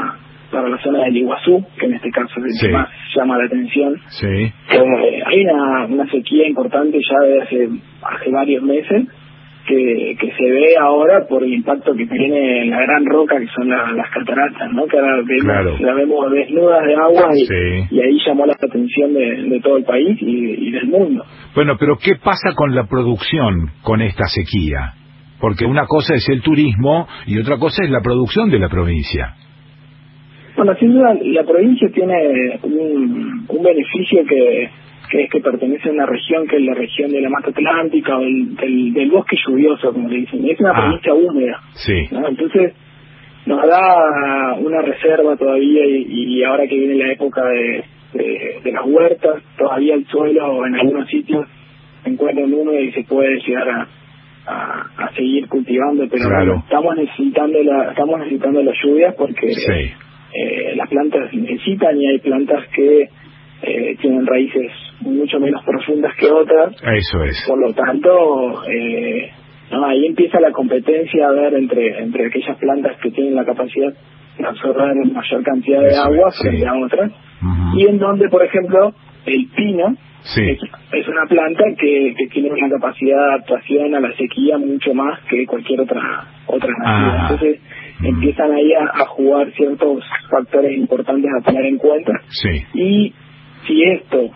para la zona del Iguazú, que en este caso es el Sí. que más llama la atención. Sí. Eh, hay una, una sequía importante ya desde hace, hace varios meses, que, que se ve ahora por el impacto que tiene la gran roca que son la, las cataratas, ¿no? Que ahora vemos, Claro. la vemos desnudas de agua y, Sí. y ahí llamó la atención de, de todo el país y, y del mundo. Bueno, pero ¿qué pasa con la producción con esta sequía? Porque una cosa es el turismo y otra cosa es la producción de la provincia. Bueno, sin duda la provincia tiene un, un beneficio que, que es que pertenece a una región que es la región de la Mata Atlántica o el, del, del bosque lluvioso, como le dicen. Es una Ah. provincia húmeda, Sí. ¿no? Entonces nos da una reserva todavía y, y ahora que viene la época de, de, de las huertas, todavía el suelo en algunos sitios se encuentra húmedo y se puede llegar a, a, a seguir cultivando, pero Claro. bueno, estamos necesitando la, estamos necesitando las lluvias porque Sí. eh, las plantas necesitan y hay plantas que eh, tienen raíces mucho menos profundas que otras, Eso es. por lo tanto eh, no, ahí empieza la competencia a ver entre entre aquellas plantas que tienen la capacidad de absorber mayor cantidad de Eso agua es, sí. frente a otras, Ujú. y en donde por ejemplo el pino Sí. es, es una planta que, que tiene una capacidad de adaptación a la sequía mucho más que cualquier otra otra nativa. Ah. Entonces Mm. empiezan ahí a, a jugar ciertos factores importantes a tener en cuenta, Sí. y si esto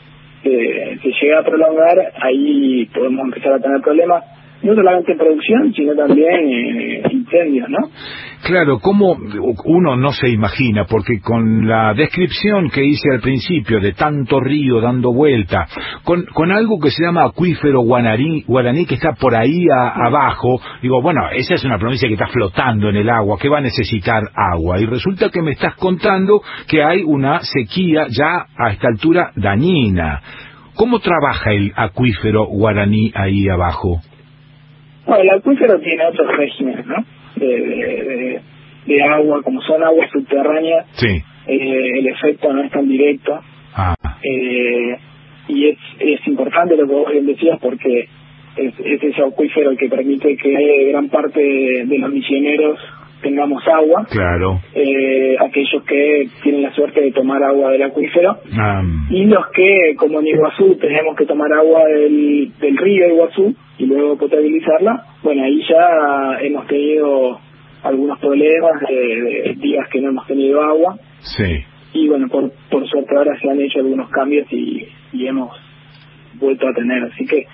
eh, se llega a prolongar, ahí podemos empezar a tener problemas, no solamente en producción, sino también eh, incendios, ¿no? Claro, como uno no se imagina, porque con la descripción que hice al principio de tanto río dando vuelta, con, con algo que se llama acuífero guaraní, guaraní que está por ahí a, abajo, digo, bueno, esa es una provincia que está flotando en el agua, que va a necesitar agua, y resulta que me estás contando que hay una sequía ya a esta altura dañina. ¿Cómo trabaja el acuífero guaraní ahí abajo? Bueno, el acuífero tiene otros regímenes, ¿no? De, de, de, de agua, como son aguas subterráneas, Sí. eh, el efecto no es tan directo. Ah, Eh, y es, es importante lo que vos bien decías, porque es, es ese acuífero el que permite que gran parte de, de los misioneros tengamos agua. claro. Eh, aquellos que tienen la suerte de tomar agua del acuífero, Ah, y los que, como en Iguazú, tenemos que tomar agua del, del río Iguazú y luego potabilizarla, bueno, ahí ya hemos tenido algunos problemas de, de días que no hemos tenido agua, sí. y bueno, por, por suerte ahora se han hecho algunos cambios y, y hemos vuelto a tener, así que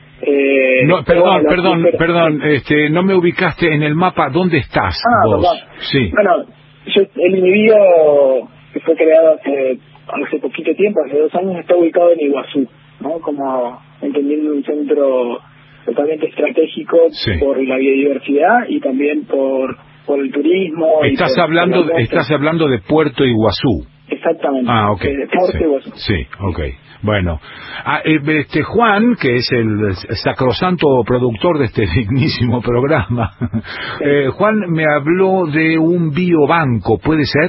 eh, No, pero perdón, bueno, perdón, pero- perdón, este, no me ubicaste en el mapa. ¿Dónde estás Ah, vos? perdón. Sí. Bueno, yo, el inhibido que fue creado hace, hace poquito tiempo, hace dos años, está ubicado en Iguazú, ¿no? Como entendiendo un centro totalmente estratégico Sí. por la biodiversidad y también por por el turismo. y Estás por- hablando, por la costa. estás hablando de Puerto Iguazú. Exactamente. Ah, ok. Eh, Puerto Sí, Iguazú. sí, ok. Bueno, ah, eh, este Juan, que es el sacrosanto productor de este dignísimo programa, eh, Juan me habló de un biobanco, ¿puede ser?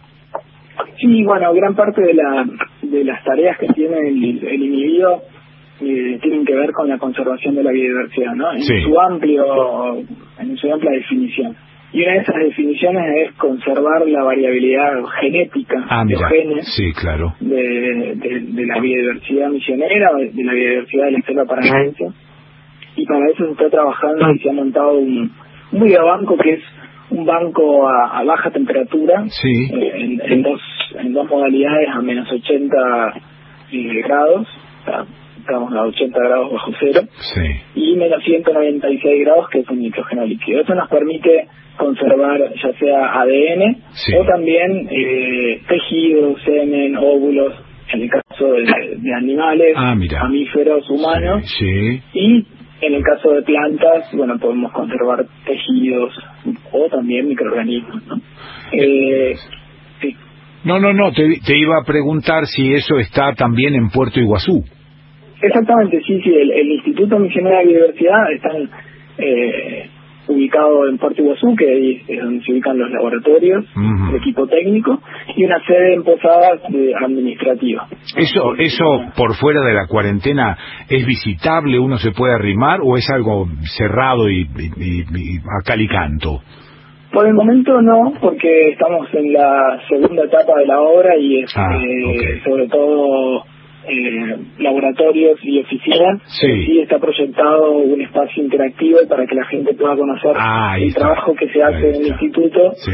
Sí, bueno, gran parte de la de las tareas que tiene el, el inhibido eh, tienen que ver con la conservación de la biodiversidad, ¿no? En Sí. su amplio, en su amplia definición. Y una de esas definiciones es conservar la variabilidad genética Ah, de los mira, genes sí, claro. de, de, de la biodiversidad misionera, de la biodiversidad de la selva paranaense. Y para eso se está trabajando y se ha montado un, un biobanco que es un banco a, a baja temperatura, Sí. eh, en, en dos en dos modalidades, a menos ochenta eh, grados, o sea, estamos a ochenta grados bajo cero, Sí. y menos ciento noventa y seis grados, que es un nitrógeno líquido. Eso nos permite conservar ya sea A D N Sí. o también eh, tejidos, semen, óvulos, en el caso de, de animales, Ah, mira. mamíferos, humanos, Sí. y en el caso de plantas, bueno, podemos conservar tejidos o también microorganismos, ¿no? Eh, sí. No, no, no, te, te iba a preguntar si eso está también en Puerto Iguazú. Exactamente, sí, sí, el, el Instituto Misionero de Biodiversidad está eh, ubicado en Puerto Iguazú, que ahí es donde se ubican los laboratorios, Ujú. el equipo técnico, y una sede en Posadas eh, administrativa. Eso, eso por fuera de la cuarentena, ¿es visitable? ¿Uno se puede arrimar o es algo cerrado y, y, y- y a cal y canto? Por el momento no, porque estamos en la segunda etapa de la obra y es ah, eh, okay. sobre todo eh, laboratorios y oficinas. Sí. Sí está proyectado un espacio interactivo para que la gente pueda conocer ah, el está. trabajo que se hace en el instituto, sí.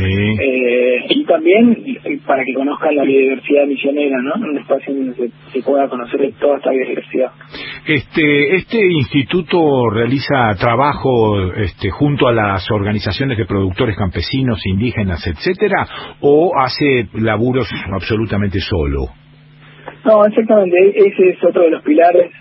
eh, y también para que conozcan la biodiversidad misionera, ¿no? Un espacio donde se, se pueda conocer toda esta biodiversidad. Este, este instituto realiza trabajo este, junto a las organizaciones de productores campesinos, indígenas, etcétera, o hace laburos absolutamente solo. No, exactamente, ese es otro de los pilares.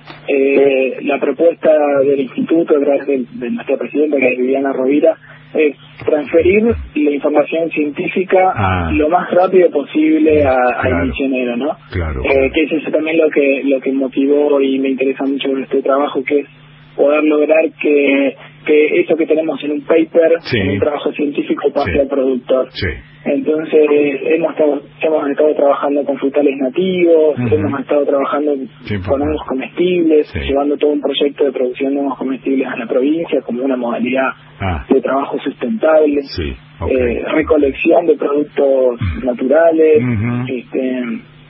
Eh, la propuesta del instituto, a través de, de nuestra presidenta, que es Viviana Rovira, es transferir la información científica ah. lo más rápido posible a, claro. al misionero, ¿no? Claro. Eh, que es eso también lo que lo que motivó y me interesa mucho en este trabajo, que es poder lograr que que eso que tenemos en un paper, sí. en un trabajo científico, pase sí. al productor. Sí. Entonces hemos estado, hemos estado trabajando con frutales nativos, uh-huh. hemos estado trabajando sí, con hongos comestibles, sí. llevando todo un proyecto de producción de hongos comestibles a la provincia como una modalidad ah. de trabajo sustentable, sí. okay. eh, recolección de productos uh-huh. naturales, uh-huh. este,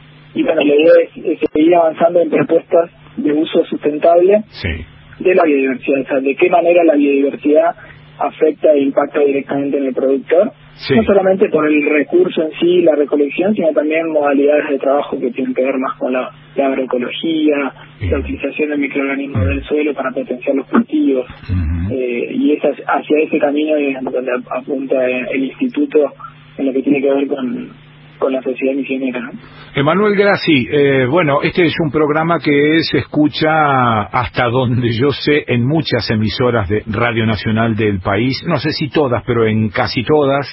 y bueno, la idea es, es seguir avanzando en propuestas de uso sustentable sí. de la biodiversidad, o sea, de qué manera la biodiversidad afecta e impacta directamente en el productor, sí. no solamente por el recurso en sí, la recolección, sino también modalidades de trabajo que tienen que ver más con la, la agroecología, sí. la utilización de microorganismos del suelo para potenciar los cultivos, uh-huh. eh, y es hacia ese camino es donde apunta el instituto en lo que tiene que ver con con la sociedad misionera, ¿no? Emanuel Grassi, eh, bueno, este es un programa que se escucha hasta donde yo sé en muchas emisoras de Radio Nacional del país, no sé si todas, pero en casi todas.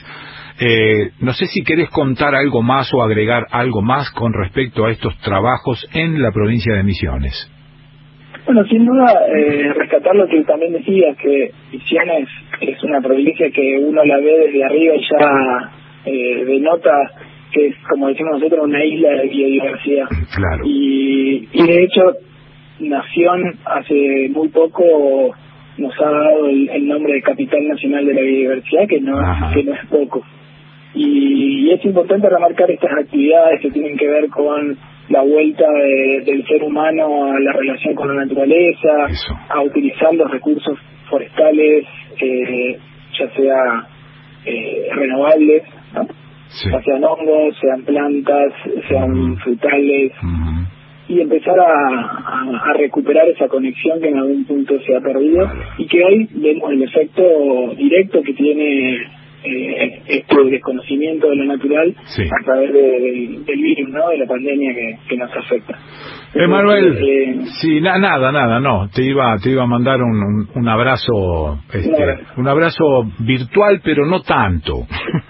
Eh, no sé si querés contar algo más o agregar algo más con respecto a estos trabajos en la provincia de Misiones. Bueno, sin duda, eh, rescatar lo que también decías, que Misiones es una provincia que uno la ve desde arriba y ya eh, denota que es, como decimos nosotros, una isla de biodiversidad. Claro. Y, y de hecho, Nación hace muy poco nos ha dado el, el nombre de Capital Nacional de la Biodiversidad, que no, que no es poco. Y, y es importante remarcar estas actividades que tienen que ver con la vuelta de, del ser humano a la relación con la naturaleza, Eso. a utilizar los recursos forestales, eh, ya sea eh, renovables, ¿no? Sí. Ya sean hongos, sean plantas, sean uh-huh. frutales, uh-huh. y empezar a, a, a recuperar esa conexión que en algún punto se ha perdido, vale. y que hoy vemos el efecto directo que tiene eh, este desconocimiento de lo natural sí. a través de, de, del virus, ¿no? De la pandemia que, que nos afecta. Emanuel, eh, sí, na, nada, nada, no, te iba, te iba a mandar un, un, un abrazo, este, un abrazo, un abrazo virtual, pero no tanto.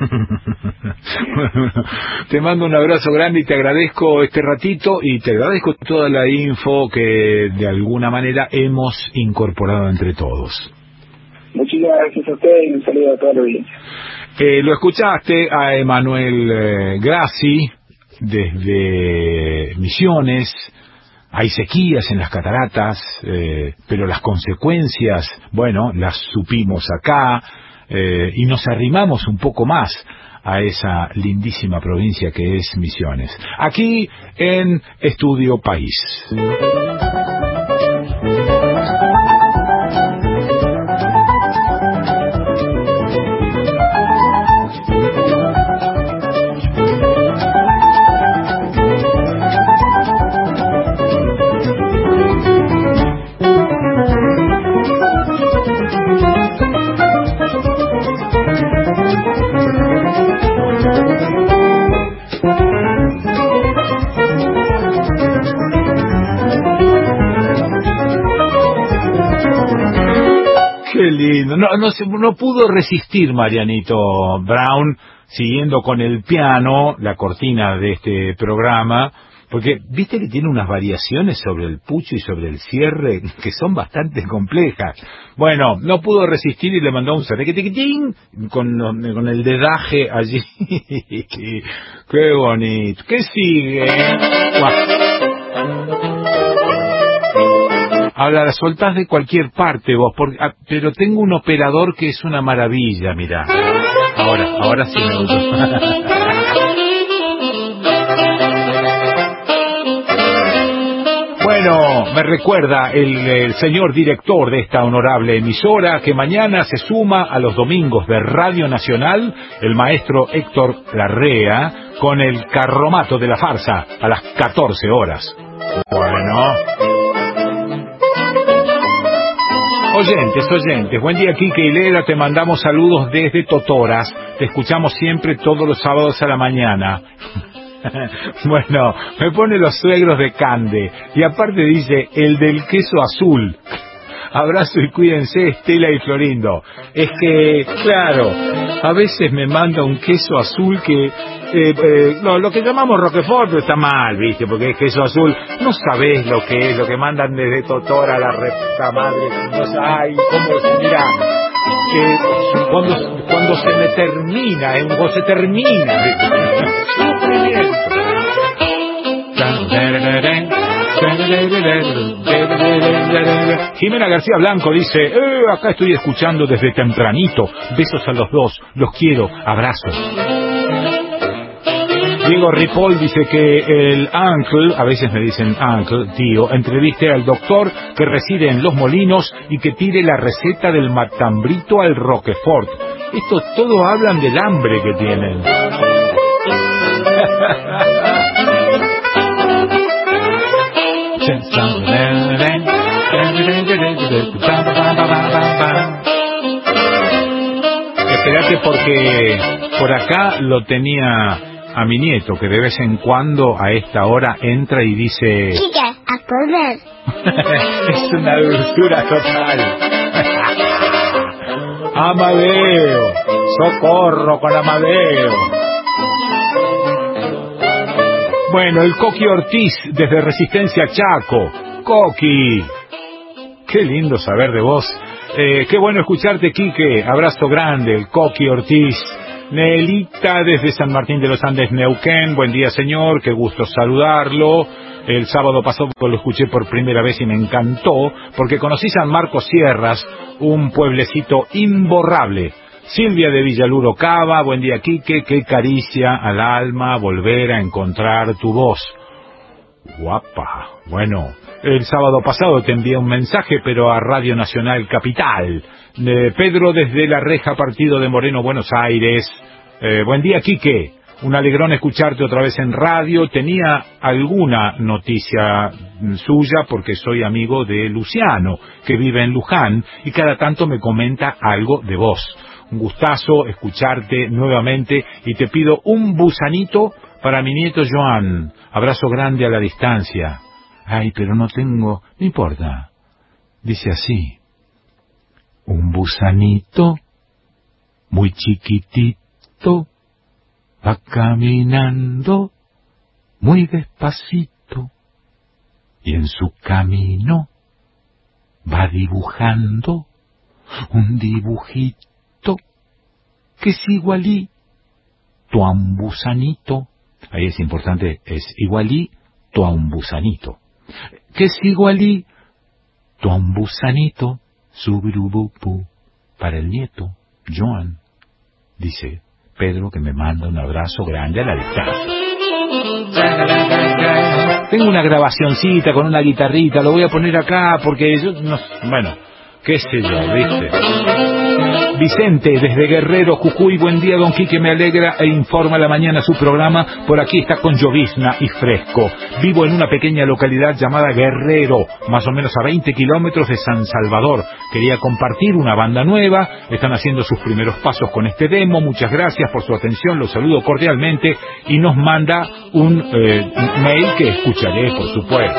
Te mando un abrazo grande y te agradezco este ratito y te agradezco toda la info que de alguna manera hemos incorporado entre todos. Muchísimas gracias a ustedes y un saludo a toda la audiencia. Eh, lo escuchaste a Emanuel eh, Grassi desde Misiones. Hay sequías en las cataratas, eh, pero las consecuencias, bueno, las supimos acá, eh, y nos arrimamos un poco más a esa lindísima provincia que es Misiones. Aquí en Estudio País. Qué lindo. No, no, no pudo resistir Marianito Brown, siguiendo con el piano, la cortina de este programa, porque viste que tiene unas variaciones sobre el pucho y sobre el cierre que son bastante complejas. Bueno, no pudo resistir y le mandó un cerrequetiquitín con, con el dedaje allí. Qué bonito. ¿Qué sigue? Ahora, la soltás de cualquier parte vos, porque, ah, pero tengo un operador que es una maravilla, mirá. ahora, ahora sí me gustó. Bueno, me recuerda el, el señor director de esta honorable emisora que mañana se suma a los domingos de Radio Nacional el maestro Héctor Larrea con el Carromato de la Farsa a las catorce horas. Bueno. Oyentes, oyentes, buen día, Quique y Lela, te mandamos saludos desde Totoras, te escuchamos siempre todos los sábados a la mañana. Bueno, me pone los suegros de Cande y aparte dice el del queso azul. Abrazo y cuídense, Estela y Florindo. Es que, claro, a veces me manda un queso azul que... Eh, eh, no, lo que llamamos Roquefort está mal, ¿viste? Porque es queso azul. No sabés lo que es, lo que mandan desde Totora a la recta madre. No sé, ay, cómo... Mirá, eh, cuando, cuando se me termina, eh, cuando se termina... Jimena García Blanco dice, eh, acá estoy escuchando desde tempranito, besos a los dos, los quiero, abrazos. Diego Ripoll dice que el uncle, a veces me dicen uncle, tío, entreviste al doctor que reside en Los Molinos y que tire la receta del matambrito al Roquefort. Estos todos hablan del hambre que tienen. Espérate porque por acá lo tenía a mi nieto, que de vez en cuando a esta hora entra y dice... Chica, a comer. Es una dulzura total. Amadeo, socorro con Amadeo. Bueno, el Coqui Ortiz desde Resistencia Chaco. Coqui, qué lindo saber de vos. Eh, qué bueno escucharte, Quique. Abrazo grande, el Coqui Ortiz. Nelita desde San Martín de los Andes, Neuquén. Buen día, señor, qué gusto saludarlo. El sábado pasado lo escuché por primera vez y me encantó porque conocí San Marcos Sierras, un pueblecito imborrable. Silvia de Villaluro Cava, buen día, Quique, qué caricia al alma volver a encontrar tu voz. Guapa. Bueno, el sábado pasado te envié un mensaje, pero a Radio Nacional Capital. De Pedro desde La Reja, partido de Moreno, Buenos Aires. Eh, buen día, Quique. Un alegrón escucharte otra vez en radio. Tenía alguna noticia suya porque soy amigo de Luciano, que vive en Luján, y cada tanto me comenta algo de vos. Un gustazo escucharte nuevamente y te pido un busanito para mi nieto Joan. Abrazo grande a la distancia. Ay, pero no tengo... No importa. Dice así. Un busanito muy chiquitito va caminando muy despacito y en su camino va dibujando un dibujito que es igualito a un busanito. Ahí es importante, es igualito a un busanito. Que es igualito a un busanito. Subirubupu. Para el nieto, Joan. Dice Pedro que me manda un abrazo grande a la distancia. Tengo una grabacioncita con una guitarrita, lo voy a poner acá porque yo no... Bueno, qué sé yo, ¿viste? Vicente, desde Guerrero, Jujuy, buen día, don Quique, me alegra e informa la mañana su programa, por aquí está con llovizna y fresco. Vivo en una pequeña localidad llamada Guerrero, más o menos a veinte kilómetros de San Salvador. Quería compartir una banda nueva, están haciendo sus primeros pasos con este demo, muchas gracias por su atención, los saludo cordialmente, y nos manda un eh, mail que escucharé, por supuesto.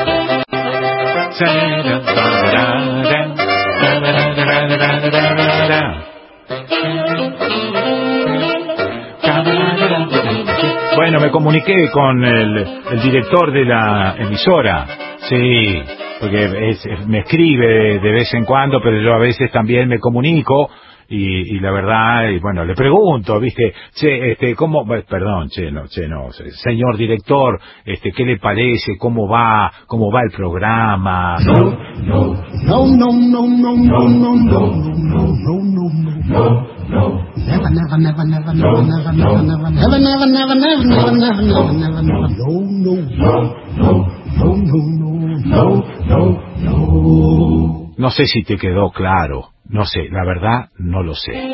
Bueno, me comuniqué con el, el director de la emisora, sí, porque es, es, me escribe de, de vez en cuando, pero yo a veces también me comunico y, y la verdad, y bueno, le pregunto, viste, che, este, cómo, perdón, che, no, che, no, señor director, este, ¿qué le parece? ¿Cómo va? ¿Cómo va el programa? No, no, no, no, no, no, no, no, no, no, no, no, no, no, never, never, never, never, never, never, never, never, never, never, never, never, never, never, never, never, never, never, no, no, no, no, no, no, no, no. No sé si te quedó claro, no sé, la verdad no lo sé.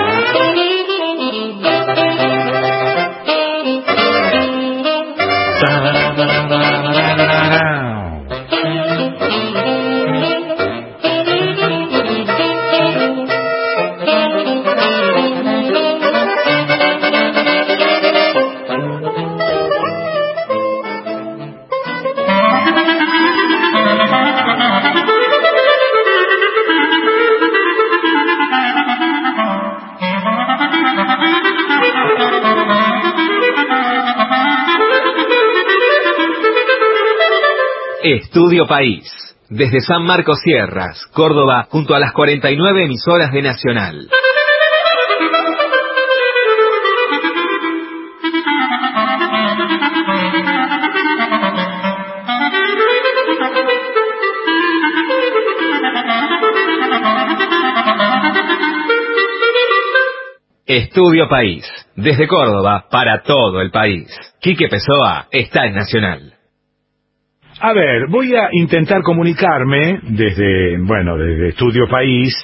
Estudio País, desde San Marcos Sierras, Córdoba, junto a las cuarenta y nueve emisoras de Nacional. Estudio País, desde Córdoba, para todo el país. Quique Pessoa está en Nacional. A ver, voy a intentar comunicarme desde, bueno, desde Estudio País,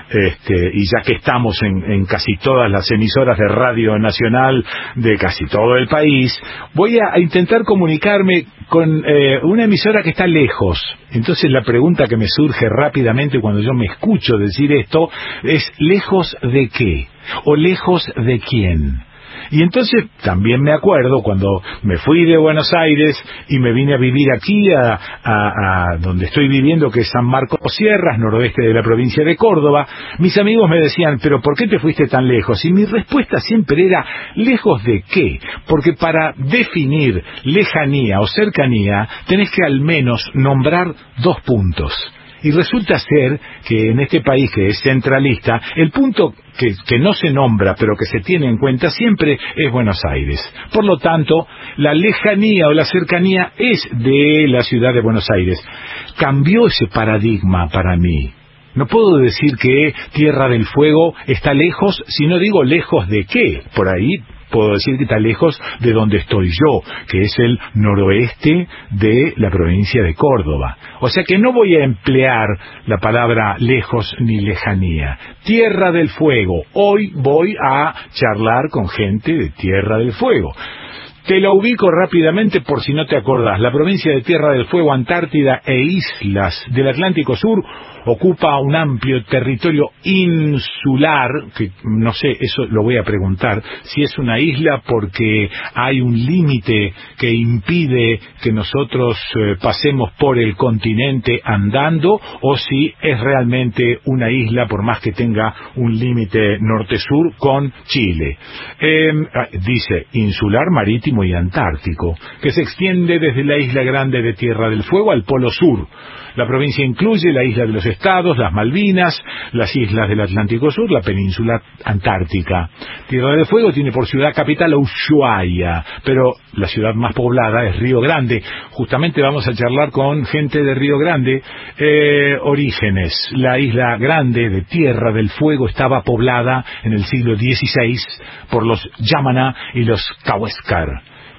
este, y ya que estamos en, en casi todas las emisoras de Radio Nacional de casi todo el país, voy a intentar comunicarme con eh, una emisora que está lejos. Entonces la pregunta que me surge rápidamente cuando yo me escucho decir esto es, ¿lejos de qué? ¿O lejos de quién? Y entonces también me acuerdo cuando me fui de Buenos Aires y me vine a vivir aquí a, a, a donde estoy viviendo, que es San Marcos Sierras, noroeste de la provincia de Córdoba. Mis amigos me decían, ¿pero por qué te fuiste tan lejos? Y mi respuesta siempre era, ¿lejos de qué? Porque para definir lejanía o cercanía tenés que al menos nombrar dos puntos. Y resulta ser que en este país que es centralista, el punto que, que no se nombra pero que se tiene en cuenta siempre es Buenos Aires. Por lo tanto, la lejanía o la cercanía es de la ciudad de Buenos Aires. Cambió ese paradigma para mí. No puedo decir que Tierra del Fuego está lejos, si no digo lejos de qué. Por ahí puedo decir que está lejos de donde estoy yo, que es el noroeste de la provincia de Córdoba. O sea que no voy a emplear la palabra lejos ni lejanía. Tierra del Fuego. Hoy voy a charlar con gente de Tierra del Fuego. Te lo ubico rápidamente por si no te acordás. La provincia de Tierra del Fuego, Antártida e islas del Atlántico Sur ocupa un amplio territorio insular, que no sé, eso lo voy a preguntar, si es una isla porque hay un límite que impide que nosotros eh, pasemos por el continente andando, o si es realmente una isla por más que tenga un límite norte-sur con Chile. Eh, dice insular, marítimo y antártico, que se extiende desde la isla grande de Tierra del Fuego al Polo Sur. La provincia incluye la isla de los Estados, las Malvinas, las islas del Atlántico Sur, la península antártica. Tierra del Fuego tiene por ciudad capital a Ushuaia, pero la ciudad más poblada es Río Grande. Justamente vamos a charlar con gente de Río Grande. Eh, orígenes. La isla grande de Tierra del Fuego estaba poblada en el siglo dieciséis por los Yamana y los Kaweskar.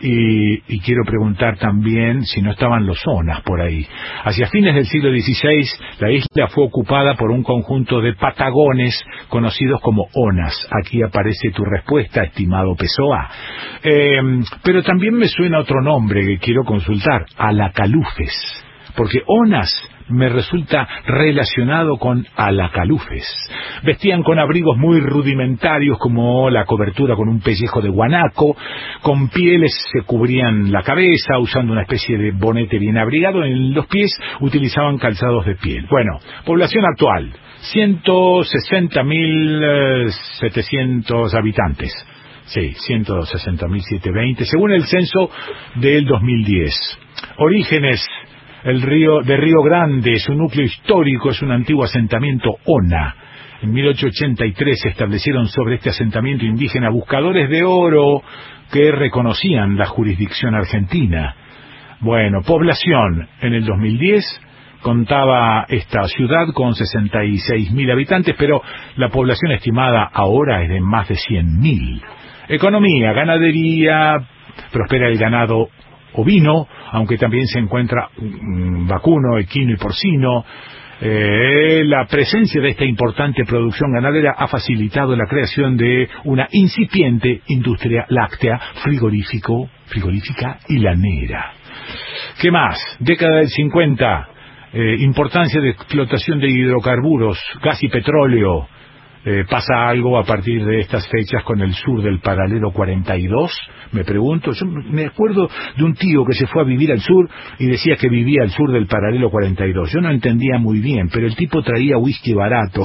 Y, y quiero preguntar también si no estaban los Onas por ahí. Hacia fines del siglo dieciséis, la isla fue ocupada por un conjunto de patagones conocidos como Onas. Aquí aparece tu respuesta, estimado Pessoa. Eh, pero también me suena otro nombre que quiero consultar, Alacalufes. Porque Onas me resulta relacionado con alacalufes. Vestían con abrigos muy rudimentarios como la cobertura con un pellejo de guanaco, con pieles se cubrían la cabeza usando una especie de bonete bien abrigado, en los pies utilizaban calzados de piel. Bueno, población actual, ciento sesenta mil setecientos habitantes. Sí, ciento sesenta mil setecientos veinte, según el censo del dos mil diez. Orígenes. El río de Río Grande, su núcleo histórico es un antiguo asentamiento Ona. En mil ochocientos ochenta y tres se establecieron sobre este asentamiento indígena buscadores de oro que reconocían la jurisdicción argentina. Bueno, población en el dos mil diez, contaba esta ciudad con sesenta y seis mil habitantes, pero la población estimada ahora es de más de cien mil. Economía, ganadería, prospera el ganado ovino, aunque también se encuentra um, vacuno, equino y porcino. Eh, la presencia de esta importante producción ganadera ha facilitado la creación de una incipiente industria láctea, frigorífico, frigorífica y lanera. ¿Qué más? Década del cincuenta, eh, importancia de explotación de hidrocarburos, gas y petróleo. Eh, ¿Pasa algo a partir de estas fechas con el sur del paralelo cuarenta y dos? Me pregunto. Yo me acuerdo de un tío que se fue a vivir al sur y decía que vivía al sur del paralelo cuarenta y dos. Yo no entendía muy bien, pero el tipo traía whisky barato.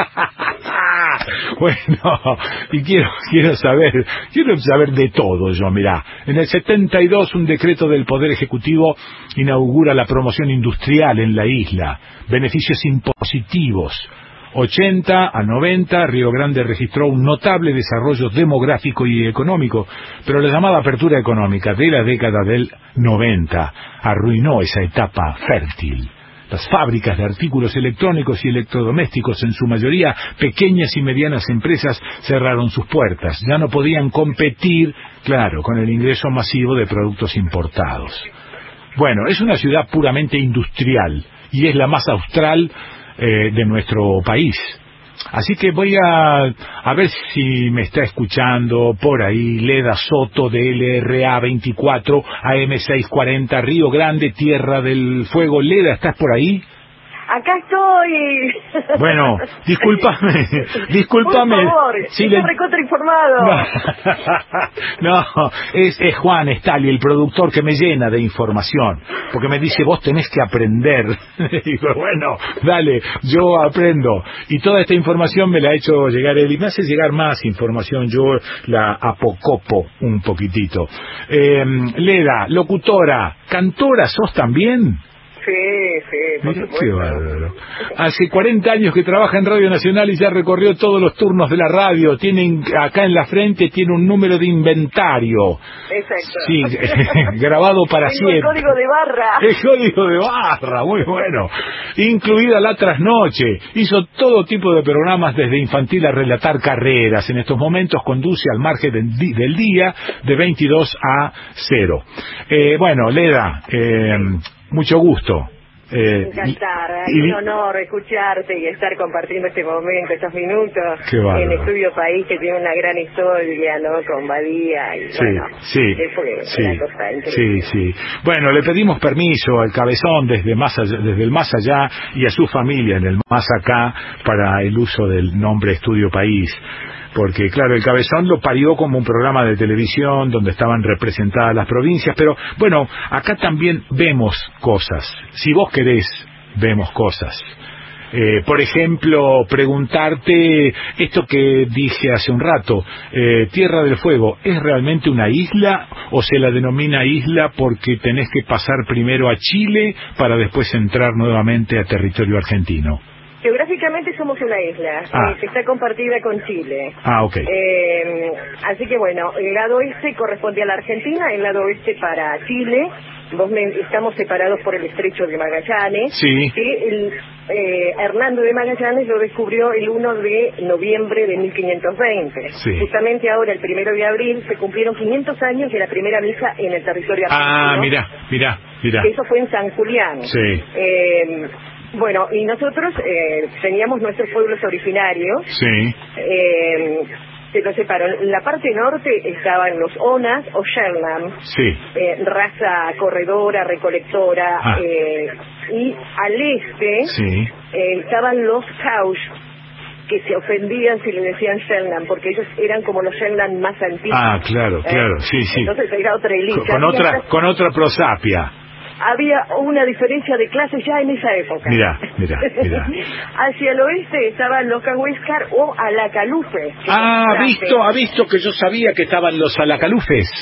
Bueno, y quiero quiero saber, quiero saber de todo yo, mirá. En el setenta y dos un decreto del Poder Ejecutivo inaugura la promoción industrial en la isla, beneficios impositivos. ochenta a noventa, Río Grande registró un notable desarrollo demográfico y económico, pero la llamada apertura económica de la década del noventa arruinó esa etapa fértil. Las fábricas de artículos electrónicos y electrodomésticos, en su mayoría pequeñas y medianas empresas, cerraron sus puertas. Ya no podían competir, claro, con el ingreso masivo de productos importados. Bueno, es una ciudad puramente industrial y es la más austral Eh, de nuestro país. Así que voy a a ver si me está escuchando por ahí Leda Soto de L R A veinticuatro A M seiscientos cuarenta, Río Grande, Tierra del Fuego. Leda, ¿estás por ahí? Acá estoy. Bueno, discúlpame, discúlpame. Por favor, sí, estoy le... recontra informado. No, no es, es Juan Estali, el productor, que me llena de información, porque me dice, vos tenés que aprender. Digo, bueno, dale, yo aprendo. Y toda esta información me la ha hecho llegar él, y me hace llegar más información, yo la apocopo un poquitito. Eh, Leda, locutora, cantora, ¿sos también? Sí, sí, por Mira, supuesto. qué bárbaro. Hace cuarenta años que trabaja en Radio Nacional y ya recorrió todos los turnos de la radio. Tiene acá en la frente tiene un número de inventario. Exacto. Sí, grabado para Tengo siempre. el código de barra. El código de barra, muy bueno. Incluida La Trasnoche. Hizo todo tipo de programas, desde infantil a relatar carreras. En estos momentos conduce Al Margen del, di del Día de veintidós a cero. Eh, bueno, Leda, eh, mucho gusto. Eh, Encantar, y, es un honor escucharte y estar compartiendo este momento, estos minutos Qué bárbaro. en Estudio País, que tiene una gran historia, ¿no? Con Badía y Sí, bueno, sí, fue sí, una cosa increíble. sí, sí. Bueno, le pedimos permiso al Cabezón desde más allá, desde el más allá y a su familia en el más acá para el uso del nombre Estudio País. Porque, claro, el Cabezón lo parió como un programa de televisión donde estaban representadas las provincias, pero, bueno, acá también vemos cosas. Si vos querés, vemos cosas. Eh, por ejemplo, preguntarte esto que dije hace un rato, eh, Tierra del Fuego, ¿es realmente una isla o se la denomina isla porque tenés que pasar primero a Chile para después entrar nuevamente a territorio argentino? Geográficamente somos una isla, Ah. eh, que está compartida con Chile. Ah, ok. Eh, así que bueno, el lado este corresponde a la Argentina, el lado oeste para Chile. Vos me, estamos separados por el estrecho de Magallanes. Sí. Que el, eh, Hernando de Magallanes lo descubrió el uno de noviembre de mil quinientos veinte. Sí. Justamente ahora, el primero de abril, se cumplieron quinientos años de la primera misa en el territorio argentino. Ah, mira, mira, mira. Eso fue en San Julián. Sí. Eh, bueno, y nosotros eh, teníamos nuestros pueblos originarios. Sí. Eh, se los separaron. En la parte norte estaban los Onas o Sherman, Sí. eh, raza corredora, recolectora, Ah. eh, y al este Sí. eh, estaban los Cauch, que se ofendían si le decían Sherman, porque ellos eran como los Sherman más antiguos. Ah, claro, ¿eh? claro, sí, sí. Entonces era otra élite. Con, con Había otra, otras- con otra prosapia. Había una diferencia de clases ya en esa época. Mirá, mirá, mirá. Hacia el oeste estaban los Cahuéscar o Alacalufes. que Ah, son ha visto, ha visto que yo sabía que estaban los alacalufes.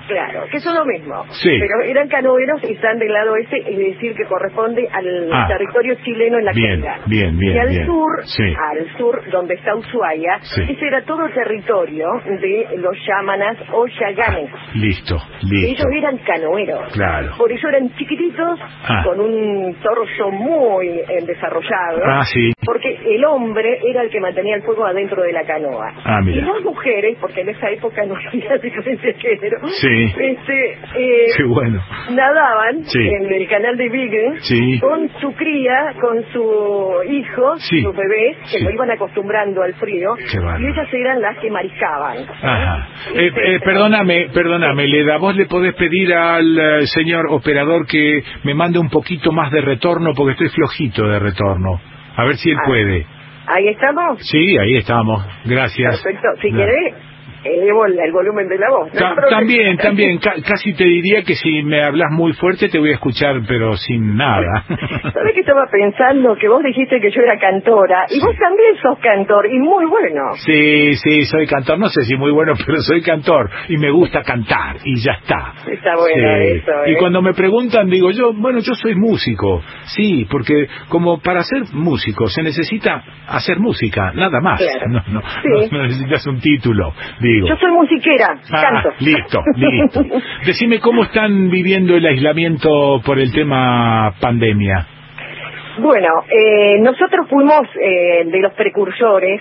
Claro, que son lo mismo. Sí. Pero eran canoeros y están del lado este, es decir, que corresponde al Ah. territorio chileno en la Bien, actualidad. bien, bien, Y al bien. sur, Sí. al sur, donde está Ushuaia, Sí. ese era todo territorio de los yámanas o yaganes. Listo, listo. Ellos eran canoeros. Claro. Por eso eran chiquititos, Ah. con un torso muy eh, desarrollado. Ah, sí. Porque el hombre era el que mantenía el fuego adentro de la canoa. Ah, mira. Y las mujeres, porque en esa época no había diferencia de género, Sí. este, eh, Qué bueno. nadaban Sí. en el canal de Beagle Sí. con su cría, con su hijo, Sí. sus bebés, que Sí. lo iban acostumbrando al frío, Qué bárbaro. y ellas eran las que mariscaban. Ajá. Eh, Este, eh, perdóname, perdóname, Leda, vos le podés pedir al eh, señor operador que me mande un poquito más de retorno porque estoy flojito de retorno. A ver si él Ah. puede. Ahí estamos. Sí, ahí estamos. Gracias. Perfecto. Si Ya. querés, elevo el, el volumen de la voz. ¿no? Ta- Pero- también, también, ca- casi te diría que si me hablas muy fuerte te voy a escuchar, pero sin nada. ¿Sabés que estaba pensando? Que vos dijiste que yo era cantora, y vos también sos cantor, y muy bueno. Sí, sí, soy cantor, no sé si muy bueno, pero soy cantor y me gusta cantar y ya está. Está bueno Sí. eso, ¿eh? Y cuando me preguntan digo yo, bueno, yo soy músico, sí, porque como para ser músico se necesita hacer música, nada más. Claro. No, no, Sí. no necesitas un título, digo. Yo soy musiquera, Ah, canto. listo, listo. Decime cómo están viviendo el aislamiento por el tema pandemia. Bueno, eh, nosotros fuimos eh, de los precursores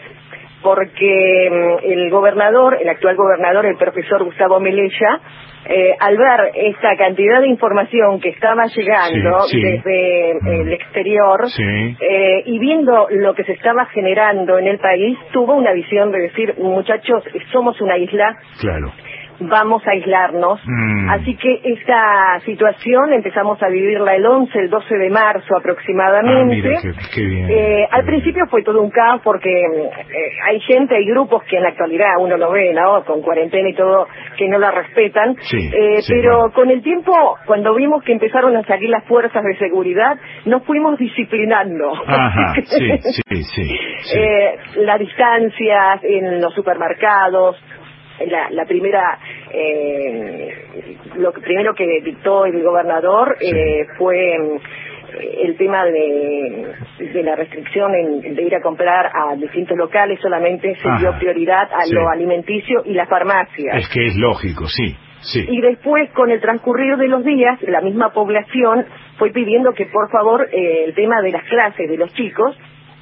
porque mm, el gobernador, el actual gobernador, el profesor Gustavo Melella, eh, al ver esta cantidad de información que estaba llegando Sí, sí. desde Mm. el exterior Sí. eh, y viendo lo que se estaba generando en el país, tuvo una visión de decir, muchachos, somos una isla, Claro. vamos a aislarnos. Mm. Así que esta situación empezamos a vivirla el once, el doce de marzo aproximadamente. Ah, mira, qué, qué bien. Eh, al principio fue todo un caos porque eh, hay gente, hay grupos que en la actualidad uno lo ve, ¿no? Con cuarentena y todo, que no la respetan. Sí, Eh, sí, pero bueno. con el tiempo, cuando vimos que empezaron a salir las fuerzas de seguridad, nos fuimos disciplinando. Ajá, sí, sí, sí. sí. Eh, las distancias en los supermercados, la, la primera, eh, lo que, primero que dictó el gobernador Sí. eh, fue mm, el tema de, de la restricción en, de ir a comprar a distintos locales, solamente se dio Ajá, prioridad a sí. lo alimenticio y las farmacias. Es que es lógico, sí, sí. Y después, con el transcurrir de los días, la misma población fue pidiendo que, por favor, eh, el tema de las clases de los chicos.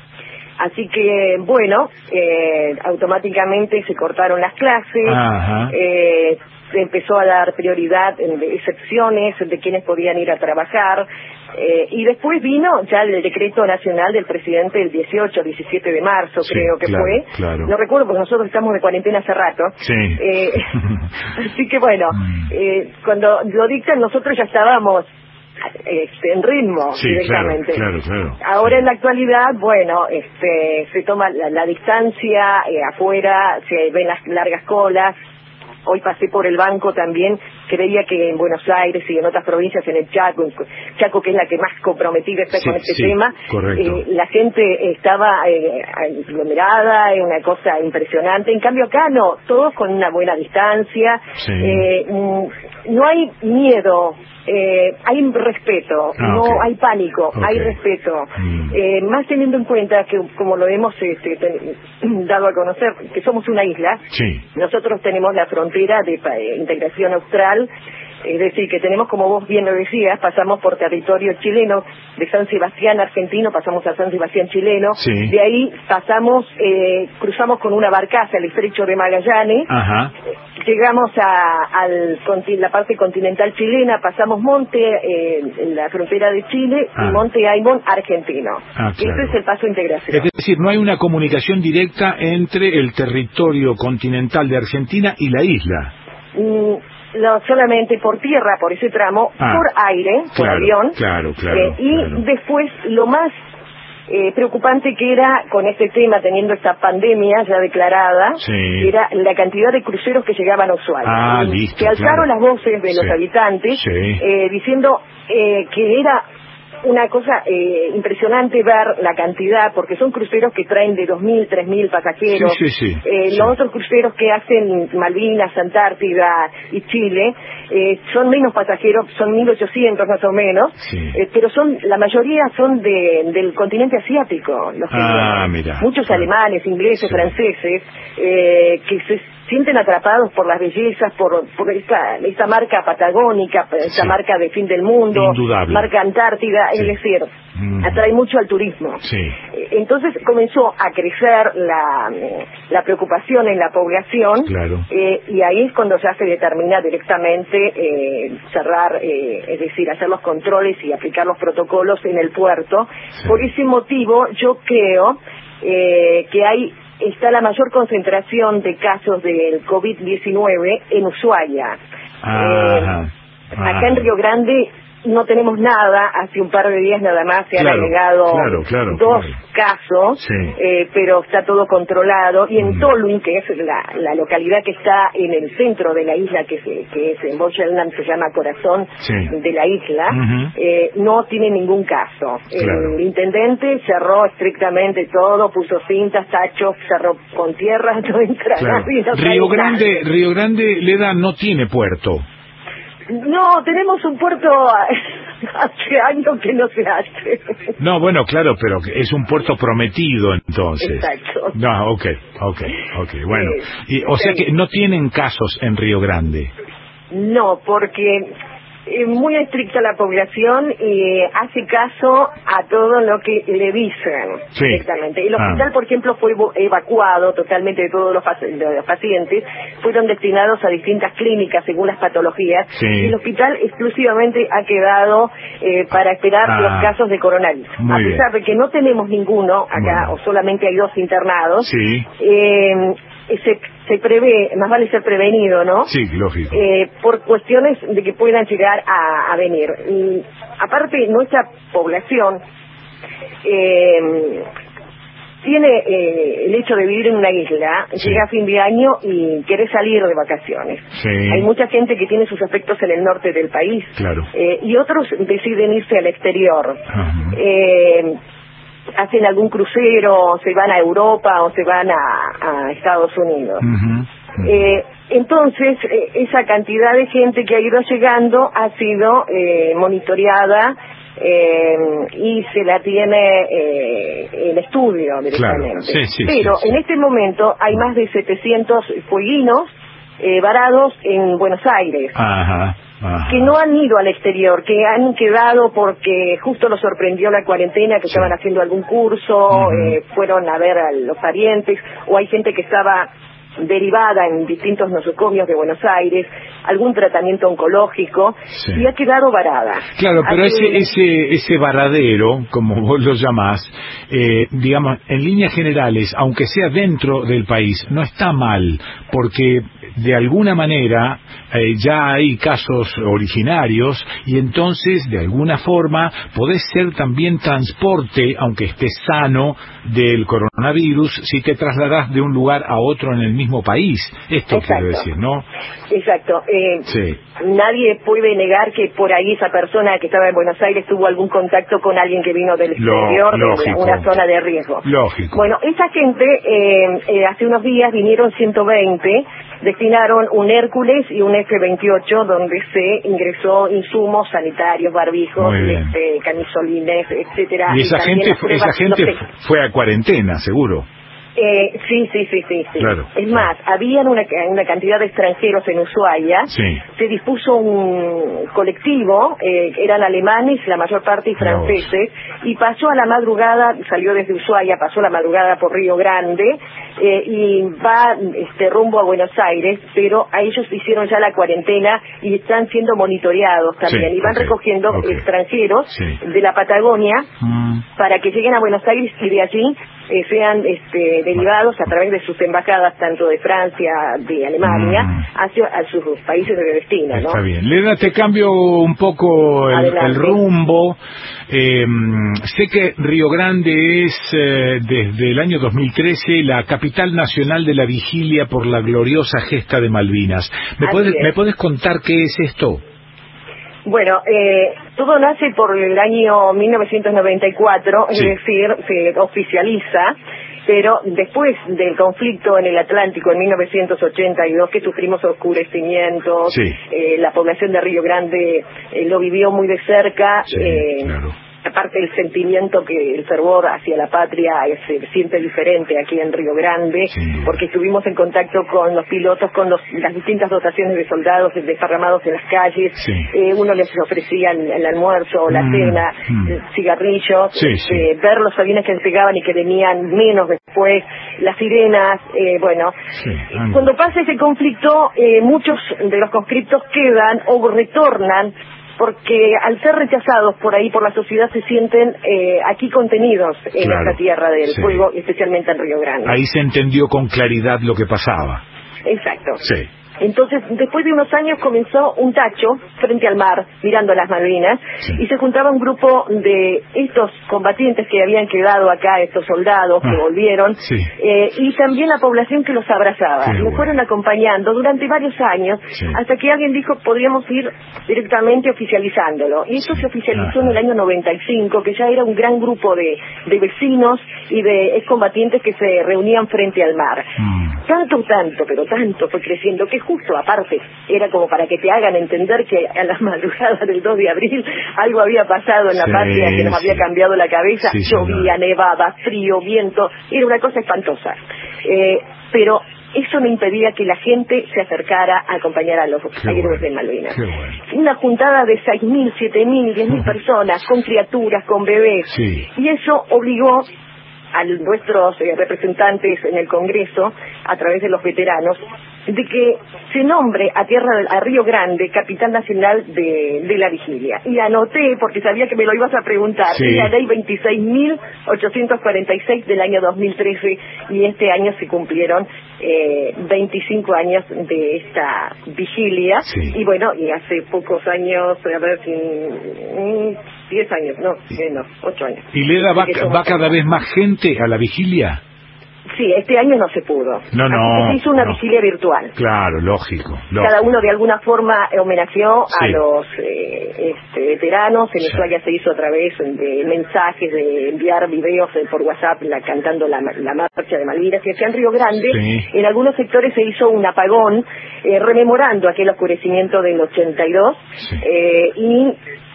Así que, bueno, eh, automáticamente se cortaron las clases, Ajá. eh, se empezó a dar prioridad en de excepciones de quienes podían ir a trabajar, eh, y después vino ya el decreto nacional del presidente el dieciocho, diecisiete de marzo, Sí, creo que claro, fue. claro. No recuerdo porque nosotros estamos de cuarentena hace rato. Sí. Eh, así que bueno, Mm. eh, cuando lo dictan nosotros ya estábamos este, en ritmo Sí, directamente. claro, claro, claro. Ahora en la actualidad, bueno, este, se toma la, la distancia, eh, afuera se ven las largas colas. Hoy pasé por el banco también, creía que en Buenos Aires y en otras provincias, en el Chaco, en Chaco que es la que más comprometida está Sí, con este sí, tema, correcto. eh, la gente estaba eh, aglomerada, es una cosa impresionante. En cambio acá no, todos con una buena distancia, Sí. eh, mm, no hay miedo. Eh, hay respeto, Ah, no ok. hay pánico, Ok. hay respeto. Mm. Eh, más teniendo en cuenta que, como lo hemos este, ten- dado a conocer, que somos una isla, Sí. nosotros tenemos la frontera de pa- eh, integración austral, es decir, que tenemos, como vos bien lo decías, pasamos por territorio chileno, de San Sebastián argentino, pasamos a San Sebastián chileno, Sí. de ahí pasamos, eh, cruzamos con una barcaza el estrecho de Magallanes, Ajá. llegamos a al conti- la parte continental chilena, pasamos Monte, eh, en la frontera de Chile, Ah. y Monte Aymon argentino. Ah, claro. Ese es el paso de integración. Es decir, no hay una comunicación directa entre el territorio continental de Argentina y la isla. Mm, no solamente por tierra, por ese tramo, Ah, por aire, por claro, avión, claro, claro, eh, y claro. después lo más eh, preocupante que era con este tema, teniendo esta pandemia ya declarada, Sí. era la cantidad de cruceros que llegaban a Ushuaia. Ah, Y listo, se alzaron claro. las voces de los Sí, habitantes sí. eh, diciendo eh, que era una cosa eh, impresionante ver la cantidad, porque son cruceros que traen de dos mil, tres mil pasajeros. Sí, sí, sí, eh, sí. Los otros cruceros que hacen Malvinas, Antártida y Chile eh, son menos pasajeros, son mil ochocientos más o menos, Sí. eh, pero son la mayoría son de, del continente asiático. Los que Ah, vienen. mira. Muchos Claro. alemanes, ingleses, Sí. franceses, eh, que se sienten atrapados por las bellezas, por, por esta, esta marca patagónica, esta Sí. marca de fin del mundo, Indudable. marca Antártida, Sí. es decir, Mm. atrae mucho al turismo. Sí. Eh, Entonces comenzó a crecer la, la preocupación en la población, Claro. eh, y ahí es cuando ya se determina directamente eh, cerrar, eh, es decir, hacer los controles y aplicar los protocolos en el puerto. Sí. Por ese motivo yo creo eh, que hay está la mayor concentración de casos del COVID diecinueve en Ushuaia. Ajá. Eh, acá en Río Grande no tenemos nada, hace un par de días nada más se Claro, han agregado claro, claro, dos claro. casos, Sí. eh, pero está todo controlado. Y en Mm. Tolwyn, que es la, la localidad que está en el centro de la isla, que, se, que es en Boyelnam, se llama Corazón Sí. de la isla, Ujú. eh, no tiene ningún caso. Claro. El intendente cerró estrictamente todo, puso cintas, tachos, cerró con tierra, no entra Claro. nadie, no Río sale Grande, nadie. Río Grande, Leda, no tiene puerto. No, tenemos un puerto hace años que no se hace. No, bueno, claro, pero es un puerto prometido entonces. Exacto. No, ok, ok, ok, bueno. Sí. Y, o sea Sí. que no tienen casos en Río Grande. No, porque es muy estricta la población y hace caso a todo lo que le dicen Sí. directamente. El Ah. hospital, por ejemplo, fue evo- evacuado totalmente de todos los, pac- de los pacientes, fueron destinados a distintas clínicas según las patologías, Sí. y el hospital exclusivamente ha quedado eh, para esperar Ah. los casos de coronavirus. Muy a pesar de que no tenemos ninguno acá, Bueno. o solamente hay dos internados, Sí. eh, se, se prevé, más vale ser prevenido, ¿no? Sí, lógico. Eh, por cuestiones de que puedan llegar a, a venir. Y aparte, nuestra población eh, tiene eh, el hecho de vivir en una isla, Sí. llega a fin de año y quiere salir de vacaciones. Sí. Hay mucha gente que tiene sus efectos en el norte del país, Claro. eh, y otros deciden irse al exterior. Ajá. Eh, hacen algún crucero, se van a Europa o se van a, a Estados Unidos. Ujú. Eh, entonces, eh, esa cantidad de gente que ha ido llegando ha sido eh, monitoreada eh, y se la tiene eh, en estudio directamente. Claro. Sí, sí, Pero sí, sí. en este momento hay más de setecientos fueguinos eh, varados en Buenos Aires, Ajá. Ajá. que no han ido al exterior, que han quedado porque justo los sorprendió la cuarentena, que Sí. estaban haciendo algún curso, Ujú. eh, fueron a ver a los parientes, o hay gente que estaba derivada en distintos nosocomios de Buenos Aires, algún tratamiento oncológico, Sí. y ha quedado varada. Claro, pero Hace- ese ese ese varadero, como vos lo llamás, eh, digamos, en líneas generales, aunque sea dentro del país, no está mal, porque de alguna manera eh, ya hay casos originarios y entonces, de alguna forma, podés ser también transporte, aunque estés sano, del coronavirus si te trasladás de un lugar a otro en el mismo país. Esto Exacto. quiero decir, ¿no? Exacto. Eh, Sí. Nadie puede negar que por ahí esa persona que estaba en Buenos Aires tuvo algún contacto con alguien que vino del Lo- exterior, de lógico. una zona de riesgo. Lógico. Bueno, esa gente, eh, eh, hace unos días vinieron ciento veinte, destinaron un Hércules y un F veintiocho, donde se ingresó insumos sanitarios, barbijos, Muy bien. este, camisolines, etcétera. Y esa también gente, las fue- pruebas, esa gente no sé. fue a cuarentena, seguro. Eh, sí, sí, sí, sí, sí. Claro, Es más, habían una, una cantidad de extranjeros en Ushuaia. Sí. Se dispuso un colectivo, eh, eran alemanes, la mayor parte, y Mirá vos. franceses, y pasó a la madrugada, salió desde Ushuaia, pasó la madrugada por Río Grande, eh, y va este rumbo a Buenos Aires, pero a ellos hicieron ya la cuarentena y están siendo monitoreados también, Sí, y van ok, recogiendo ok. extranjeros Sí. de la Patagonia Mm. para que lleguen a Buenos Aires y de allí eh, sean este, derivados a través de sus embajadas, tanto de Francia, de Alemania, Mm. hacia a sus países de destino, ¿no? Está bien. Leda, te cambio un poco el, Adelante. el rumbo. Eh, sé que Río Grande es, eh, desde el año dos mil trece, la capital nacional de la vigilia por la gloriosa gesta de Malvinas. ¿Me Así puedes, es. ¿me puedes contar qué es esto? Bueno, eh, todo nace por el año mil novecientos noventa y cuatro, sí. Es decir, se oficializa, pero después del conflicto en el Atlántico en mil novecientos ochenta y dos, que sufrimos oscurecimientos, sí. eh, la población de Río Grande eh, lo vivió muy de cerca, sí, eh, claro. Aparte del sentimiento que el fervor hacia la patria se siente diferente aquí en Río Grande, sí. Porque estuvimos en contacto con los pilotos, con los, las distintas dotaciones de soldados desparramados en las calles, sí. eh, uno les ofrecía el, el almuerzo, la mm, cena, mm. el cigarrillo, sí, sí. Eh, ver los aviones que despegaban y que venían menos después, las sirenas, eh, bueno, sí. Cuando pasa ese conflicto, eh, muchos de los conscriptos quedan o retornan, porque al ser rechazados por ahí por la sociedad se sienten eh, aquí contenidos en claro, esta tierra del sí. fuego, especialmente en Río Grande. Ahí se entendió con claridad lo que pasaba. Exacto. Sí. Entonces, después de unos años comenzó un tacho frente al mar, mirando las Malvinas, sí. Y se juntaba un grupo de estos combatientes que habían quedado acá, estos soldados ah, que volvieron, sí. eh, y también la población que los abrazaba. Qué Los bueno. fueron acompañando durante varios años, sí. Hasta que alguien dijo podríamos ir directamente oficializándolo. Y eso sí. se oficializó ah, en el año noventa y cinco, que ya era un gran grupo de, de vecinos y de excombatientes que se reunían frente al mar. Mm. Tanto, tanto, pero tanto fue creciendo que justo aparte era como para que te hagan entender que a la madrugada del dos de abril algo había pasado en la sí, patria que nos sí. había cambiado la cabeza, sí, llovía, nevaba, frío, viento, era una cosa espantosa. Eh, pero eso no impedía que la gente se acercara a acompañar a los héroes de Malvinas. Bueno. Una juntada de seis mil, siete mil, diez mil personas, con criaturas, con bebés, sí. Y eso obligó a nuestros eh, representantes en el Congreso, a través de los veteranos, de que se nombre a tierra a Río Grande capitán nacional de, de la vigilia. Y anoté, porque sabía que me lo ibas a preguntar, sí. La ley veintiséis mil ochocientos cuarenta y seis del año dos mil trece, y este año se cumplieron eh, veinticinco años de esta vigilia, sí. Y bueno, y hace pocos años, a ver si... diez años, no, menos, ocho años. ¿Y Leda va, va cada vez más gente a la vigilia? Sí, este año no se pudo. No, no. Se hizo una no. vigilia virtual. Claro, lógico, lógico. Cada uno de alguna forma homenajeó sí. a los eh, este, veteranos. En sí. Ushuaia se hizo a través de mensajes, de enviar videos eh, por WhatsApp la, cantando la, la marcha de Malvinas. Y acá en Río Grande, sí. En algunos sectores se hizo un apagón, eh, rememorando aquel oscurecimiento del ochenta y dos. Sí. Eh, y...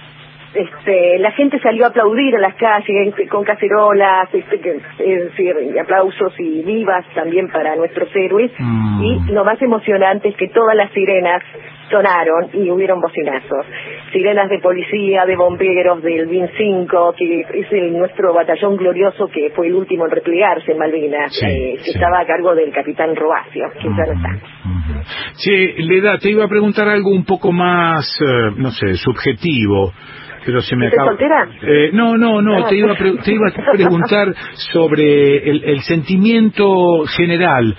Este, la gente salió a aplaudir a las calles con cacerolas, este, es decir, aplausos y vivas también para nuestros héroes. Mm. Y lo más emocionante es que todas las sirenas sonaron y hubieron bocinazos. Sirenas de policía, de bomberos, del B I N cinco, que es el, nuestro batallón glorioso que fue el último en replegarse en Malvinas, sí, eh, que sí. estaba a cargo del capitán Robacio, que mm. ya no está. Mm. Sí, Leda, te iba a preguntar algo un poco más, eh, no sé, subjetivo. Pero se me ¿Estás acaba... soltera? Eh, no, no, no, te iba a, pre... te iba a preguntar sobre el, el sentimiento general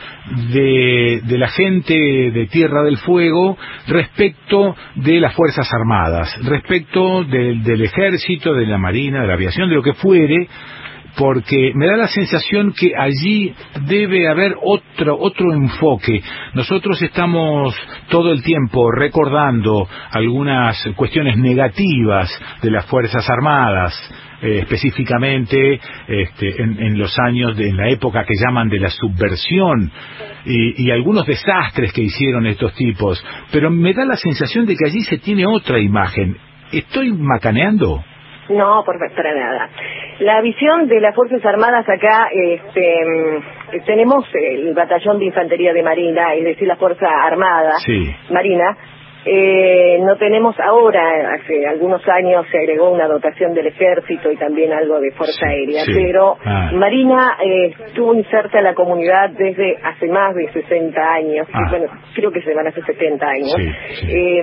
de, de la gente de Tierra del Fuego respecto de las Fuerzas Armadas, respecto de, del Ejército, de la Marina, de la Aviación, de lo que fuere, porque me da la sensación que allí debe haber otro otro enfoque. Nosotros estamos todo el tiempo recordando algunas cuestiones negativas de las Fuerzas Armadas, eh, específicamente este, en, en los años, de, en la época que llaman de la subversión, y, y algunos desastres que hicieron estos tipos, pero me da la sensación de que allí se tiene otra imagen. ¿Estoy macaneando? No, por, para nada. La visión de las Fuerzas Armadas acá, este, tenemos el Batallón de Infantería de Marina, es decir, la Fuerza Armada sí. Marina. Eh, no tenemos ahora, hace algunos años se agregó una dotación del Ejército y también algo de Fuerza sí, Aérea, sí. pero ah. Marina eh, estuvo inserta en la comunidad desde hace más de sesenta años, ah. bueno, creo que se van hace setenta años. Sí, sí. Eh,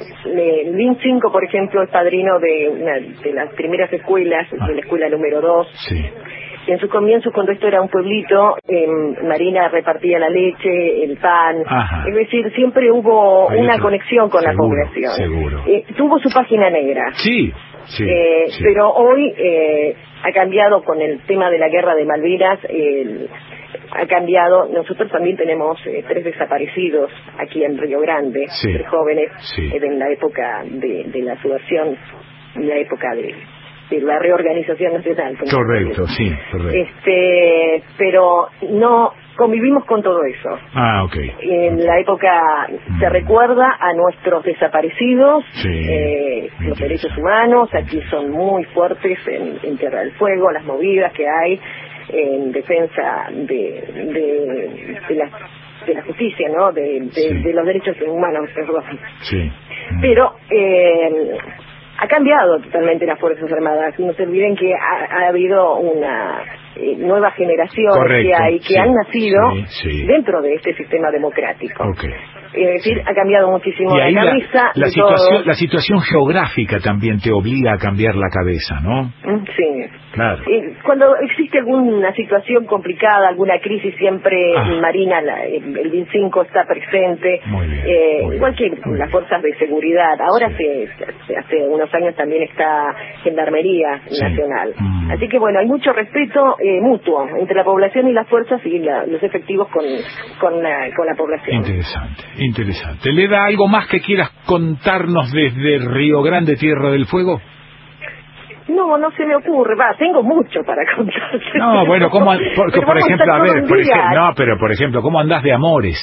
el B I N cinco, por ejemplo, es padrino de una de las primeras escuelas, ah. de la escuela número dos. Sí. En sus comienzos, cuando esto era un pueblito, eh, Marina repartía la leche, el pan, Ajá. es decir, siempre hubo Hay una otro. conexión con seguro, la población. Seguro. Eh, tuvo su página negra. Sí, sí, eh, sí. Pero hoy eh, ha cambiado con el tema de la guerra de Malvinas. El, ha cambiado. Nosotros también tenemos eh, tres desaparecidos aquí en Río Grande, sí. tres jóvenes sí. eh, en la época de, de la subversión, en la época de, de la reorganización nacional. Correcto, sí, correcto. Este, pero no convivimos con todo eso. Ah, ok. En la época mm. se recuerda a nuestros desaparecidos, sí. eh, los derechos humanos, aquí son muy fuertes en, en Tierra del Fuego, las movidas que hay en defensa de, de, de, la, de la justicia, ¿no? De, de, sí. de los derechos humanos, perdón. Sí. Mm. Pero eh, ha cambiado totalmente las Fuerzas Armadas. No se olviden que ha, ha habido una eh, nueva generación Correcto, que hay, que sí, han nacido sí, sí. dentro de este sistema democrático. Okay. Es decir, ha cambiado muchísimo y ahí la cabeza. La, la, de situación, todos. la situación geográfica también te obliga a cambiar la cabeza, ¿no? Sí. Claro. Eh, cuando existe alguna situación complicada, alguna crisis, siempre ah. Marina, la, el, el B I N cinco está presente, muy bien, eh, muy igual bien, que las fuerzas de seguridad. Ahora sí. se, hace unos años también está Gendarmería sí. Nacional. Mm. Así que bueno, hay mucho respeto eh, mutuo entre la población y las fuerzas y la, los efectivos con, con, la, con la población. Interesante, interesante. ¿Leda algo más que quieras contarnos desde Río Grande, Tierra del Fuego? No, no se me ocurre. Va, tengo mucho para contarte. No, bueno, ¿cómo, por, pero por ejemplo, a, a ver, por ejemplo, no, no. pero por ejemplo, ¿cómo andás de amores?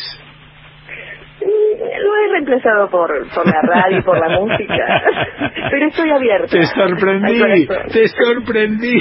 Lo he reemplazado por, por la radio y por la música, pero estoy abierta. Te sorprendí, te sorprendí.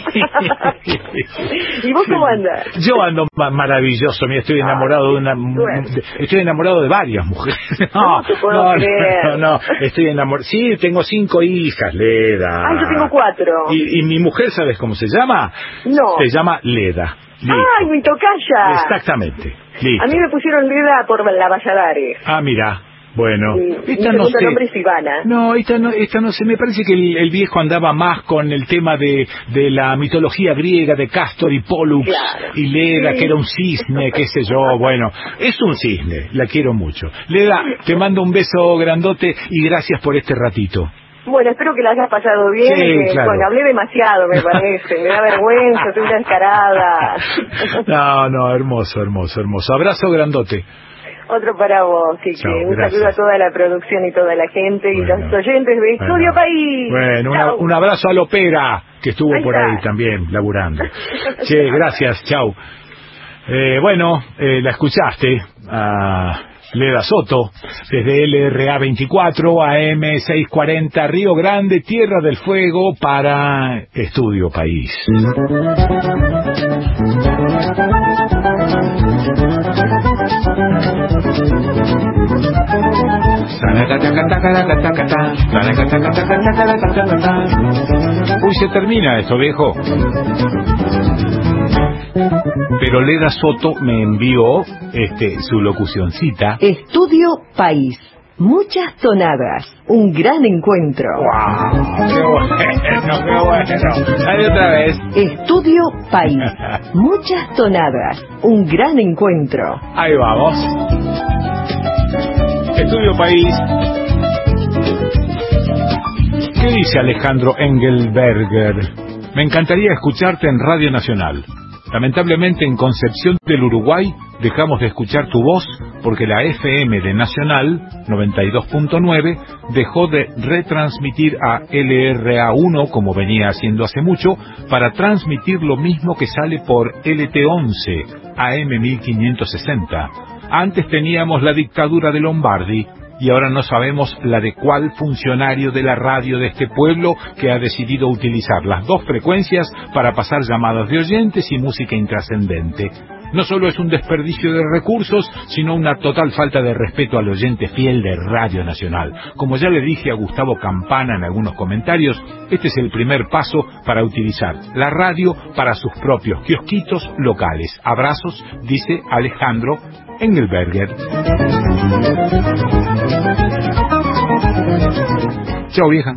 ¿Y vos cómo andas? Yo ando ma maravilloso, mira, estoy enamorado de una, de, estoy enamorado de varias mujeres. No, no te puedo no, creer. no, no, estoy enamorado. Sí, tengo cinco hijas, Leda. Ay, yo tengo cuatro. Y, y mi mujer, ¿sabes cómo se llama? No. Se llama Leda. Listo. ¡Ay, mi tocaya! Exactamente. Listo. A mí me pusieron Leda por la Valladares. Ah, mira. Bueno, mi, esta mi no sé. nombre es Ivana. No, esta no, esta no sé. Me parece que el, el viejo andaba más con el tema de, de la mitología griega de Castor y Pollux, claro. y Leda, sí. que era un cisne, qué sé yo. Bueno, es un cisne, la quiero mucho. Leda, te mando un beso grandote y gracias por este ratito. Bueno, espero que la hayas pasado bien. Sí, que, claro. Bueno, hablé demasiado, me parece. Me da vergüenza, soy una descarada. No, no, hermoso, hermoso, hermoso. Abrazo grandote. Otro para vos, Kike. Chao, un gracias. saludo a toda la producción y toda la gente Bueno, y los oyentes de bueno. Estudio País. Bueno, una, un abrazo a Lopera, que estuvo Ahí por está. ahí también, laburando. Che, gracias, chau. Eh, bueno, eh, la escuchaste a Leda Soto, desde L R A veinticuatro, A M seiscientos cuarenta, Río Grande, Tierra del Fuego, para Estudio País. Uy, se termina esto, viejo. Pero Leda Soto me envió este su locucioncita. Estudio País. Muchas tonadas. Un gran encuentro. ¡Wow! ¡Qué bueno! ¡Qué bueno! Dale otra vez. Estudio País. Muchas tonadas. Un gran encuentro. Ahí vamos. Estudio País. ¿Qué dice Alejandro Engelberger? Me encantaría escucharte en Radio Nacional. Lamentablemente en Concepción del Uruguay dejamos de escuchar tu voz porque la F M de Nacional noventa y dos punto nueve dejó de retransmitir a L R A uno como venía haciendo hace mucho para transmitir lo mismo que sale por L T once A M mil quinientos sesenta. Antes teníamos la dictadura de Lombardi y ahora no sabemos la de cuál funcionario de la radio de este pueblo que ha decidido utilizar las dos frecuencias para pasar llamadas de oyentes y música intrascendente. No solo es un desperdicio de recursos, sino una total falta de respeto al oyente fiel de Radio Nacional. Como ya le dije a Gustavo Campana en algunos comentarios, este es el primer paso para utilizar la radio para sus propios kiosquitos locales. Abrazos, dice Alejandro Engelberger. Chao, vieja.